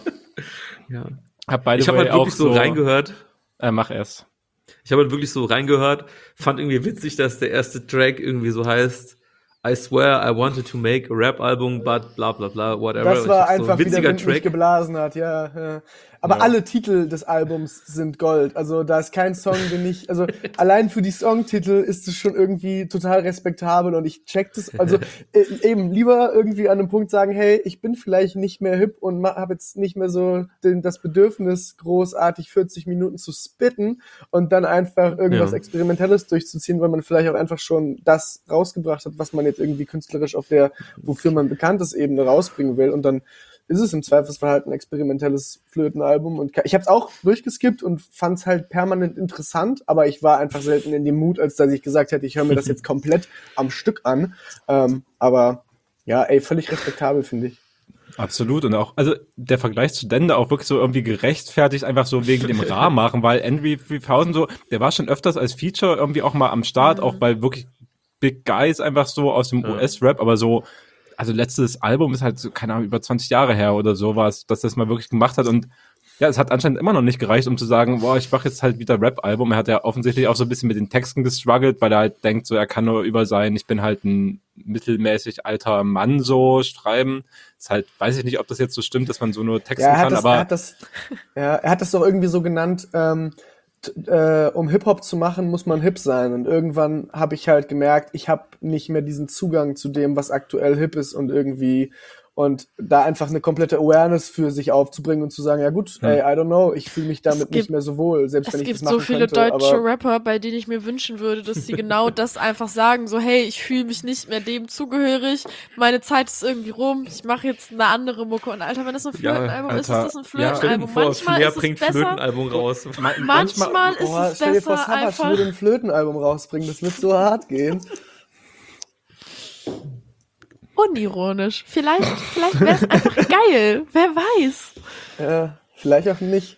Ja. Hab beide Ich habe halt wirklich so reingehört. Äh, mach erst. Ich habe halt wirklich so reingehört, fand irgendwie witzig, dass der erste Track irgendwie so heißt I swear I wanted to make a Rap-Album, but bla bla bla, whatever. Das war Ich hab einfach, so ein wie der witziger Wind mich Track. geblasen hat, ja. ja. Aber Ja. alle Titel des Albums sind Gold. Also da ist kein Song, den ich, also allein für die Songtitel ist es schon irgendwie total respektabel und ich check das, also äh, eben lieber irgendwie an einem Punkt sagen, hey, ich bin vielleicht nicht mehr hip und habe jetzt nicht mehr so den, das Bedürfnis, großartig vierzig Minuten zu spitten und dann einfach irgendwas Ja. Experimentelles durchzuziehen, weil man vielleicht auch einfach schon das rausgebracht hat, was man jetzt irgendwie künstlerisch auf der, wofür man bekannt ist, Ebene rausbringen will und dann ist es im Zweifelsfall halt ein experimentelles Flötenalbum und ich habe es auch durchgeskippt und fand es halt permanent interessant, aber ich war einfach selten in dem Mut, als dass ich gesagt hätte, ich höre mir das jetzt komplett am Stück an. Ähm, aber ja, ey, völlig respektabel, finde ich. Absolut. Und auch, also der Vergleich zu Dende auch wirklich so irgendwie gerechtfertigt, einfach so wegen dem Rahmen machen, weil Entry dreitausend so, der war schon öfters als Feature irgendwie auch mal am Start, Mhm. auch bei wirklich Big Guys einfach so aus dem Ja. U S-Rap, aber so, also letztes Album ist halt so, keine Ahnung, über zwanzig Jahre her oder sowas, dass das mal wirklich gemacht hat und ja, es hat anscheinend immer noch nicht gereicht, um zu sagen, boah, ich mache jetzt halt wieder Rap-Album. Er hat ja offensichtlich auch so ein bisschen mit den Texten gestruggelt, weil er halt denkt, so, er kann nur über sein, ich bin halt ein mittelmäßig alter Mann so schreiben. Ist halt, weiß ich nicht, ob das jetzt so stimmt, dass man so nur texten Ja, er hat kann, das, aber er hat das, ja, er hat das doch irgendwie so genannt, ähm, t- äh, um Hip-Hop zu machen, muss man hip sein. Und irgendwann habe ich halt gemerkt, ich habe nicht mehr diesen Zugang zu dem, was aktuell hip ist und irgendwie und da einfach eine komplette Awareness für sich aufzubringen und zu sagen, ja gut, Hm. ey, I don't know, ich fühle mich damit gibt- nicht mehr so wohl, selbst Es wenn ich gibt das machen so viele könnte. deutsche aber Rapper, bei denen ich mir wünschen würde, dass sie genau das einfach sagen, so hey, ich fühle mich nicht mehr dem zugehörig, meine Zeit ist irgendwie rum, ich mache jetzt eine andere Mucke. Und Alter, wenn das ein Ja, Flötenalbum ist, ist Alter, das ein ja, Stell dir Flötenalbum. vor, Manchmal Flair ist es bringt besser, Flötenalbum raus. manchmal ist boah, es stell dir vor, besser Savage einfach. würde ein Flötenalbum rausbringen, das wird so hart gehen. Unironisch. Vielleicht, vielleicht wäre es einfach geil. Wer weiß. Ja, vielleicht auch nicht.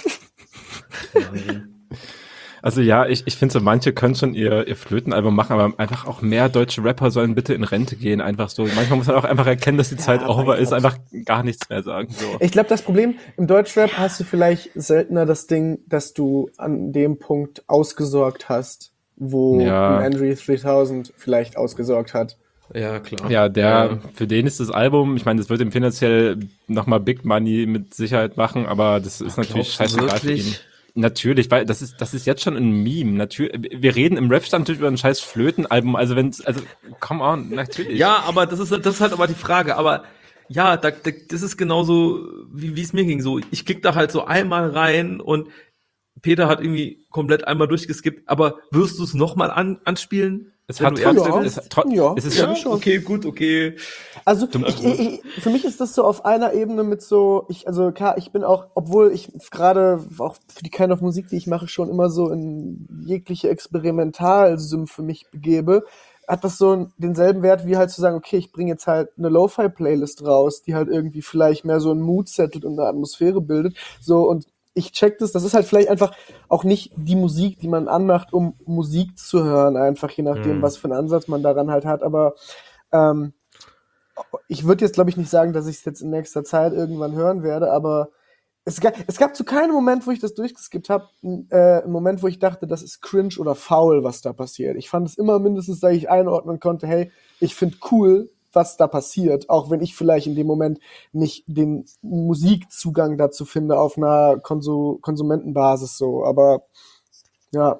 also ja, ich, ich finde so, manche können schon ihr, ihr Flötenalbum machen, aber einfach auch mehr deutsche Rapper sollen bitte in Rente gehen, einfach so. Manchmal muss man auch einfach erkennen, dass die Zeit Ja, over mein ist, Gott. einfach gar nichts mehr sagen, so. Ich glaube, das Problem im Deutschrap hast du vielleicht seltener das Ding, dass du an dem Punkt ausgesorgt hast, wo Ja. ein Andre dreitausend vielleicht ausgesorgt hat. Ja, klar. Ja, der, für den ist das Album, ich meine, das wird ihm finanziell nochmal Big Money mit Sicherheit machen, aber das ist natürlich glaubst du scheißegal für ihn. wirklich? Natürlich, weil das ist, das ist jetzt schon ein Meme. Natürlich, wir reden im Rap-Stand natürlich über ein scheiß Flötenalbum, also wenn's, also, come on, natürlich. Ja, aber das ist, das ist halt aber die Frage. Aber ja, da, da, das ist genauso, wie wie es mir ging. So, ich klick da halt so einmal rein und Peter hat irgendwie komplett einmal durchgeskippt. Aber wirst du es nochmal an, anspielen? Es Wenn hat du ehrlich trotzdem, bist. es, tro- Ja. es ist Ja. schon, okay, gut, okay. Also ich, ich, ich, für mich ist das so auf einer Ebene mit so, ich, also klar, ich bin auch, obwohl ich gerade auch für die Kind of Musik, die ich mache, schon immer so in jegliche Experimentalsym für mich begebe, hat das so denselben Wert wie halt zu sagen, okay, ich bringe jetzt halt eine Lo-Fi-Playlist raus, die halt irgendwie vielleicht mehr so ein Mood settelt und eine Atmosphäre bildet, so, und ich check das, das ist halt vielleicht einfach auch nicht die Musik, die man anmacht, um Musik zu hören, einfach je nachdem, Mhm. was für einen Ansatz man daran halt hat, aber ähm, ich würde jetzt, glaube ich, nicht sagen, dass ich es jetzt in nächster Zeit irgendwann hören werde, aber es gab, es gab zu keinem Moment, wo ich das durchgeskippt habe, äh, einen Moment, wo ich dachte, das ist cringe oder faul, was da passiert. Ich fand es immer mindestens, dass ich einordnen konnte, hey, ich finde cool, was da passiert, auch wenn ich vielleicht in dem Moment nicht den Musikzugang dazu finde auf einer Konsu- Konsumentenbasis so, aber ja.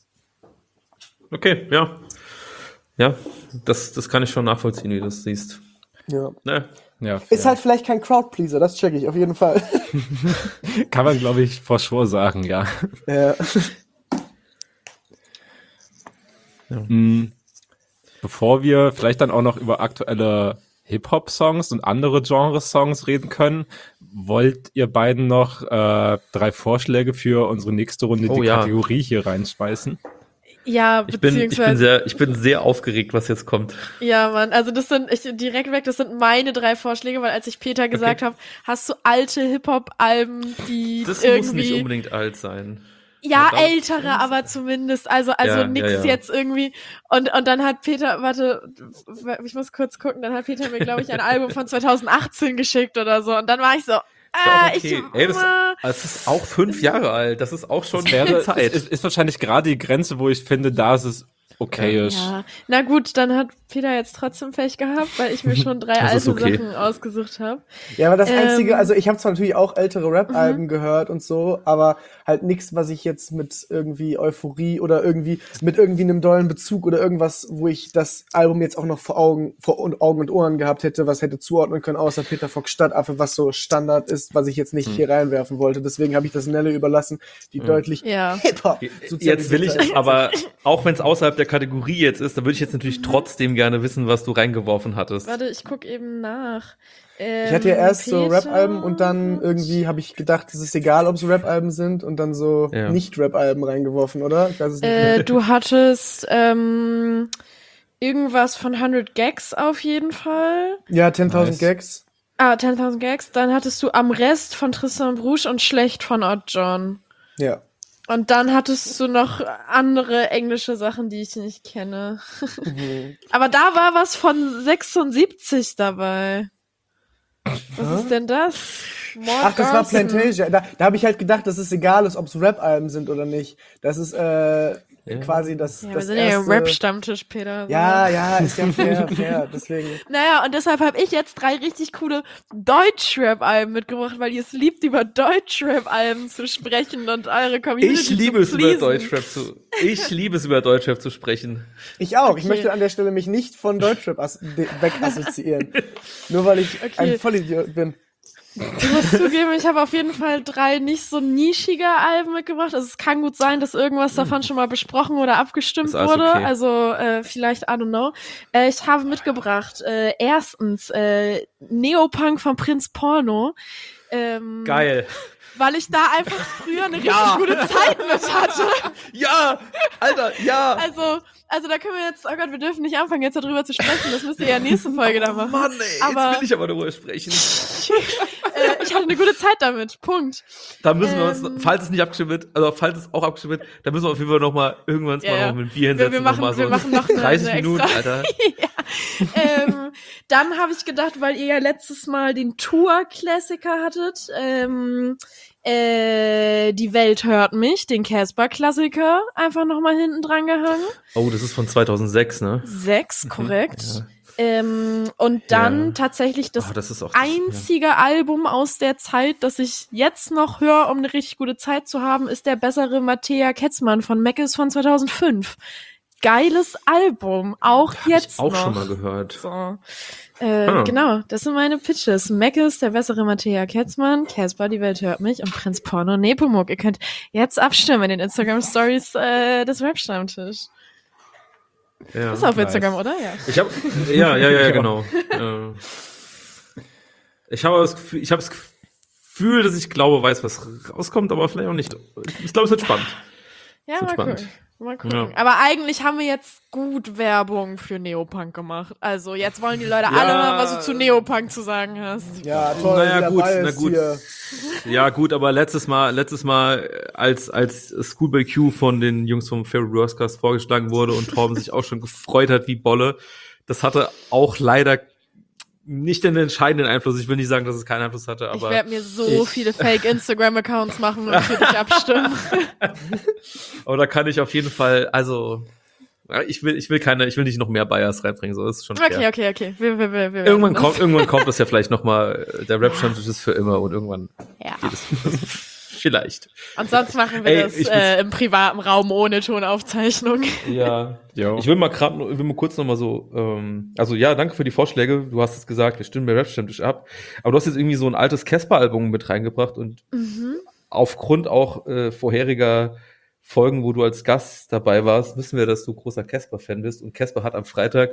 Okay, ja. Ja, das, das kann ich schon nachvollziehen, wie du das siehst. Ja. Ne? ja, Ist ja. halt vielleicht kein Crowdpleaser, das check ich auf jeden Fall. kann man, glaube ich, vor Schwur sagen, ja. Ja. Mm, Bevor wir vielleicht dann auch noch über aktuelle Hip-Hop-Songs und andere Genres-Songs reden können, wollt ihr beiden noch äh, drei Vorschläge für unsere nächste Runde, Oh, die ja. Kategorie hier reinschmeißen? Ja, Ich bin, ich bin beziehungsweise, sehr, ich bin sehr aufgeregt, was jetzt kommt. ja, Mann, also das sind, ich direkt weg, das sind meine drei Vorschläge, weil als ich Peter gesagt habe, hast du alte Hip-Hop-Alben, die Das irgendwie, muss nicht unbedingt alt sein. ja, Ja, da- ältere, aber zumindest, also, also Ja, nix ja, ja. jetzt irgendwie, und, und dann hat Peter, warte, ich muss kurz gucken, dann hat Peter mir, glaube ich, ein Album von zwanzig achtzehn geschickt oder so, und dann war ich so, Ist ja auch ah, okay. ich, Ey, das, ah, das ist auch fünf Jahre alt. Das ist auch schon Das wäre, Zeit. ist, ist wahrscheinlich gerade die Grenze, wo ich finde, da ist es okayisch. ja, na gut, dann hat Peter jetzt trotzdem Pech gehabt, weil ich mir schon drei Das ist alte okay. Sachen ausgesucht habe. Ja, aber das Ähm, Einzige, also ich habe zwar natürlich auch ältere Rap-Alben gehört und so, aber halt nichts, was ich jetzt mit irgendwie Euphorie oder irgendwie mit irgendwie einem dollen Bezug oder irgendwas, wo ich das Album jetzt auch noch vor Augen, vor und Augen und Ohren gehabt hätte, was hätte zuordnen können, außer Peter Fox Stadtaffe, was so Standard ist, was ich jetzt nicht hier reinwerfen wollte. Deswegen habe ich das Nelle überlassen, die deutlich Ja. Hip-Hop Jetzt will ich sozialisierter ist. aber, auch wenn es außerhalb der Kategorie jetzt ist, dann würde ich jetzt natürlich trotzdem gerne wissen, was du reingeworfen hattest. Warte, ich guck eben nach. Ähm, Ich hatte ja erst so Peter Rap-Alben und dann irgendwie habe ich gedacht, es ist egal, ob es Rap-Alben sind und dann so Ja. Nicht-Rap-Alben reingeworfen, oder? Ich weiß es nicht Äh, mehr. du hattest ähm, irgendwas von hundert Gags auf jeden Fall. Ja, zehntausend Nice. Gags. Ah, zehntausend Gags. Dann hattest du Am Rest von Tristan Brusch und Schlecht von Odd John. Ja. Und dann hattest du noch andere englische Sachen, die ich nicht kenne. Mhm. Aber da war was von sechsundsiebzig dabei. Was ist denn das? Mort Ach, das war Garson. Plantasia. Da, da habe ich halt gedacht, dass es egal ist, ob es Rap-Alben sind oder nicht. Das ist äh, quasi das, Ja, wir das sind ja hier erste... Rap-Stammtisch, Peter. Ja, ja, ist ja fair, fair. Deswegen. Naja, und deshalb habe ich jetzt drei richtig coole Deutsch-Rap-Alben mitgebracht, weil ihr es liebt, über Deutsch-Rap-Alben zu sprechen und eure Community Ich liebe es, zu über pleasen. Deutschrap zu, ich liebe es, über Deutschrap zu sprechen. Ich auch. Ich Okay. möchte an der Stelle mich nicht von Deutschrap as- de- wegassoziieren. Nur weil ich Okay. ein Vollidiot bin. Ich muss zugeben, ich habe auf jeden Fall drei nicht so nischige Alben mitgebracht. Also es kann gut sein, dass irgendwas davon schon mal besprochen oder abgestimmt Ist alles wurde. okay. Also äh, vielleicht, I don't know. Äh, ich habe mitgebracht, äh, erstens, äh, Neopunk von Prinz Porno. Ähm, Geil. Weil ich da einfach früher eine richtig Ja. gute Zeit mit hatte. Ja, Alter, ja. Also, also da können wir jetzt, oh Gott, wir dürfen nicht anfangen, jetzt darüber zu sprechen. Das müsst ihr ja nächste Folge dann machen. Mann, ey, Aber- jetzt will ich aber darüber sprechen. äh, ich hatte eine gute Zeit damit. Punkt. Da müssen wir Ähm. uns, falls es nicht abgestimmt wird, also falls es auch abgestimmt wird, dann müssen wir auf jeden Fall noch mal irgendwann Ja, mal ja. noch mit dem Bier Wir- hinsetzen. wir machen- noch mal so wir machen noch eine- dreißig eine Minuten, extra- Alter. ähm, dann habe ich gedacht, weil ihr ja letztes Mal den Tour-Klassiker hattet, ähm, äh, Die Welt hört mich, den Casper-Klassiker, einfach nochmal hinten dran gehangen. Oh, das ist von zweitaunsechs, ne? Sechs, korrekt. Ja. Ähm, und dann Ja. tatsächlich das Oh, das ist auch das- einzige Album aus der Zeit, das ich jetzt noch höre, um eine richtig gute Zeit zu haben, ist der bessere Mattea Ketzmann von Meckes von zweitausendfünf. Geiles Album, auch Hab jetzt ich auch noch. schon mal gehört. So. Äh, Ah. Genau, das sind meine Pitches. Meckes, der bessere Mattea Ketzmann, Casper, die Welt hört mich und Prinz Porno Nepomuk. Ihr könnt jetzt abstimmen in den Instagram-Stories äh, des Rap-Stammtisch. Ja. Ist auf nice. Instagram, oder? Ja. Ich habe ja, ja, ja, genau. Äh, ich habe das Gefühl, ich habe das Gefühl, dass ich glaube, weiß, was rauskommt, aber vielleicht auch nicht. Ich, ich glaube, es wird spannend. Ja, Sind mal spannend. gucken. Mal gucken. Ja. Aber eigentlich haben wir jetzt gut Werbung für Neopunk gemacht. Also jetzt wollen die Leute Ja. alle hören, was du zu Neopunk zu sagen hast. Ja, toll, Naja, der gut, Ball na ist gut. hier. Ja, gut, aber letztes Mal, letztes Mal, äh, als, als Schoolboy Q von den Jungs vom Favorite Broadcast vorgeschlagen wurde und Torben sich auch schon gefreut hat wie Bolle, das hatte auch leider nicht den entscheidenden Einfluss. Ich will nicht sagen, dass es keinen Einfluss hatte, Ich aber werde mir so viele Fake-Instagram-Accounts machen und für dich abstimmen. aber da kann ich auf jeden Fall, also ja, ich will, ich will keine, ich will nicht noch mehr Bias reinbringen, so ist schon fair. Okay, okay, okay. Wir, wir, wir, wir Irgendwann werden kommt, irgendwann kommt das ja vielleicht noch mal, der Rap-Stammtisch ist für immer und irgendwann das. Ja. geht es vielleicht. Und sonst machen wir Ey, das ich äh, im privaten Raum ohne Tonaufzeichnung. Ja. Jo. Ich will mal gerade, will mal kurz noch mal so, ähm, also ja, danke für die Vorschläge. Du hast es gesagt, wir stimmen bei Rap-Stammtisch ab. Aber du hast jetzt irgendwie so ein altes Casper-Album mit reingebracht und Mhm. aufgrund auch äh, vorheriger Folgen, wo du als Gast dabei warst, wissen wir, dass du großer Casper-Fan bist. Und Casper hat am Freitag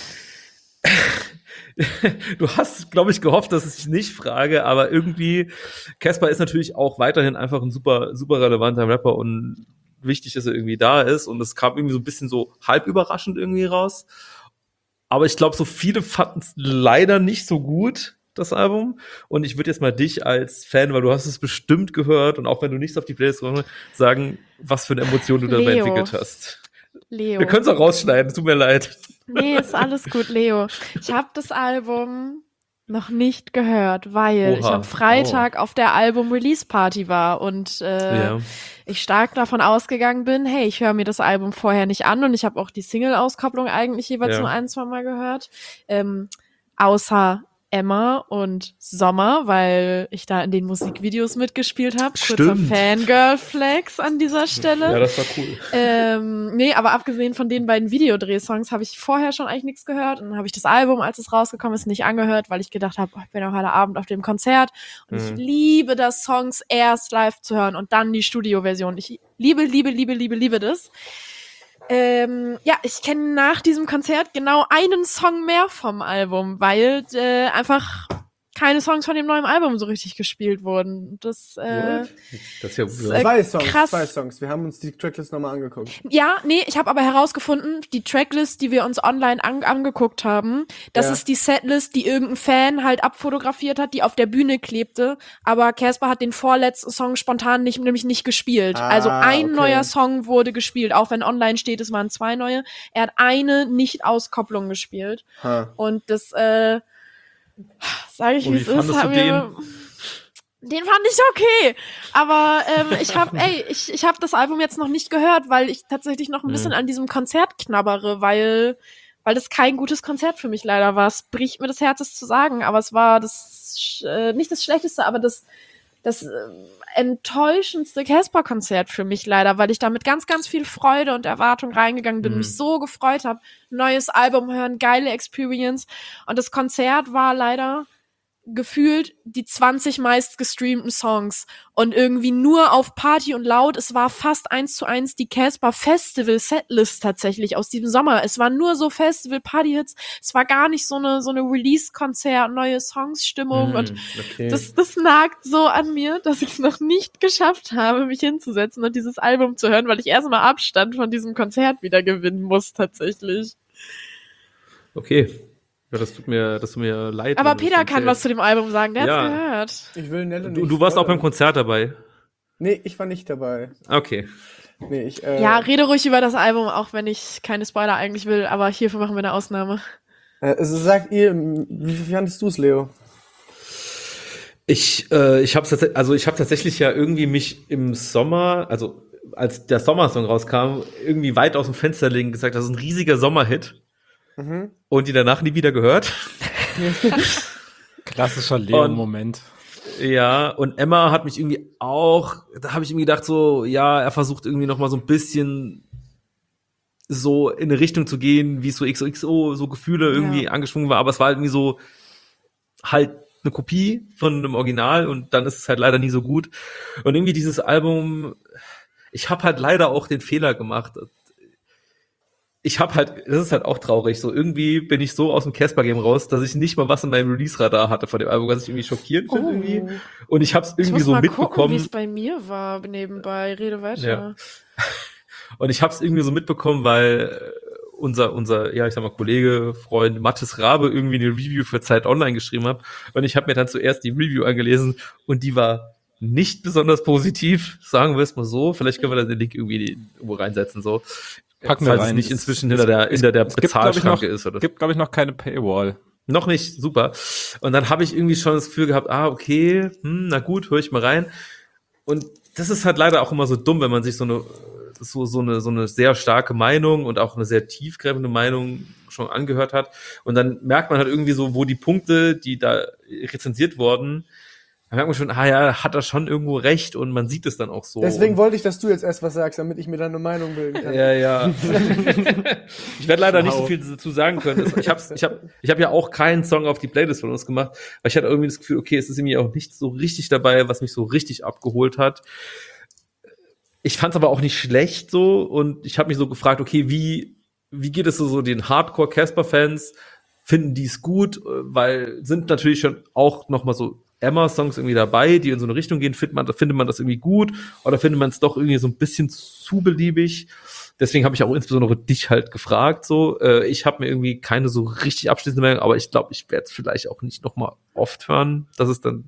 du hast, glaube ich, gehofft, dass ich nicht frage, aber irgendwie, Casper ist natürlich auch weiterhin einfach ein super, super relevanter Rapper und wichtig, dass er irgendwie da ist. Und es kam irgendwie so ein bisschen so halb überraschend irgendwie raus. Aber ich glaube, so viele fanden es leider nicht so gut, das Album. Und ich würde jetzt mal dich als Fan, weil du hast es bestimmt gehört und auch wenn du nichts auf die Playlist kommst, sagen, was für eine Emotion du dabei Leo. entwickelt hast. Leo. Wir können es auch rausschneiden, tut mir leid. Nee, ist alles gut, Leo. Ich habe das Album noch nicht gehört, weil Oha. ich am Freitag auf der Album-Release-Party war und äh, Ja. ich stark davon ausgegangen bin, hey, ich höre mir das Album vorher nicht an und ich habe auch die Single-Auskopplung eigentlich jeweils Ja. nur ein, zwei Mal gehört. Ähm, außer Emma und Sommer, weil ich da in den Musikvideos mitgespielt habe. Kurzer Stimmt. Fangirl-Flex an dieser Stelle. Ja, das war cool. Ähm, nee, aber abgesehen von den beiden Videodrehsongs habe ich vorher schon eigentlich nichts gehört und dann habe ich das Album, als es rausgekommen ist, nicht angehört, weil ich gedacht habe, oh, ich bin auch heute Abend auf dem Konzert und Mhm. ich liebe das, Songs erst live zu hören und dann die Studioversion. Ich liebe, liebe, liebe, liebe, liebe das. Ähm, ja, ich kenne nach diesem Konzert genau einen Song mehr vom Album, weil äh, einfach keine Songs von dem neuen Album so richtig gespielt wurden. Das, äh, Das ist ja ist, weird. äh, Zwei Songs, krass. zwei Songs. Wir haben uns die Tracklist nochmal angeguckt. Ja, nee, ich habe aber herausgefunden, die Tracklist, die wir uns online an angeguckt haben, das Ja. ist die Setlist, die irgendein Fan halt abfotografiert hat, die auf der Bühne klebte, aber Casper hat den vorletzten Song spontan nicht, nämlich nicht gespielt. Ah, also ein okay. neuer Song wurde gespielt, auch wenn online steht, es waren zwei neue. Er hat eine Nicht-Auskopplung gespielt Ha. und das, äh, sage ich, Und wie wie es ist, fandest hat du mir... Den fand ich okay, aber ähm, ich habe, ey, ich ich habe das Album jetzt noch nicht gehört, weil ich tatsächlich noch ein Mhm. bisschen an diesem Konzert knabbere, weil weil das kein gutes Konzert für mich leider war. Es bricht mir das Herz, es zu sagen, aber es war das sch- äh, nicht das schlechteste, aber das das äh, enttäuschendste Casper-Konzert für mich leider, weil ich da mit ganz, ganz viel Freude und Erwartung reingegangen bin, Mhm. mich so gefreut habe, neues Album hören, geile Experience und das Konzert war leider gefühlt die zwanzig meist gestreamten Songs und irgendwie nur auf Party und laut. Es war fast eins zu eins die Casper Festival Setlist tatsächlich aus diesem Sommer. Es war nur so Festival Party Hits. Es war gar nicht so eine so eine Release Konzert, neue Songs Stimmung Mhm, und okay. das das nagt so an mir, dass ich es noch nicht geschafft habe, mich hinzusetzen und dieses Album zu hören, weil ich erstmal Abstand von diesem Konzert wieder gewinnen muss tatsächlich. Okay. Ja, das tut mir, das tut mir leid. Aber wenn du Peter das kann erzählst. was zu dem Album sagen, der Ja. hat's gehört. Ich will Nelle nicht Du, du warst auch beim spoilern. Konzert dabei. Nee, ich war nicht dabei. Okay. Nee, ich, äh, Ja, rede ruhig über das Album, auch wenn ich keine Spoiler eigentlich will, aber hierfür machen wir eine Ausnahme. äh, also sagt ihr, wie, wie fandest du es, Leo? Ich, äh, ich habe also ich habe tatsächlich ja irgendwie mich im Sommer, also als der Sommersong rauskam, irgendwie weit aus dem Fenster legen und gesagt, das ist ein riesiger Sommerhit Mhm. und die danach nie wieder gehört. Klassischer Und- Leo-Moment. Ja, und Emma hat mich irgendwie auch, da habe ich irgendwie gedacht so, ja, er versucht irgendwie noch mal so ein bisschen so in eine Richtung zu gehen, wie so X O X O, so Gefühle irgendwie Ja. angeschwungen war, aber es war halt irgendwie so halt eine Kopie von einem Original und dann ist es halt leider nie so gut. Und irgendwie dieses Album, ich habe halt leider auch den Fehler gemacht. ich habe halt, das ist halt auch traurig, so irgendwie bin ich so aus dem Casper-Game raus, dass ich nicht mal was in meinem Release-Radar hatte von dem Album, was ich irgendwie schockierend finde Oh. irgendwie. Und ich habe es Ich irgendwie muss so mal gucken, wie mitbekommen. es bei mir war nebenbei. Rede weiter. Ja. Und ich habe es irgendwie so mitbekommen, weil äh, unser, unser, ja, ich sag mal, Kollege, Freund Mathis Rabe irgendwie eine Review für Zeit Online geschrieben hat. Und ich habe mir dann zuerst die Review angelesen und die war nicht besonders positiv, sagen wir es mal so. Vielleicht können wir da den Link irgendwie irgendwo reinsetzen, so. Packen wir Falls rein. es nicht inzwischen Es- hinter der, es- hinter der es gibt, glaub ich, Bezahlschranke noch- ist, oder? Es gibt, glaube ich, noch keine Paywall. Noch nicht, super. Und dann habe ich irgendwie schon das Gefühl gehabt, ah, okay, hm, na gut, höre ich mal rein. Und das ist halt leider auch immer so dumm, wenn man sich so eine, so, so eine, so eine sehr starke Meinung und auch eine sehr tiefgreifende Meinung schon angehört hat. Und dann merkt man halt irgendwie so, wo die Punkte, die da rezensiert wurden, da merkt man schon, ah ja, hat er schon irgendwo recht und man sieht es dann auch so. Deswegen und, wollte ich, dass du jetzt erst was sagst, damit ich mir dann eine Meinung bilden kann. ja, ja. Ich werde leider nicht so Wow. viel dazu sagen können. Ich habe ich hab, ich hab ja auch keinen Song auf die Playlist von uns gemacht, weil ich hatte irgendwie das Gefühl, okay, es ist irgendwie auch nicht so richtig dabei, was mich so richtig abgeholt hat. Ich fand es aber auch nicht schlecht so und ich habe mich so gefragt, okay, wie wie geht es so, so den Hardcore-Casper-Fans? Finden die es gut? Weil sind natürlich schon auch noch mal so Emma-Songs irgendwie dabei, die in so eine Richtung gehen. Findet man, findet man das irgendwie gut oder findet man es doch irgendwie so ein bisschen zu beliebig? Deswegen habe ich auch insbesondere dich halt gefragt. So, äh, ich habe mir irgendwie keine so richtig abschließende Meinung, aber ich glaube, ich werde es vielleicht auch nicht noch mal oft hören. Das ist dann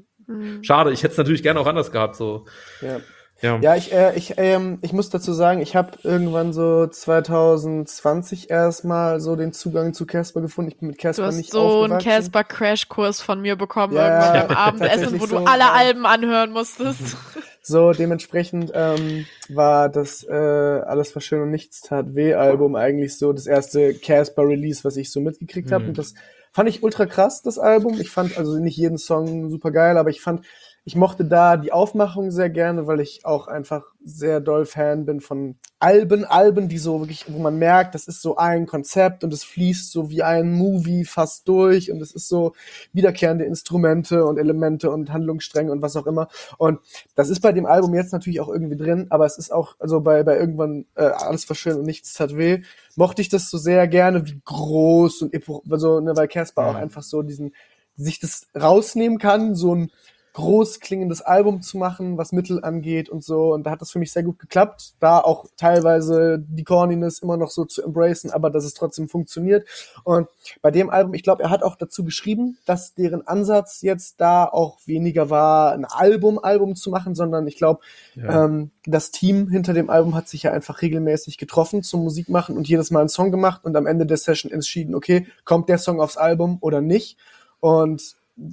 Hm. schade. Ich hätte es natürlich gerne auch anders gehabt. So, Ja. ja. Ja, ich, äh, ich, ähm, ich muss dazu sagen, ich habe irgendwann so zwanzig zwanzig erstmal so den Zugang zu Casper gefunden. Ich bin mit Du Casper hast nicht so einen aufgewachsen. Casper-Crash-Kurs von mir bekommen, Ja, irgendwann beim Abendessen, tatsächlich wo du so, alle ja. Alben anhören musstest. So, dementsprechend ähm, war das äh, Alles, was schön und nichts tat weh Album eigentlich so das erste Casper-Release, was ich so mitgekriegt habe. Mhm. Und das fand ich ultra krass, das Album. Ich fand also nicht jeden Song super geil, aber ich fand, ich mochte da die Aufmachung sehr gerne, weil ich auch einfach sehr doll Fan bin von Alben, Alben, die so wirklich, wo man merkt, das ist so ein Konzept und es fließt so wie ein Movie fast durch und es ist so wiederkehrende Instrumente und Elemente und Handlungsstränge und was auch immer. Und das ist bei dem Album jetzt natürlich auch irgendwie drin, aber es ist auch, also bei, bei irgendwann äh, Alles, was schön und nichts tat weh, mochte ich das so sehr gerne, wie groß und epoch, also, ne, weil Casper auch einfach so diesen, sich das rausnehmen kann, so ein groß klingendes Album zu machen, was Mittel angeht und so. Und da hat das für mich sehr gut geklappt. Da auch teilweise die Corniness immer noch so zu embracen, aber dass es trotzdem funktioniert. Und bei dem Album, ich glaube, er hat auch dazu geschrieben, dass deren Ansatz jetzt da auch weniger war, ein Album, Album zu machen, sondern ich glaube, Ja. ähm, das Team hinter dem Album hat sich ja einfach regelmäßig getroffen zum Musikmachen und jedes Mal einen Song gemacht und am Ende der Session entschieden, okay, kommt der Song aufs Album oder nicht? Und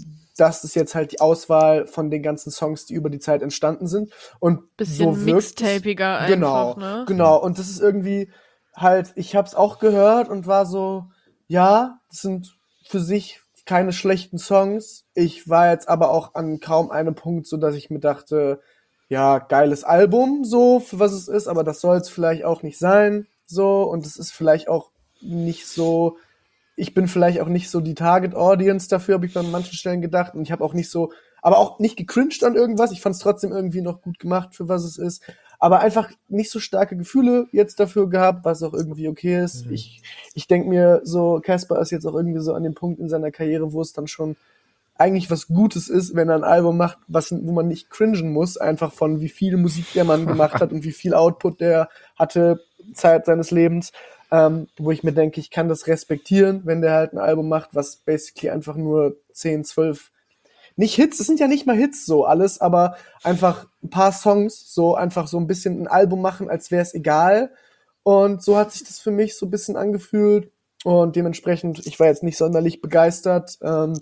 das ist jetzt halt die Auswahl von den ganzen Songs, die über die Zeit entstanden sind. Und Bisschen so wirkt es- mixtapiger einfach, Genau, ne? genau. Und das ist irgendwie halt, ich habe es auch gehört und war so, ja, das sind für sich keine schlechten Songs. Ich war jetzt aber auch an kaum einem Punkt, so dass ich mir dachte, ja, geiles Album, so, für was es ist, aber das soll es vielleicht auch nicht sein, so. Und es ist vielleicht auch nicht so, ich bin vielleicht auch nicht so die Target Audience dafür, habe ich mir an manchen Stellen gedacht. Und ich habe auch nicht so, aber auch nicht gecringed an irgendwas. Ich fand es trotzdem irgendwie noch gut gemacht, für was es ist. Aber einfach nicht so starke Gefühle jetzt dafür gehabt, was auch irgendwie okay ist. Mhm. Ich, ich denke mir so, Casper ist jetzt auch irgendwie so an dem Punkt in seiner Karriere, wo es dann schon eigentlich was Gutes ist, wenn er ein Album macht, was, wo man nicht cringen muss, einfach von wie viel Musik der Mann gemacht hat und wie viel Output der hatte, Zeit seines Lebens. Ähm, wo ich mir denke, ich kann das respektieren, wenn der halt ein Album macht, was basically einfach nur zehn, zwölf, nicht Hits, es sind ja nicht mal Hits so alles, aber einfach ein paar Songs, so einfach so ein bisschen ein Album machen, als wäre es egal. Und so hat sich das für mich so ein bisschen angefühlt und dementsprechend, ich war jetzt nicht sonderlich begeistert, ähm,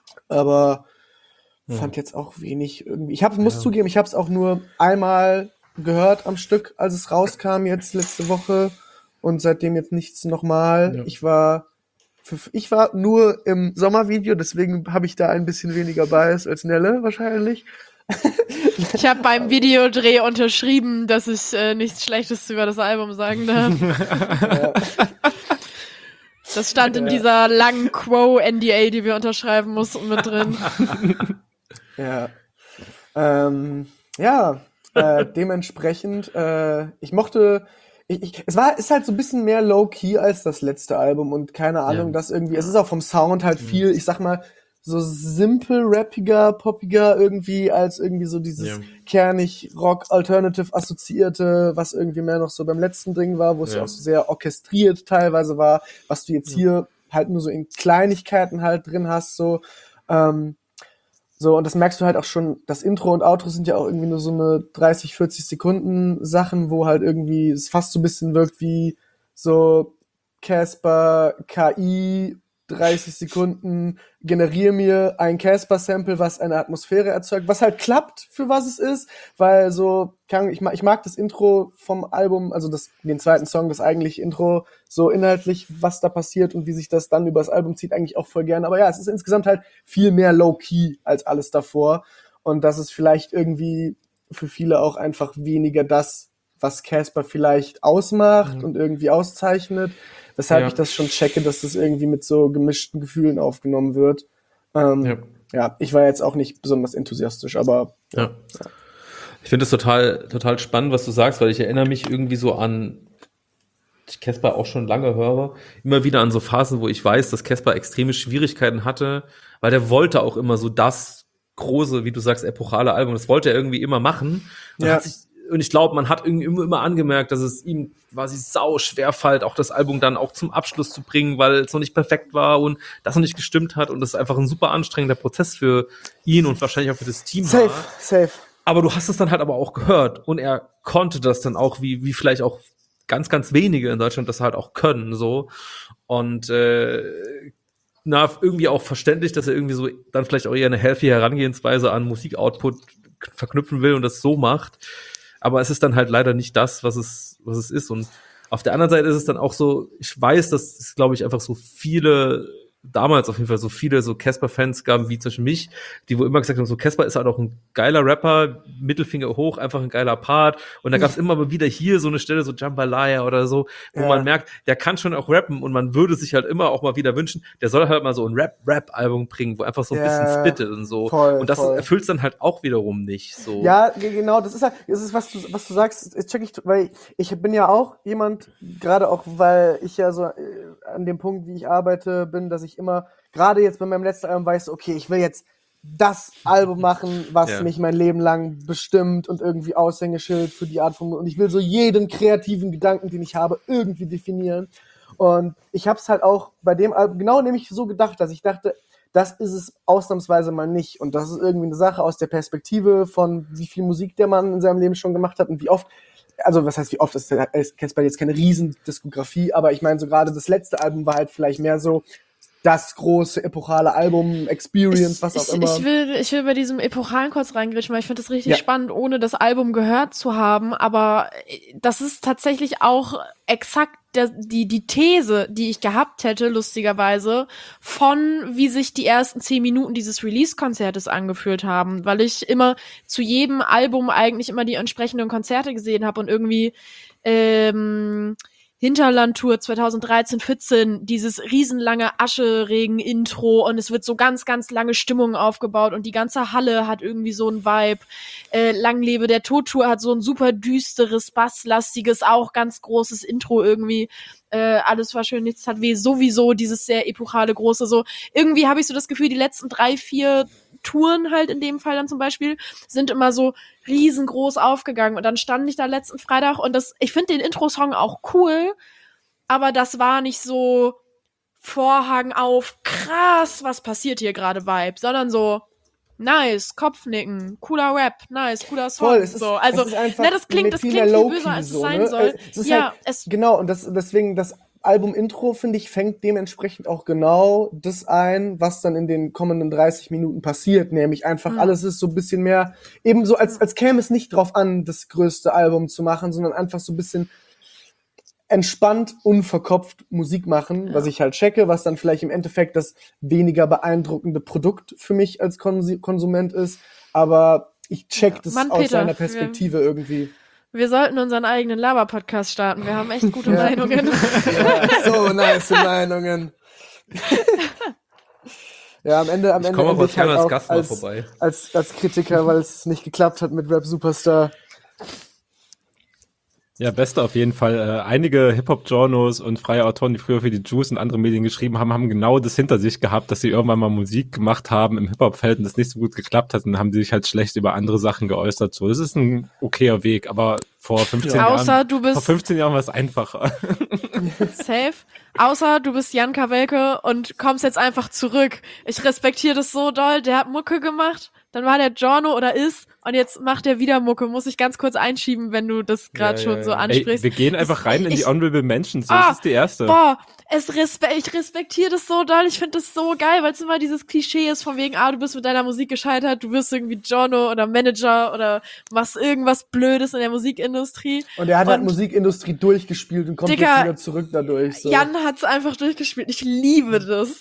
aber Hm. fand jetzt auch wenig irgendwie. Ich hab, muss Ja. zugeben, ich habe es auch nur einmal gehört am Stück, als es rauskam jetzt letzte Woche. Und seitdem jetzt nichts nochmal. Ja. Ich war für, ich war nur im Sommervideo, deswegen habe ich da ein bisschen weniger Bias als Nelle wahrscheinlich. Ich habe beim Videodreh unterschrieben, dass ich äh, nichts Schlechtes über das Album sagen darf. Ja, Das stand in Ja. dieser langen Quo-N D A, die wir unterschreiben mussten, mit drin. ja. Ähm, ja, äh, dementsprechend, äh, ich mochte, ich, ich, es war, ist halt so ein bisschen mehr low-key als das letzte Album und keine Ahnung, Ja. dass irgendwie, es ist auch vom Sound halt viel, ich sag mal, so simpel, rappiger, poppiger irgendwie, als irgendwie so dieses Ja. kernig Rock, Alternative assoziierte, was irgendwie mehr noch so beim letzten Ding war, wo es ja Ja. auch so sehr orchestriert teilweise war, was du jetzt hier halt nur so in Kleinigkeiten halt drin hast, so, ähm, so, und das merkst du halt auch schon, das Intro und Outro sind ja auch irgendwie nur so eine dreißig, vierzig Sekunden Sachen, wo halt irgendwie es fast so ein bisschen wirkt wie so Casper K I, dreißig Sekunden, generiere mir ein Casper-Sample, was eine Atmosphäre erzeugt, was halt klappt, für was es ist, weil so, kann, ich, mag, ich mag das Intro vom Album, also das, den zweiten Song, das eigentliche Intro, so inhaltlich, was da passiert und wie sich das dann über das Album zieht, eigentlich auch voll gerne. Aber ja, es ist insgesamt halt viel mehr low-key als alles davor. Und das ist vielleicht irgendwie für viele auch einfach weniger das, was Casper vielleicht ausmacht Mhm. und irgendwie auszeichnet. Weshalb Ja. ich das schon checke, dass das irgendwie mit so gemischten Gefühlen aufgenommen wird. Ähm, Ja. ja, ich war jetzt auch nicht besonders enthusiastisch, aber Ja. Ich finde es total, total spannend, was du sagst, weil ich erinnere mich irgendwie so an, ich Casper auch schon lange höre, immer wieder an so Phasen, wo ich weiß, dass Casper extreme Schwierigkeiten hatte, weil der wollte auch immer so das große, wie du sagst, epochale Album, das wollte er irgendwie immer machen. Und, Ja. hat sich, und ich glaube, man hat irgendwie immer, immer angemerkt, dass es ihm quasi sau schwer fällt, auch das Album dann auch zum Abschluss zu bringen, weil es noch nicht perfekt war und das noch nicht gestimmt hat und das einfach ein super anstrengender Prozess für ihn und wahrscheinlich auch für das Team safe, war. safe. Aber du hast es dann halt aber auch gehört und er konnte das dann auch, wie, wie vielleicht auch ganz, ganz wenige in Deutschland das halt auch können, so. Und, äh, na, irgendwie auch verständlich, dass er irgendwie so dann vielleicht auch eher eine healthy Herangehensweise an Musikoutput k- verknüpfen will und das so macht. Aber es ist dann halt leider nicht das, was es, was es ist. Und auf der anderen Seite ist es dann auch so, ich weiß, dass es, glaube ich, einfach so viele, damals auf jeden Fall so viele so Casper-Fans gaben, wie zum Beispiel mich, die wo immer gesagt haben, so Casper ist halt auch ein geiler Rapper, Mittelfinger hoch, einfach ein geiler Part. Und da gab es immer mal wieder hier so eine Stelle, so Jambalaya oder so, wo Ja. man merkt, der kann schon auch rappen und man würde sich halt immer auch mal wieder wünschen, der soll halt mal so ein Rap-Rap-Album bringen, wo einfach so ein Ja, bisschen splittet und so. voll, und das voll. erfüllt es dann halt auch wiederum nicht. So. Ja, ge- genau, das ist halt, das ist, was du, was du sagst, das check ich, weil ich bin ja auch jemand, gerade auch, weil ich ja so äh, an dem Punkt, wie ich arbeite, bin, dass ich immer, gerade jetzt bei meinem letzten Album weiß, okay, ich will jetzt das Album machen, was Ja. mich mein Leben lang bestimmt und irgendwie Aushängeschild für die Art von, und ich will so jeden kreativen Gedanken, den ich habe, irgendwie definieren. Und ich habe es halt auch bei dem Album genau nämlich so gedacht, dass ich dachte, das ist es ausnahmsweise mal nicht. Und das ist irgendwie eine Sache aus der Perspektive von, wie viel Musik der Mann in seinem Leben schon gemacht hat und wie oft, also was heißt wie oft, das ist Casper jetzt keine Riesendiskografie, aber ich meine, so gerade das letzte Album war halt vielleicht mehr so das große epochale Album, Experience, was auch ich, immer. Ich will, ich will bei diesem Epochalen kurz reingritschen, weil ich finde das richtig Ja. spannend, ohne das Album gehört zu haben. Aber das ist tatsächlich auch exakt der, die, die These, die ich gehabt hätte, lustigerweise, von wie sich die ersten zehn Minuten dieses Release-Konzertes angefühlt haben. Weil ich immer zu jedem Album eigentlich immer die entsprechenden Konzerte gesehen habe und irgendwie ähm, Hinterland-Tour zweitausenddreizehn, vierzehn, dieses riesenlange Ascheregen-Intro und es wird so ganz, ganz lange Stimmung aufgebaut und die ganze Halle hat irgendwie so ein Vibe. Äh, Lang lebe der Tod-Tour hat so ein super düsteres, basslastiges, auch ganz großes Intro irgendwie. Äh, alles war schön, nichts tat weh. Sowieso dieses sehr epochale, große so. Irgendwie habe ich so das Gefühl, die letzten drei, vier Touren halt in dem Fall dann zum Beispiel sind immer so riesengroß aufgegangen und dann stand ich da letzten Freitag und das, ich finde den Intro-Song auch cool, aber das war nicht so Vorhang auf, krass, was passiert hier gerade Vibe, sondern so nice, Kopfnicken, cooler Rap, nice, cooler Song. Voll, es ist, so. Also, es ist einfach ne, das klingt, das viel klingt mehr viel low-key böser, als es so, sein ne? soll. Äh, es ist Ja, halt, es, genau, und das, deswegen das Album-Intro, finde ich, fängt dementsprechend auch genau das ein, was dann in den kommenden dreißig Minuten passiert, nämlich einfach Mhm. alles ist so ein bisschen mehr, eben so, als, als käme es nicht drauf an, das größte Album zu machen, sondern einfach so ein bisschen entspannt, unverkopft Musik machen, Ja. was ich halt checke, was dann vielleicht im Endeffekt das weniger beeindruckende Produkt für mich als Konsi- Konsument ist, aber ich check Ja. das Mann, aus Peter, seiner wir- Perspektive irgendwie. wir sollten unseren eigenen Laber-Podcast starten. Wir haben echt gute Ja. Meinungen. Ja, so nice Meinungen. Ja, am Ende, am Ich Ende komme ende aber ich halt gerne als auch Gast mal als, vorbei. als, als Kritiker, weil es nicht geklappt hat mit Rap Superstar. Ja, beste auf jeden Fall. Äh, einige Hip-Hop-Journos und freie Autoren, die früher für die Juice und andere Medien geschrieben haben, haben genau das hinter sich gehabt, dass sie irgendwann mal Musik gemacht haben im Hip-Hop-Feld und das nicht so gut geklappt hat und dann haben sie sich halt schlecht über andere Sachen geäußert. So, das ist ein okayer Weg, aber vor fünfzehn Ja. Jahren, Außer du bist vor fünfzehn Jahren war es einfacher. safe. Außer du bist Jan Kawelke und kommst jetzt einfach zurück. Ich respektiere das so doll. Der hat Mucke gemacht, dann war der Giorno oder ist und jetzt macht er wieder Mucke. Muss ich ganz kurz einschieben, wenn du das gerade Ja, schon ja, so ja. Ey, ansprichst. wir gehen einfach rein in ich- die Honorable Mentions. So, Ah, das ist die erste. Boah, es respe ich respektiere das so doll. Ich finde das so geil, weil es immer dieses Klischee ist von wegen, ah, du bist mit deiner Musik gescheitert, du wirst irgendwie Giorno oder Manager oder machst irgendwas Blödes in der Musikindustrie. Und er hat halt Und- Musikindustrie durchgespielt und kommt Digga, jetzt wieder zurück dadurch. So. Jan hat's einfach durchgespielt. Ich liebe das.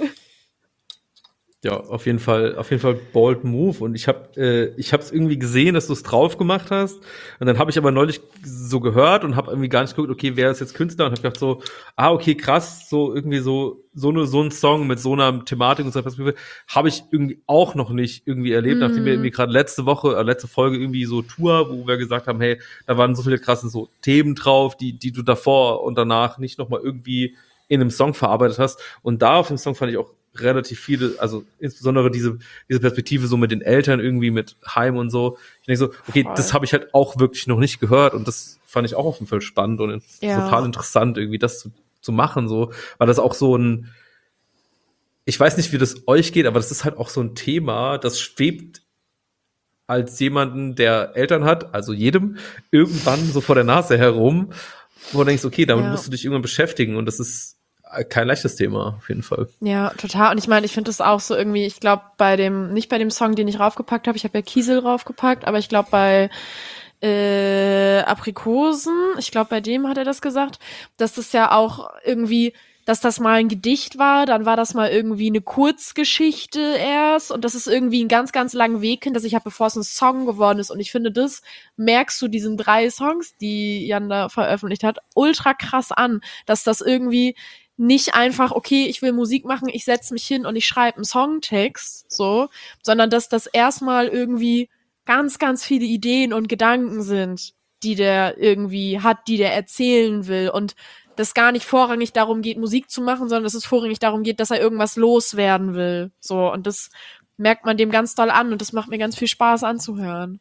Ja, auf jeden Fall, auf jeden Fall bold move. Und ich habe, äh, ich habe es irgendwie gesehen, dass du es drauf gemacht hast. Und dann habe ich aber neulich so gehört und habe irgendwie gar nicht geguckt, okay, wer ist jetzt Künstler? Und habe gedacht so, ah, okay, krass, so irgendwie so so eine so ein Song mit so einer Thematik und so einer Perspektive habe ich irgendwie auch noch nicht irgendwie erlebt, Mm. nachdem wir irgendwie gerade letzte Woche, äh, letzte Folge irgendwie so Tour, wo wir gesagt haben, hey, da waren so viele krasse so Themen drauf, die die du davor und danach nicht noch mal irgendwie in einem Song verarbeitet hast. Und da auf dem Song fand ich auch relativ viele, also insbesondere diese diese Perspektive so mit den Eltern irgendwie, mit Heim und so. Ich denke so, okay, Voll. das habe ich halt auch wirklich noch nicht gehört und das fand ich auch auf jeden Fall spannend und Ja. total interessant, irgendwie das zu, zu machen, so, weil das auch so ein, ich weiß nicht, wie das euch geht, aber das ist halt auch so ein Thema, das schwebt als jemanden, der Eltern hat, also jedem, irgendwann so vor der Nase herum, wo du denkst, okay, damit Ja. musst du dich irgendwann beschäftigen und das ist kein leichtes Thema, auf jeden Fall. Ja, total. Und ich meine, ich finde das auch so irgendwie, ich glaube, bei dem, nicht bei dem Song, den ich raufgepackt habe, ich habe ja Kiesel raufgepackt, aber ich glaube bei äh, Aprikosen, ich glaube, bei dem hat er das gesagt, dass das ja auch irgendwie, dass das mal ein Gedicht war, dann war das mal irgendwie eine Kurzgeschichte erst und das ist irgendwie ein ganz, ganz langen Weg hin, dass ich habe, bevor es ein Song geworden ist. Und ich finde, das merkst du diesen drei Songs, die Jan da veröffentlicht hat, ultra krass an, dass das irgendwie nicht einfach, okay, ich will Musik machen, ich setze mich hin und ich schreibe einen Songtext, so, sondern dass das erstmal irgendwie ganz, ganz viele Ideen und Gedanken sind, die der irgendwie hat, die der erzählen will und das gar nicht vorrangig darum geht, Musik zu machen, sondern dass es vorrangig darum geht, dass er irgendwas loswerden will, so, und das merkt man dem ganz doll an und das macht mir ganz viel Spaß anzuhören.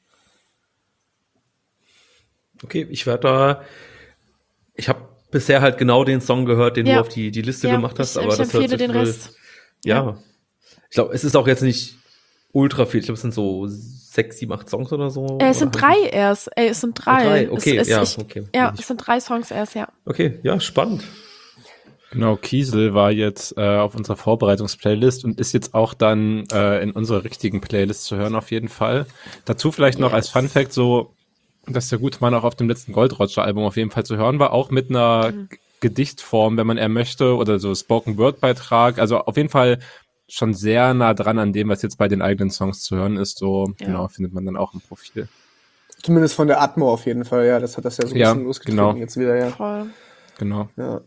Okay, ich werde da, ich habe bisher halt genau den Song gehört, den Ja. du auf die, die Liste Ja, gemacht hast, ich, aber ich das hört empfehle sich den wohl- Rest. Ja. Ich glaube, es ist auch jetzt nicht ultra viel. Ich glaube, es sind so sechs, sieben, acht Songs oder so. Äh, es sind Oder- drei erst, ey, es sind drei. Drei, okay, es, es, ja, ich, okay. ja, es sind drei Songs erst, ja. Okay, ja, spannend. Genau, Kiesel war jetzt äh, auf unserer Vorbereitungsplaylist und ist jetzt auch dann äh, in unserer richtigen Playlist zu hören auf jeden Fall. Dazu vielleicht noch als Yes. Fun Fact so, dass der gute Mann auch auf dem letzten Gold Roger Album auf jeden Fall zu hören war, auch mit einer Mhm. G- Gedichtform, wenn man eher möchte, oder so Spoken Word Beitrag. Also auf jeden Fall schon sehr nah dran an dem, was jetzt bei den eigenen Songs zu hören ist. So Ja. genau findet man dann auch im Profil. Zumindest von der Atmo auf jeden Fall, ja. Das hat das ja so ein Ja, bisschen losgetreten genau. jetzt wieder, ja. Voll. Genau. ja.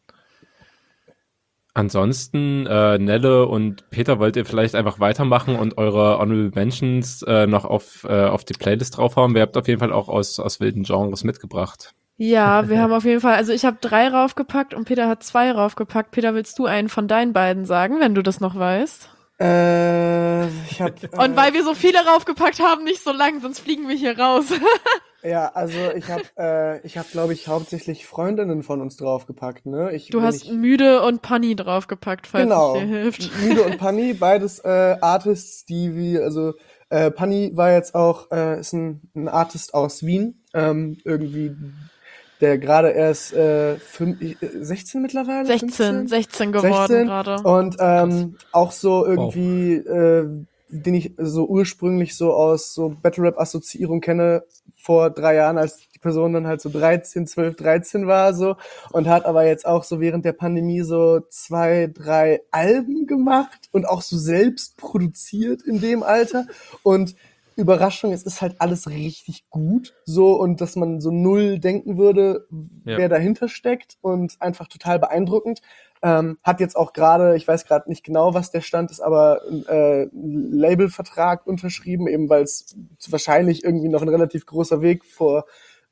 Ansonsten, äh, Nelle und Peter, wollt ihr vielleicht einfach weitermachen und eure Honorable Mentions äh, noch auf, äh, auf die Playlist draufhauen? Wir habt auf jeden Fall auch aus, aus wilden Genres mitgebracht. Ja, wir haben auf jeden Fall, also ich habe drei raufgepackt und Peter hat zwei raufgepackt. Peter, willst du einen von deinen beiden sagen, wenn du das noch weißt? Äh, ich hab, äh, Und weil wir so viele raufgepackt haben, nicht so lang, sonst fliegen wir hier raus. ja, also ich habe, äh, ich habe, glaube ich, hauptsächlich Freundinnen von uns draufgepackt, ne? Ich, Du wenn hast ich, Müde und Panni draufgepackt, falls genau, es dir hilft. Müde und Panni, beides äh, Artists, die wie, also äh, Panni war jetzt auch, äh, ist ein, ein Artist aus Wien, ähm, irgendwie, der gerade erst äh, fünf, äh, sechzehn mittlerweile? sechzehn, fünfzehn? sechzehn geworden sechzehn. gerade. Und ähm, auch so irgendwie, äh, den ich so ursprünglich so aus so Battle Rap Assoziierung kenne, vor drei Jahren, als die Person dann halt so dreizehn, zwölf, dreizehn war, so, und hat aber jetzt auch so während der Pandemie so zwei, drei Alben gemacht und auch so selbst produziert in dem Alter. Und Überraschung, es ist halt alles richtig gut, so, und dass man so null denken würde, Ja. wer dahinter steckt, und einfach total beeindruckend. Ähm, hat jetzt auch gerade, ich weiß gerade nicht genau, was der Stand ist, aber äh, einen Labelvertrag unterschrieben, eben weil es wahrscheinlich irgendwie noch ein relativ großer Weg vor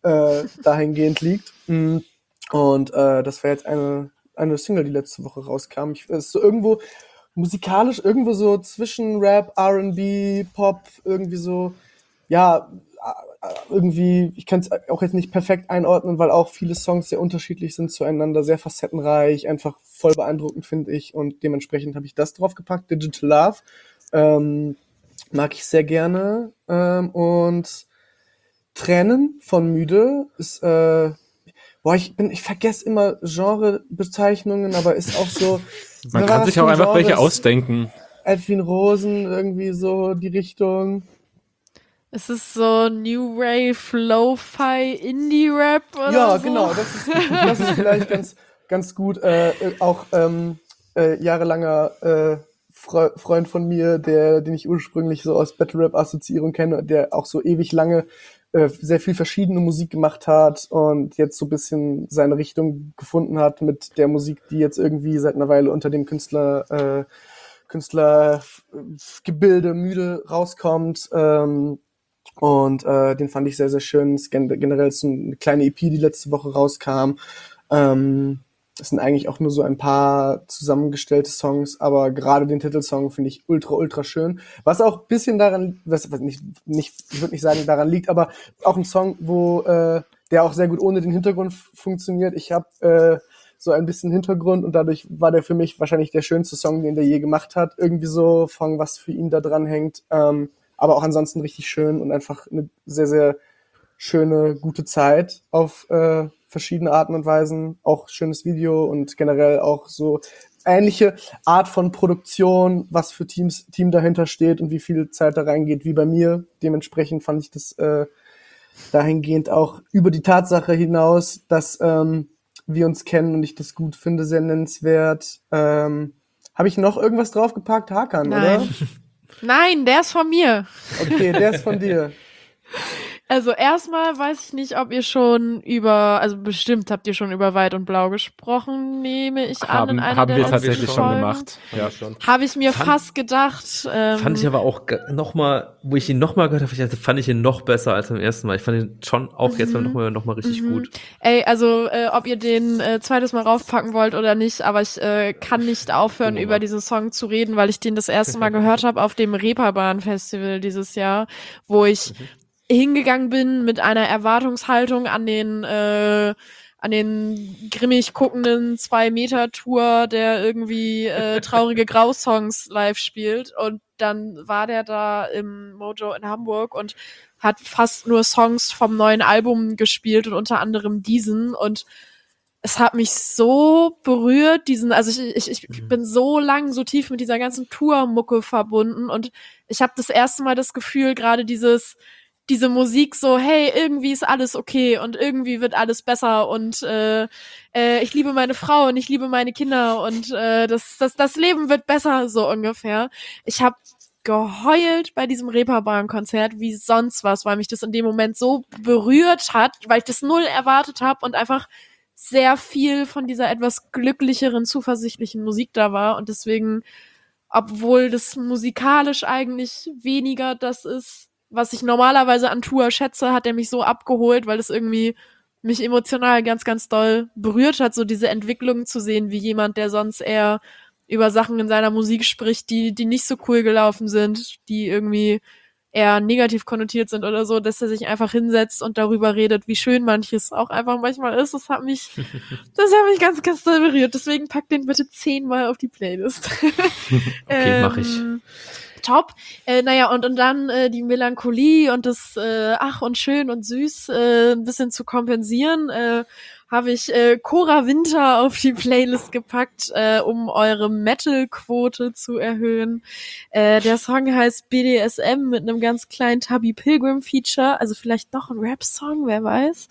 äh, dahingehend liegt. Mm. Und äh, das war jetzt eine, eine Single, die letzte Woche rauskam. Ich, ist so irgendwo musikalisch, irgendwo so zwischen Rap, R and B, Pop, irgendwie so, ja, irgendwie, ich kann es auch jetzt nicht perfekt einordnen, weil auch viele Songs sehr unterschiedlich sind zueinander, sehr facettenreich, einfach voll beeindruckend, finde ich. Und dementsprechend habe ich das draufgepackt, Digital Love. Ähm, mag ich sehr gerne. Ähm, und Tränen von Müde ist, äh, boah, ich bin, ich vergesse immer Genrebezeichnungen, aber ist auch so. Man kann sich auch einfach Genre? welche ausdenken. Elfin Rosen, irgendwie so die Richtung. Es ist so New Wave, Lo-Fi, Indie-Rap oder ja, so. Ja, genau, das ist, das ist vielleicht ganz, ganz gut. Äh, auch ähm, äh, jahrelanger äh, Fre- Freund von mir, der, den ich ursprünglich so aus Battle-Rap-Assoziierung kenne, der auch so ewig lange äh, sehr viel verschiedene Musik gemacht hat und jetzt so ein bisschen seine Richtung gefunden hat mit der Musik, die jetzt irgendwie seit einer Weile unter dem Künstler äh, Künstlergebilde Müde rauskommt. Ähm, Und äh, den fand ich sehr, sehr schön. Es ist gen- generell so eine kleine E P, die letzte Woche rauskam. Ähm, das sind eigentlich auch nur so ein paar zusammengestellte Songs, aber gerade den Titelsong finde ich ultra, ultra schön. Was auch ein bisschen daran, was, was nicht, nicht, ich würde nicht sagen daran liegt, aber auch ein Song, wo äh, der auch sehr gut ohne den Hintergrund f- funktioniert. Ich habe äh, so ein bisschen Hintergrund und dadurch war der für mich wahrscheinlich der schönste Song, den der je gemacht hat. Irgendwie so von was für ihn da dran hängt. Ähm, aber auch ansonsten richtig schön und einfach eine sehr, sehr schöne, gute Zeit auf äh, verschiedene Arten und Weisen. Auch schönes Video und generell auch so ähnliche Art von Produktion, was für Teams Team dahinter steht und wie viel Zeit da reingeht, wie bei mir. Dementsprechend fand ich das äh, dahingehend auch über die Tatsache hinaus, dass ähm, wir uns kennen und ich das gut finde, sehr nennenswert. Ähm, habe ich noch irgendwas draufgepackt? Hakan, Nein. oder? Nein, der ist von mir. Okay, der ist von dir. Also erstmal weiß ich nicht, ob ihr schon über, also bestimmt habt ihr schon über Weit und Blau gesprochen, nehme ich haben, an in einer haben der wir letzten tatsächlich schon Folgen. gemacht. Ja, schon. Habe ich mir Fand- fast gedacht. Ähm, Fand ich aber auch nochmal, wo ich ihn nochmal gehört habe, ich- fand ich ihn noch besser als beim ersten Mal. Ich fand ihn schon auch jetzt nochmal noch mal richtig Mhm. gut. Ey, also äh, ob ihr den äh, zweites Mal raufpacken wollt oder nicht, aber ich äh, kann nicht aufhören, Gucken wir über mal. diesen Song zu reden, weil ich den das erste Mal gehört habe auf dem Reeperbahn-Festival dieses Jahr, wo ich hingegangen bin mit einer Erwartungshaltung an den äh, an den grimmig guckenden Zwei-Meter-Tour, der irgendwie äh, traurige Grau-Songs live spielt. Und dann war der da im Mojo in Hamburg und hat fast nur Songs vom neuen Album gespielt und unter anderem diesen. Und es hat mich so berührt, diesen, also ich, ich, ich Mhm. bin so lang, so tief mit dieser ganzen Tour-Mucke verbunden und ich habe das erste Mal das Gefühl, gerade dieses diese Musik so, hey, irgendwie ist alles okay und irgendwie wird alles besser und äh, äh, ich liebe meine Frau und ich liebe meine Kinder und äh, das, das, das Leben wird besser, so ungefähr. Ich habe geheult bei diesem Reeperbahn-Konzert wie sonst was, weil mich das in dem Moment so berührt hat, weil ich das null erwartet habe und einfach sehr viel von dieser etwas glücklicheren, zuversichtlichen Musik da war und deswegen, obwohl das musikalisch eigentlich weniger das ist, was ich normalerweise an Tour schätze, hat er mich so abgeholt, weil es irgendwie mich emotional ganz, ganz doll berührt hat, so diese Entwicklung zu sehen, wie jemand, der sonst eher über Sachen in seiner Musik spricht, die, die nicht so cool gelaufen sind, die irgendwie eher negativ konnotiert sind oder so, dass er sich einfach hinsetzt und darüber redet, wie schön manches auch einfach manchmal ist. Das hat mich, das hat mich ganz, ganz doll berührt. Deswegen packt den bitte zehnmal auf die Playlist. Okay, mach ich. Ähm, Top. Äh, naja, und, und dann äh, die Melancholie und das äh, ach und schön und süß äh, ein bisschen zu kompensieren, äh, habe ich äh, Cora Winter auf die Playlist gepackt, äh, um eure Metal-Quote zu erhöhen. Äh, der Song heißt B D S M mit einem ganz kleinen Tubby Pilgrim-Feature, also vielleicht doch ein Rap-Song, wer weiß.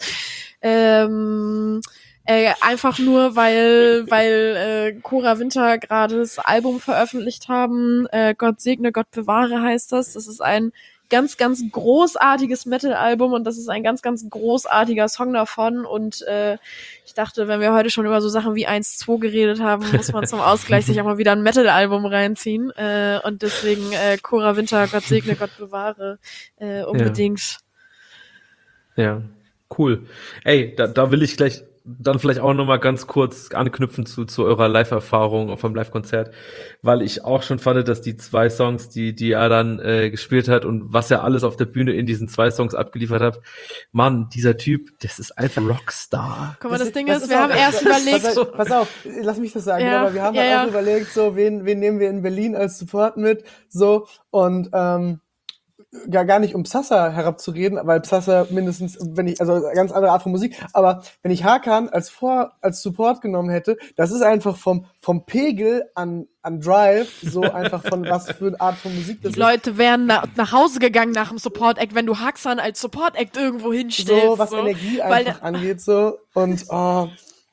Ähm, Äh, einfach nur, weil weil äh, Cora Winter gerade das Album veröffentlicht haben. Äh, Gott segne, Gott bewahre heißt das. Das ist ein ganz, ganz großartiges Metal-Album und das ist ein ganz, ganz großartiger Song davon. Und äh, ich dachte, wenn wir heute schon über so Sachen wie eins zwei geredet haben, muss man zum Ausgleich sich auch mal wieder ein Metal-Album reinziehen. Äh, und deswegen äh, Cora Winter, Gott segne, Gott bewahre äh, unbedingt. Ja. Cool. Ey, da, da will ich gleich dann vielleicht auch noch mal ganz kurz anknüpfen zu, zu eurer Live-Erfahrung vom Live-Konzert, weil ich auch schon fand, dass die zwei Songs, die, die er dann äh, gespielt hat und was er alles auf der Bühne in diesen zwei Songs abgeliefert hat, Mann, dieser Typ, das ist einfach Rockstar. Guck mal, das, das Ding das ist, ist wir auch, haben erst überlegt. Pass auf, pass auf, lass mich das sagen, Ja, aber wir haben ja, halt auch ja. überlegt, so, wen, wen nehmen wir in Berlin als Support mit, so, und, ähm, gar, gar nicht um Psassa herabzureden, weil Psassa mindestens, wenn ich, also ganz andere Art von Musik, aber wenn ich Hakan als Vor, als Support genommen hätte, das ist einfach vom, vom Pegel an, an Drive, so einfach von was für eine Art von Musik das Die Leute wären na, nach Hause gegangen nach dem Support-Act, wenn du Haxan als Support-Act irgendwo ist. hinstellst. So, was so. Energie Weil einfach angeht, so, und, oh,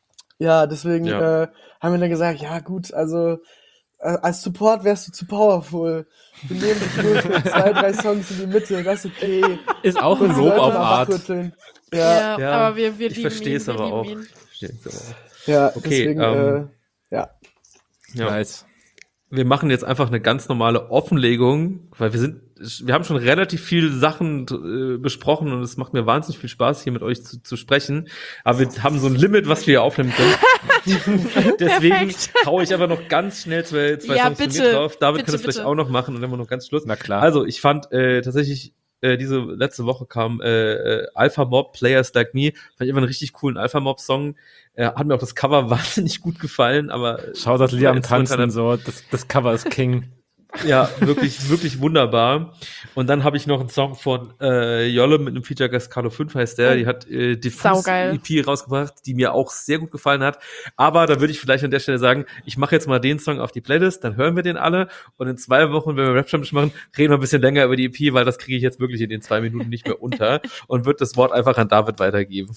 ja, deswegen, Ja. äh, haben wir dann gesagt, ja, gut, also, äh, als Support wärst du zu powerful. Wir nehmen dich nur für zwei, drei Songs in die Mitte, das ist okay. Ist auch ein Kurz die Lob Leute auf mal Art. wachrütteln. Ja, ja, Ja, aber wir, wir ich lieben verstehe es ihn, wir aber lieben auch. ihn. Ich verstehe es aber auch. ja, Okay, deswegen, ähm, äh, ja. Ja. Nice. Wir machen jetzt einfach eine ganz normale Offenlegung, weil wir sind, wir haben schon relativ viele Sachen äh, besprochen und es macht mir wahnsinnig viel Spaß, hier mit euch zu, zu sprechen. Aber wir haben so ein Limit, was wir hier aufnehmen können. Deswegen Perfekt. haue ich aber noch ganz schnell zwei, zwei Ja, Songs von bitte. mir drauf. David Bitte, kann das vielleicht bitte. auch noch machen und dann haben wir noch ganz Schluss. Na klar. Also, ich fand äh, tatsächlich, äh, diese letzte Woche kam äh, äh, Alpha Mob, Players Like Me. Fand ich immer einen richtig coolen Alpha Mob-Song. Äh, hat mir auch das Cover wahnsinnig gut gefallen, aber Schau das Lied am Jetzt Tanzen wird und so. Das, das Cover ist King. ja, wirklich, wirklich wunderbar. Und dann habe ich noch einen Song von äh, Jolle mit einem Feature Guest Carlo fünf heißt der. Die hat äh, Diffus Saugeil. E P rausgebracht, die mir auch sehr gut gefallen hat. Aber da würde ich vielleicht an der Stelle sagen, ich mache jetzt mal den Song auf die Playlist, dann hören wir den alle. Und in zwei Wochen, wenn wir Rap-Stammtisch machen, reden wir ein bisschen länger über die E P, weil das kriege ich jetzt wirklich in den zwei Minuten nicht mehr unter. Und wird das Wort einfach an David weitergeben.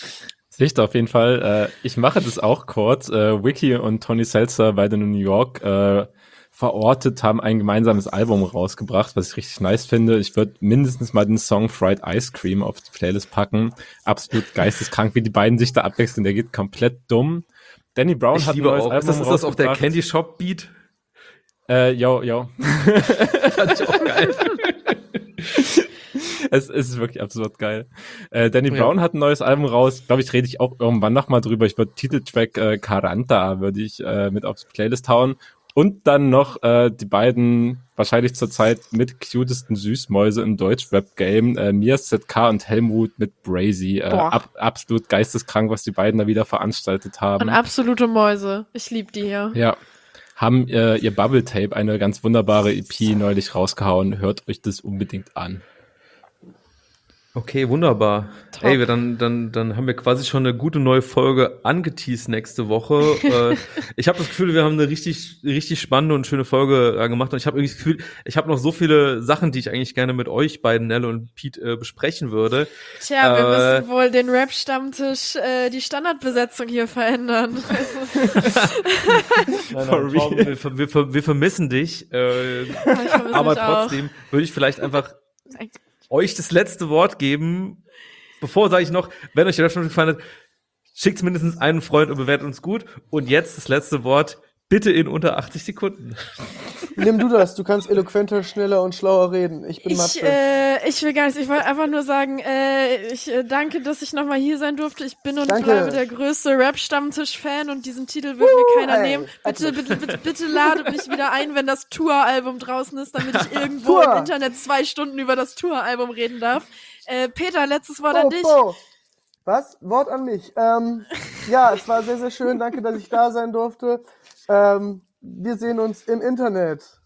Sicht auf jeden Fall. Äh, ich mache das auch kurz. Äh, Wiki und Tony Seltzer, beide in New York, äh, verortet, haben ein gemeinsames Album rausgebracht, was ich richtig nice finde. Ich würde mindestens mal den Song Fried Ice Cream auf die Playlist packen. Absolut geisteskrank, wie die beiden sich da abwechseln. Der geht komplett dumm. Danny Brown Ich hat liebe ein neues auch. Album Ist das, ist das auch der rausgebracht. Candy Shop Beat? Äh, yo, yo. Fand ich auch geil. Es, es ist wirklich absurd geil. Äh, Danny Ja. Brown hat ein neues Album raus. Glaube ich, rede ich auch irgendwann nochmal drüber. Ich würde Titeltrack äh, Caranta würde ich äh, mit auf die Playlist hauen. Und dann noch äh, die beiden wahrscheinlich zurzeit mit cutesten Süßmäuse im Deutsch-Rap-Game, äh, Mias Z K und Helmut mit Brazy. Äh, Boah. ab, absolut geisteskrank, was die beiden da wieder veranstaltet haben. Und absolute Mäuse. Ich lieb die hier. Ja. Haben äh, ihr Bubble Tape, eine ganz wunderbare E P, neulich rausgehauen. Hört euch das unbedingt an. Okay, wunderbar. Top. Ey, wir dann, dann, dann haben wir quasi schon eine gute neue Folge angeteased nächste Woche. äh, ich habe das Gefühl, wir haben eine richtig, richtig spannende und schöne Folge äh, gemacht. Und ich habe irgendwie das Gefühl, ich habe noch so viele Sachen, die ich eigentlich gerne mit euch beiden, Nelle und Pete, äh, besprechen würde. Tja, wir Äh, müssen wohl den Rap-Stammtisch, äh, die Standardbesetzung hier verändern. For real. Wir, ver- wir, ver- wir vermissen dich. Äh, Ich vermisse aber mich auch. trotzdem würde ich vielleicht einfach euch das letzte Wort geben. Bevor sage ich noch, wenn euch der Rap-Stammtisch gefallen hat, schickt mindestens einen Freund und bewertet uns gut. Und jetzt das letzte Wort, bitte in unter achtzig Sekunden. Nimm du das, du kannst eloquenter, schneller und schlauer reden. Ich bin Ich, Mathe. äh, ich will gar nicht, ich wollte einfach nur sagen, äh, ich äh, danke, dass ich nochmal hier sein durfte. Ich bin und Danke. bleibe der größte Rap-Stammtisch-Fan und diesen Titel wird mir keiner ey, nehmen. Bitte, bitte, bitte, bitte ladet mich wieder ein, wenn das Tour-Album draußen ist, damit ich irgendwo Tour. im Internet zwei Stunden über das Tour-Album reden darf. Äh, Peter, letztes Wort Oh, an dich. oh. Was? Wort an mich. Ähm, ja, es war sehr, sehr schön. Danke, dass ich da sein durfte. Ähm, wir sehen uns im Internet.